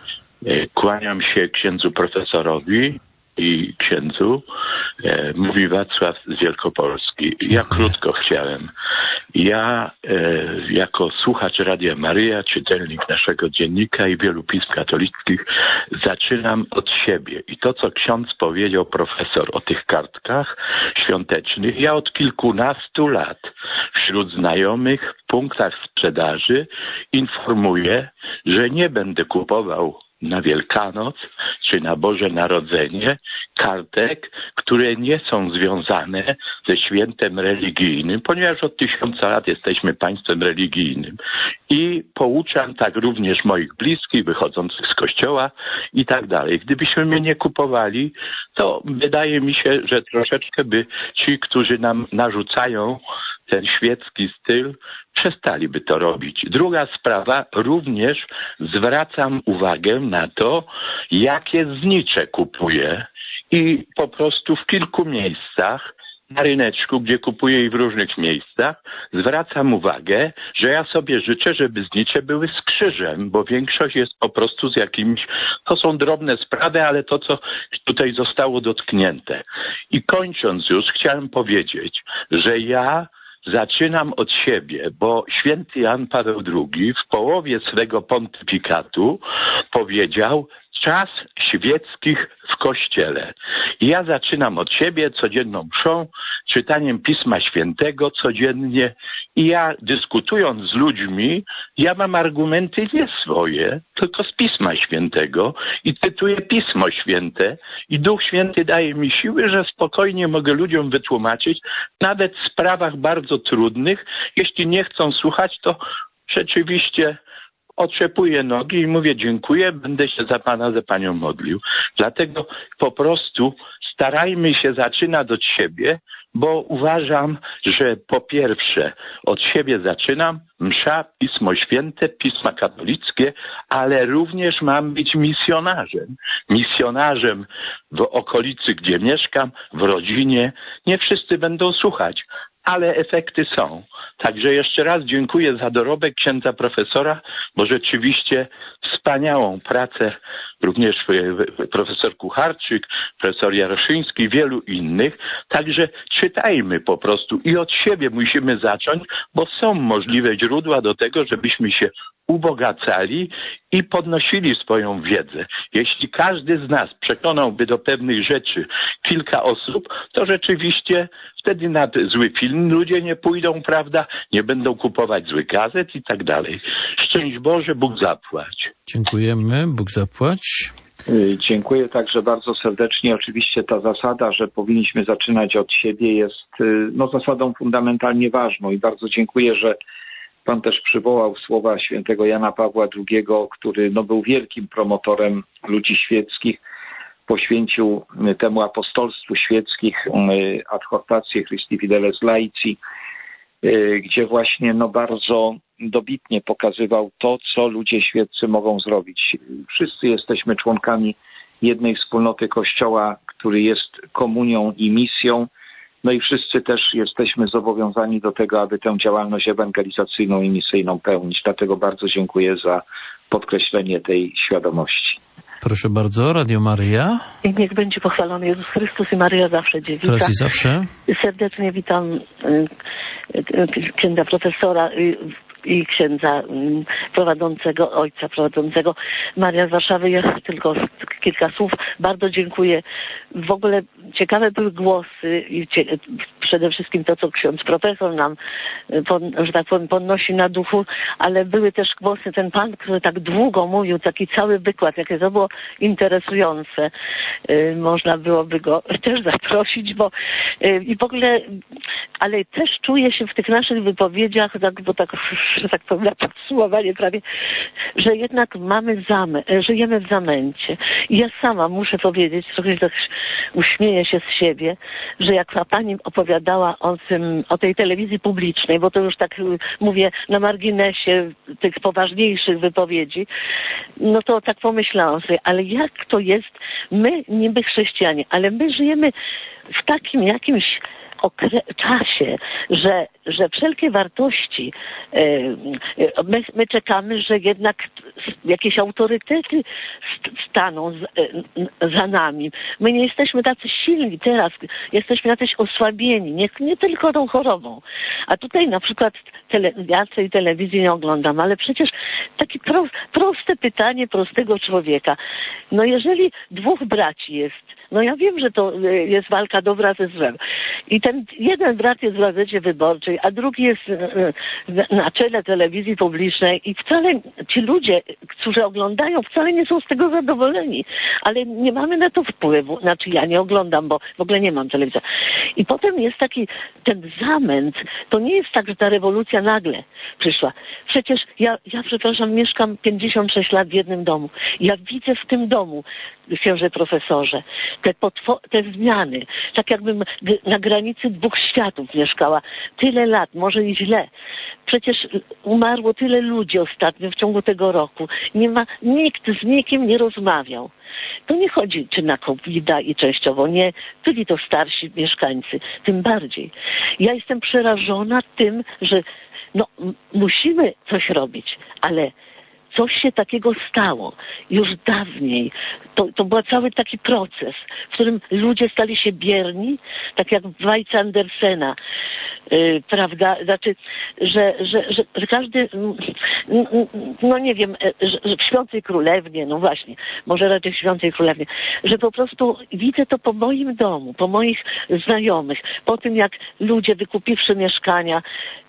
Kłaniam się księdzu profesorowi i księdzu. Mówi Wacław z Wielkopolski. Ja krótko chciałem. Ja jako słuchacz Radia Maryja, czytelnik naszego dziennika i wielu pism katolickich zaczynam od siebie. I to, co ksiądz powiedział, profesor, o tych kartkach świątecznych, ja od kilkunastu lat wśród znajomych w punktach sprzedaży informuję, że nie będę kupował na Wielkanoc czy na Boże Narodzenie kartek, które nie są związane ze świętem religijnym, ponieważ od 1000 lat jesteśmy państwem religijnym. I pouczam tak również moich bliskich, wychodzących z kościoła i tak dalej. Gdybyśmy mnie nie kupowali, to wydaje mi się, że troszeczkę by ci, którzy nam narzucają ten świecki styl, przestaliby to robić. Druga sprawa, również zwracam uwagę na to, jakie znicze kupuję i po prostu w kilku miejscach na ryneczku, gdzie kupuję i w różnych miejscach, zwracam uwagę, że ja sobie życzę, żeby znicze były z krzyżem, bo większość jest po prostu z jakimiś, to są drobne sprawy, ale to, co tutaj zostało dotknięte. I kończąc już, chciałem powiedzieć, że ja zaczynam od siebie, bo święty Jan Paweł II w połowie swego pontyfikatu powiedział: czas świeckich w Kościele. I ja zaczynam od siebie codzienną mszą, czytaniem Pisma Świętego codziennie i ja dyskutując z ludźmi, ja mam argumenty nie swoje, tylko z Pisma Świętego i cytuję Pismo Święte i Duch Święty daje mi siły, że spokojnie mogę ludziom wytłumaczyć, nawet w sprawach bardzo trudnych. Jeśli nie chcą słuchać, to rzeczywiście otrzepuję nogi i mówię dziękuję, będę się za Pana, za Panią modlił. Dlatego po prostu starajmy się zaczynać od siebie, bo uważam, że po pierwsze od siebie zaczynam, msza, Pismo Święte, Pisma katolickie, ale również mam być misjonarzem. Misjonarzem w okolicy, gdzie mieszkam, w rodzinie. Nie wszyscy będą słuchać, ale efekty są. Także jeszcze raz dziękuję za dorobek księdza profesora, bo rzeczywiście wspaniałą pracę również profesor Kucharczyk, profesor Jaroszyński, wielu innych. Także czytajmy po prostu i od siebie musimy zacząć, bo są możliwe źródła do tego, żebyśmy się ubogacali i podnosili swoją wiedzę. Jeśli każdy z nas przekonałby do pewnych rzeczy kilka osób, to rzeczywiście wtedy na zły film ludzie nie pójdą, prawda? Nie będą kupować złych gazet i tak dalej. Szczęść Boże, Bóg zapłać. Dziękujemy, Bóg zapłać. Dziękuję także bardzo serdecznie. Oczywiście ta zasada, że powinniśmy zaczynać od siebie, jest zasadą fundamentalnie ważną i bardzo dziękuję, że Pan też przywołał słowa świętego Jana Pawła II, który był wielkim promotorem ludzi świeckich. Poświęcił temu apostolstwu świeckich adhortację Christi Fideles Laici, gdzie właśnie bardzo dobitnie pokazywał to, co ludzie świeccy mogą zrobić. Wszyscy jesteśmy członkami jednej wspólnoty Kościoła, który jest komunią i misją. I wszyscy też jesteśmy zobowiązani do tego, aby tę działalność ewangelizacyjną i misyjną pełnić. Dlatego bardzo dziękuję za podkreślenie tej świadomości. Proszę bardzo, Radio Maryja. I niech będzie pochwalony Jezus Chrystus i Maryja zawsze dziewica. Teraz i zawsze. Serdecznie witam księdza profesora i księdza prowadzącego, ojca prowadzącego. Maria z Warszawy, ja tylko kilka słów. Bardzo dziękuję. W ogóle ciekawe były głosy i przede wszystkim to, co ksiądz profesor nam, że tak powiem, podnosi na duchu, ale były też głosy, ten pan, który tak długo mówił, taki cały wykład, jakie to było interesujące. Można byłoby go też zaprosić, bo i w ogóle, ale też czuję się w tych naszych wypowiedziach, że tak powiem, na podsumowanie prawie, że jednak żyjemy w zamęcie. I ja sama muszę powiedzieć, trochę tak uśmieję się z siebie, że jak pani opowiadała o tej telewizji publicznej, bo to już tak mówię na marginesie tych poważniejszych wypowiedzi, no to tak pomyślałam sobie, ale jak to jest, my niby chrześcijanie, ale my żyjemy w takim jakimś czasie, że wszelkie wartości, my czekamy, że jednak jakieś autorytety staną za nami. My nie jesteśmy tacy silni teraz, jesteśmy jacyś osłabieni, nie tylko tą chorobą. A tutaj na przykład ja tej telewizji nie oglądam, ale przecież takie proste pytanie prostego człowieka. No jeżeli dwóch braci jest, no ja wiem, że to jest walka dobra ze złem. I ten jeden brat jest w Gazecie Wyborczej, a drugi jest na czele telewizji publicznej i wcale ci ludzie, którzy oglądają, wcale nie są z tego zadowoleni. Ale nie mamy na to wpływu. Znaczy ja nie oglądam, bo w ogóle nie mam telewizora. I potem jest taki ten zamęt. To nie jest tak, że ta rewolucja nagle przyszła. Przecież ja przepraszam, mieszkam 56 lat w jednym domu. Ja widzę w tym domu, księże profesorze, te zmiany. Tak jakbym na granicy dwóch światów mieszkała. Tyle lat, może i źle. Przecież umarło tyle ludzi ostatnio w ciągu tego roku. Nikt z nikim nie rozmawiał. To nie chodzi, czy na COVID-a i częściowo nie. Byli to starsi mieszkańcy. Tym bardziej. Ja jestem przerażona tym, że musimy coś robić, ale coś się takiego stało już dawniej. To był cały taki proces, w którym ludzie stali się bierni, tak jak w bajce Andersena, prawda? Znaczy, że każdy, no nie wiem, że w Śpiącej Królewnie, no właśnie, może raczej w Śpiącej Królewnie, że po prostu widzę to po moim domu, po moich znajomych, po tym jak ludzie wykupiwszy mieszkania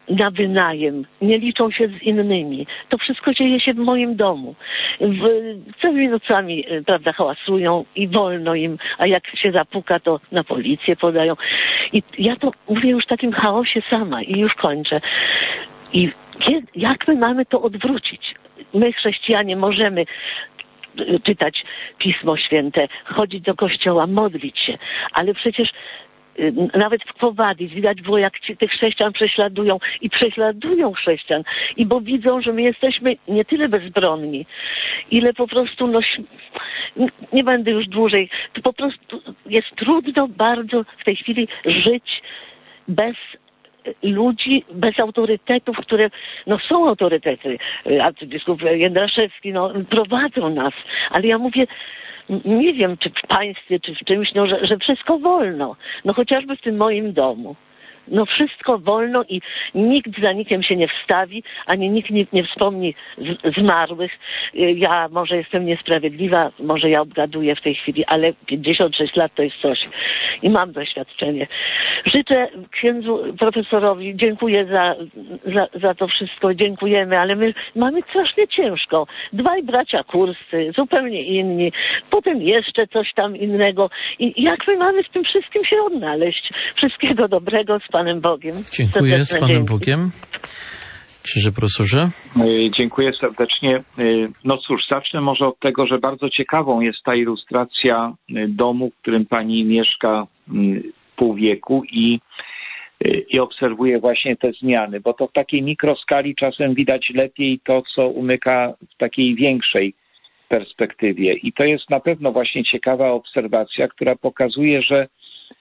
na wynajem, nie liczą się z innymi. To wszystko dzieje się w moim domu. Całymi nocami, prawda, hałasują i wolno im, a jak się zapuka, to na policję podają. I ja to mówię już w takim chaosie sama i już kończę. I jak my mamy to odwrócić? My, chrześcijanie, możemy czytać Pismo Święte, chodzić do kościoła, modlić się, ale przecież nawet w Quo-Vadis widać było, jak tych chrześcijan prześladują chrześcijan. I bo widzą, że my jesteśmy nie tyle bezbronni, ile po prostu, nie będę już dłużej, to po prostu jest trudno bardzo w tej chwili żyć bez ludzi bez autorytetów, które są autorytety. Arcybiskup Jędraszewski prowadzą nas, ale ja mówię, nie wiem, czy w państwie, czy w czymś, że wszystko wolno. Chociażby w tym moim domu. Wszystko wolno i nikt za nikiem się nie wstawi, ani nikt nie wspomni zmarłych. Ja może jestem niesprawiedliwa, może ja obgaduję w tej chwili, ale 56 lat to jest coś i mam doświadczenie. Życzę księdzu profesorowi, dziękuję za to wszystko, dziękujemy, ale my mamy strasznie ciężko. 2 bracia kurscy, zupełnie inni, potem jeszcze coś tam innego. I jak my mamy w tym wszystkim się odnaleźć? Wszystkiego dobrego, z Panem Bogiem. Dziękuję, z Panem Bogiem. Księże profesorze. Dziękuję serdecznie. Cóż, zacznę może od tego, że bardzo ciekawą jest ta ilustracja domu, w którym pani mieszka pół wieku i obserwuje właśnie te zmiany, bo to w takiej mikroskali czasem widać lepiej to, co umyka w takiej większej perspektywie. I to jest na pewno właśnie ciekawa obserwacja, która pokazuje, że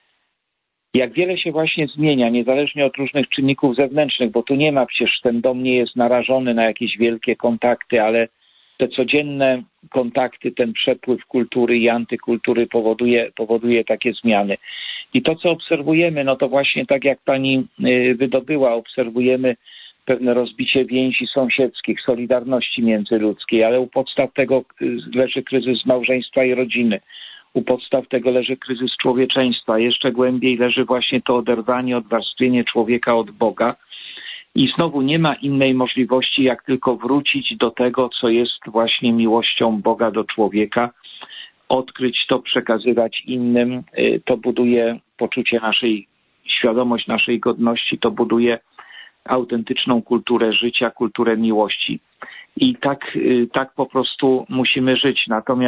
jak wiele się właśnie zmienia, niezależnie od różnych czynników zewnętrznych, bo tu nie ma, przecież ten dom nie jest narażony na jakieś wielkie kontakty, ale te codzienne kontakty, ten przepływ kultury i antykultury powoduje takie zmiany. I to, co obserwujemy, to właśnie tak jak pani wydobyła, obserwujemy pewne rozbicie więzi sąsiedzkich, solidarności międzyludzkiej, ale u podstaw tego leży kryzys małżeństwa i rodziny. U podstaw tego leży kryzys człowieczeństwa. Jeszcze głębiej leży właśnie to oderwanie, odwarstwienie człowieka od Boga. I znowu nie ma innej możliwości, jak tylko wrócić do tego, co jest właśnie miłością Boga do człowieka, odkryć to, przekazywać innym. To buduje poczucie świadomość naszej godności, to buduje autentyczną kulturę życia, kulturę miłości. I tak po prostu musimy żyć.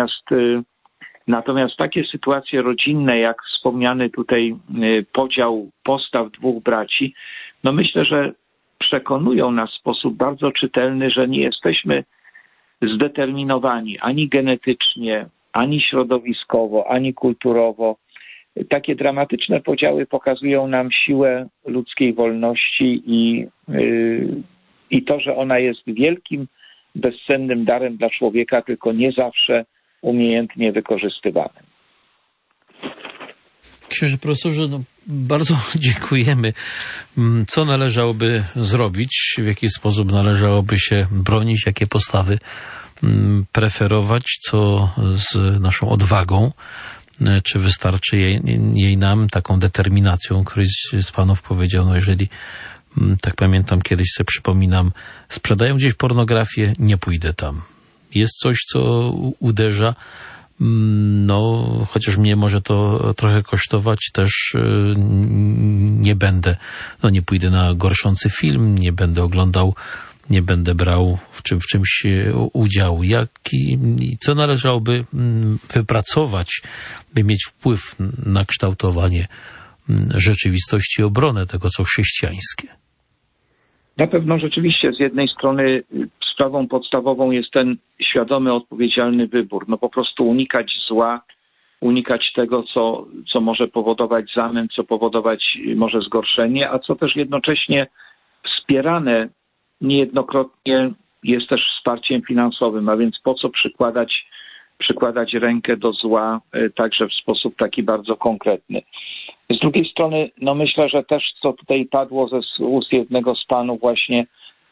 Natomiast takie sytuacje rodzinne, jak wspomniany tutaj podział postaw 2 braci, myślę, że przekonują nas w sposób bardzo czytelny, że nie jesteśmy zdeterminowani ani genetycznie, ani środowiskowo, ani kulturowo. Takie dramatyczne podziały pokazują nam siłę ludzkiej wolności i to, że ona jest wielkim, bezcennym darem dla człowieka, tylko nie zawsze umiejętnie wykorzystywanym. Księże profesorze, bardzo dziękujemy. Co należałoby zrobić? W jaki sposób należałoby się bronić? Jakie postawy preferować? Co z naszą odwagą? Czy wystarczy jej nam taką determinacją? Któryś z panów powiedział, jeżeli tak pamiętam, kiedyś sobie przypominam, sprzedają gdzieś pornografię, nie pójdę tam. Jest coś, co uderza, chociaż mnie może to trochę kosztować, też nie będę, nie pójdę na gorszący film, nie będę oglądał, nie będę brał w czymś udziału. Co należałoby wypracować, by mieć wpływ na kształtowanie rzeczywistości i obronę tego, co chrześcijańskie? Na pewno rzeczywiście z jednej strony sprawą podstawową jest ten świadomy, odpowiedzialny wybór. Po prostu unikać zła, unikać tego, co może powodować zamęt, co powodować może zgorszenie, a co też jednocześnie wspierane niejednokrotnie jest też wsparciem finansowym, a więc po co przykładać rękę do zła także w sposób taki bardzo konkretny. Z drugiej strony, myślę, że też co tutaj padło z ust jednego z panów właśnie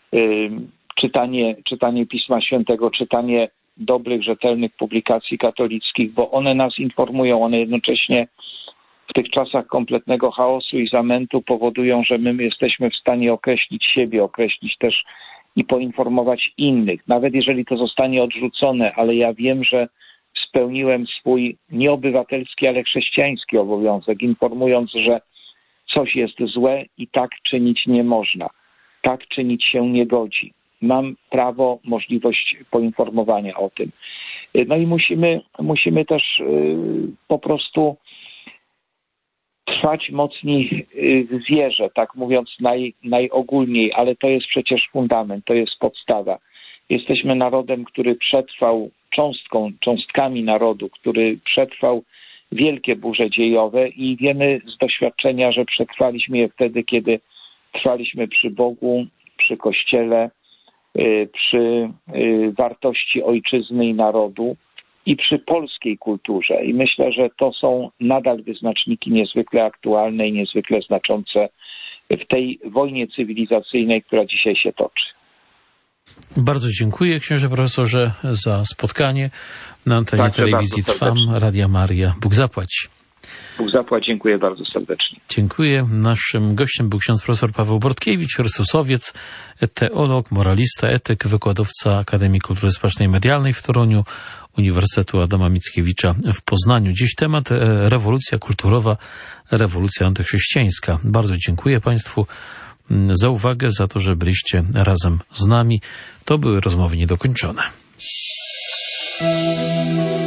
czytanie Pisma Świętego, czytanie dobrych, rzetelnych publikacji katolickich, bo one nas informują, one jednocześnie w tych czasach kompletnego chaosu i zamętu powodują, że my jesteśmy w stanie określić siebie, określić też i poinformować innych. Nawet jeżeli to zostanie odrzucone, ale ja wiem, że spełniłem swój nie obywatelski, ale chrześcijański obowiązek, informując, że coś jest złe i tak czynić nie można. Tak czynić się nie godzi. Mam prawo, możliwość poinformowania o tym. I musimy też po prostu trwać mocniej w wierze, tak mówiąc najogólniej, ale to jest przecież fundament, to jest podstawa. Jesteśmy narodem, który przetrwał cząstkami narodu, który przetrwał wielkie burze dziejowe i wiemy z doświadczenia, że przetrwaliśmy je wtedy, kiedy Trwaliśmy przy Bogu, przy Kościele, przy wartości ojczyzny i narodu i przy polskiej kulturze. I myślę, że to są nadal wyznaczniki niezwykle aktualne i niezwykle znaczące w tej wojnie cywilizacyjnej, która dzisiaj się toczy. Bardzo dziękuję, księże profesorze, za spotkanie na antenie telewizji Trwam, Radia Maria. Bóg zapłać. Bóg zapłać, dziękuję bardzo serdecznie. Dziękuję. Naszym gościem był ksiądz profesor Paweł Bortkiewicz, chrystusowiec, teolog, moralista, etyk, wykładowca Akademii Kultury Społecznej i Medialnej w Toruniu, Uniwersytetu Adama Mickiewicza w Poznaniu. Dziś temat rewolucja kulturowa, rewolucja antychrześcijańska. Bardzo dziękuję Państwu za uwagę, za to, że byliście razem z nami. To były rozmowy niedokończone.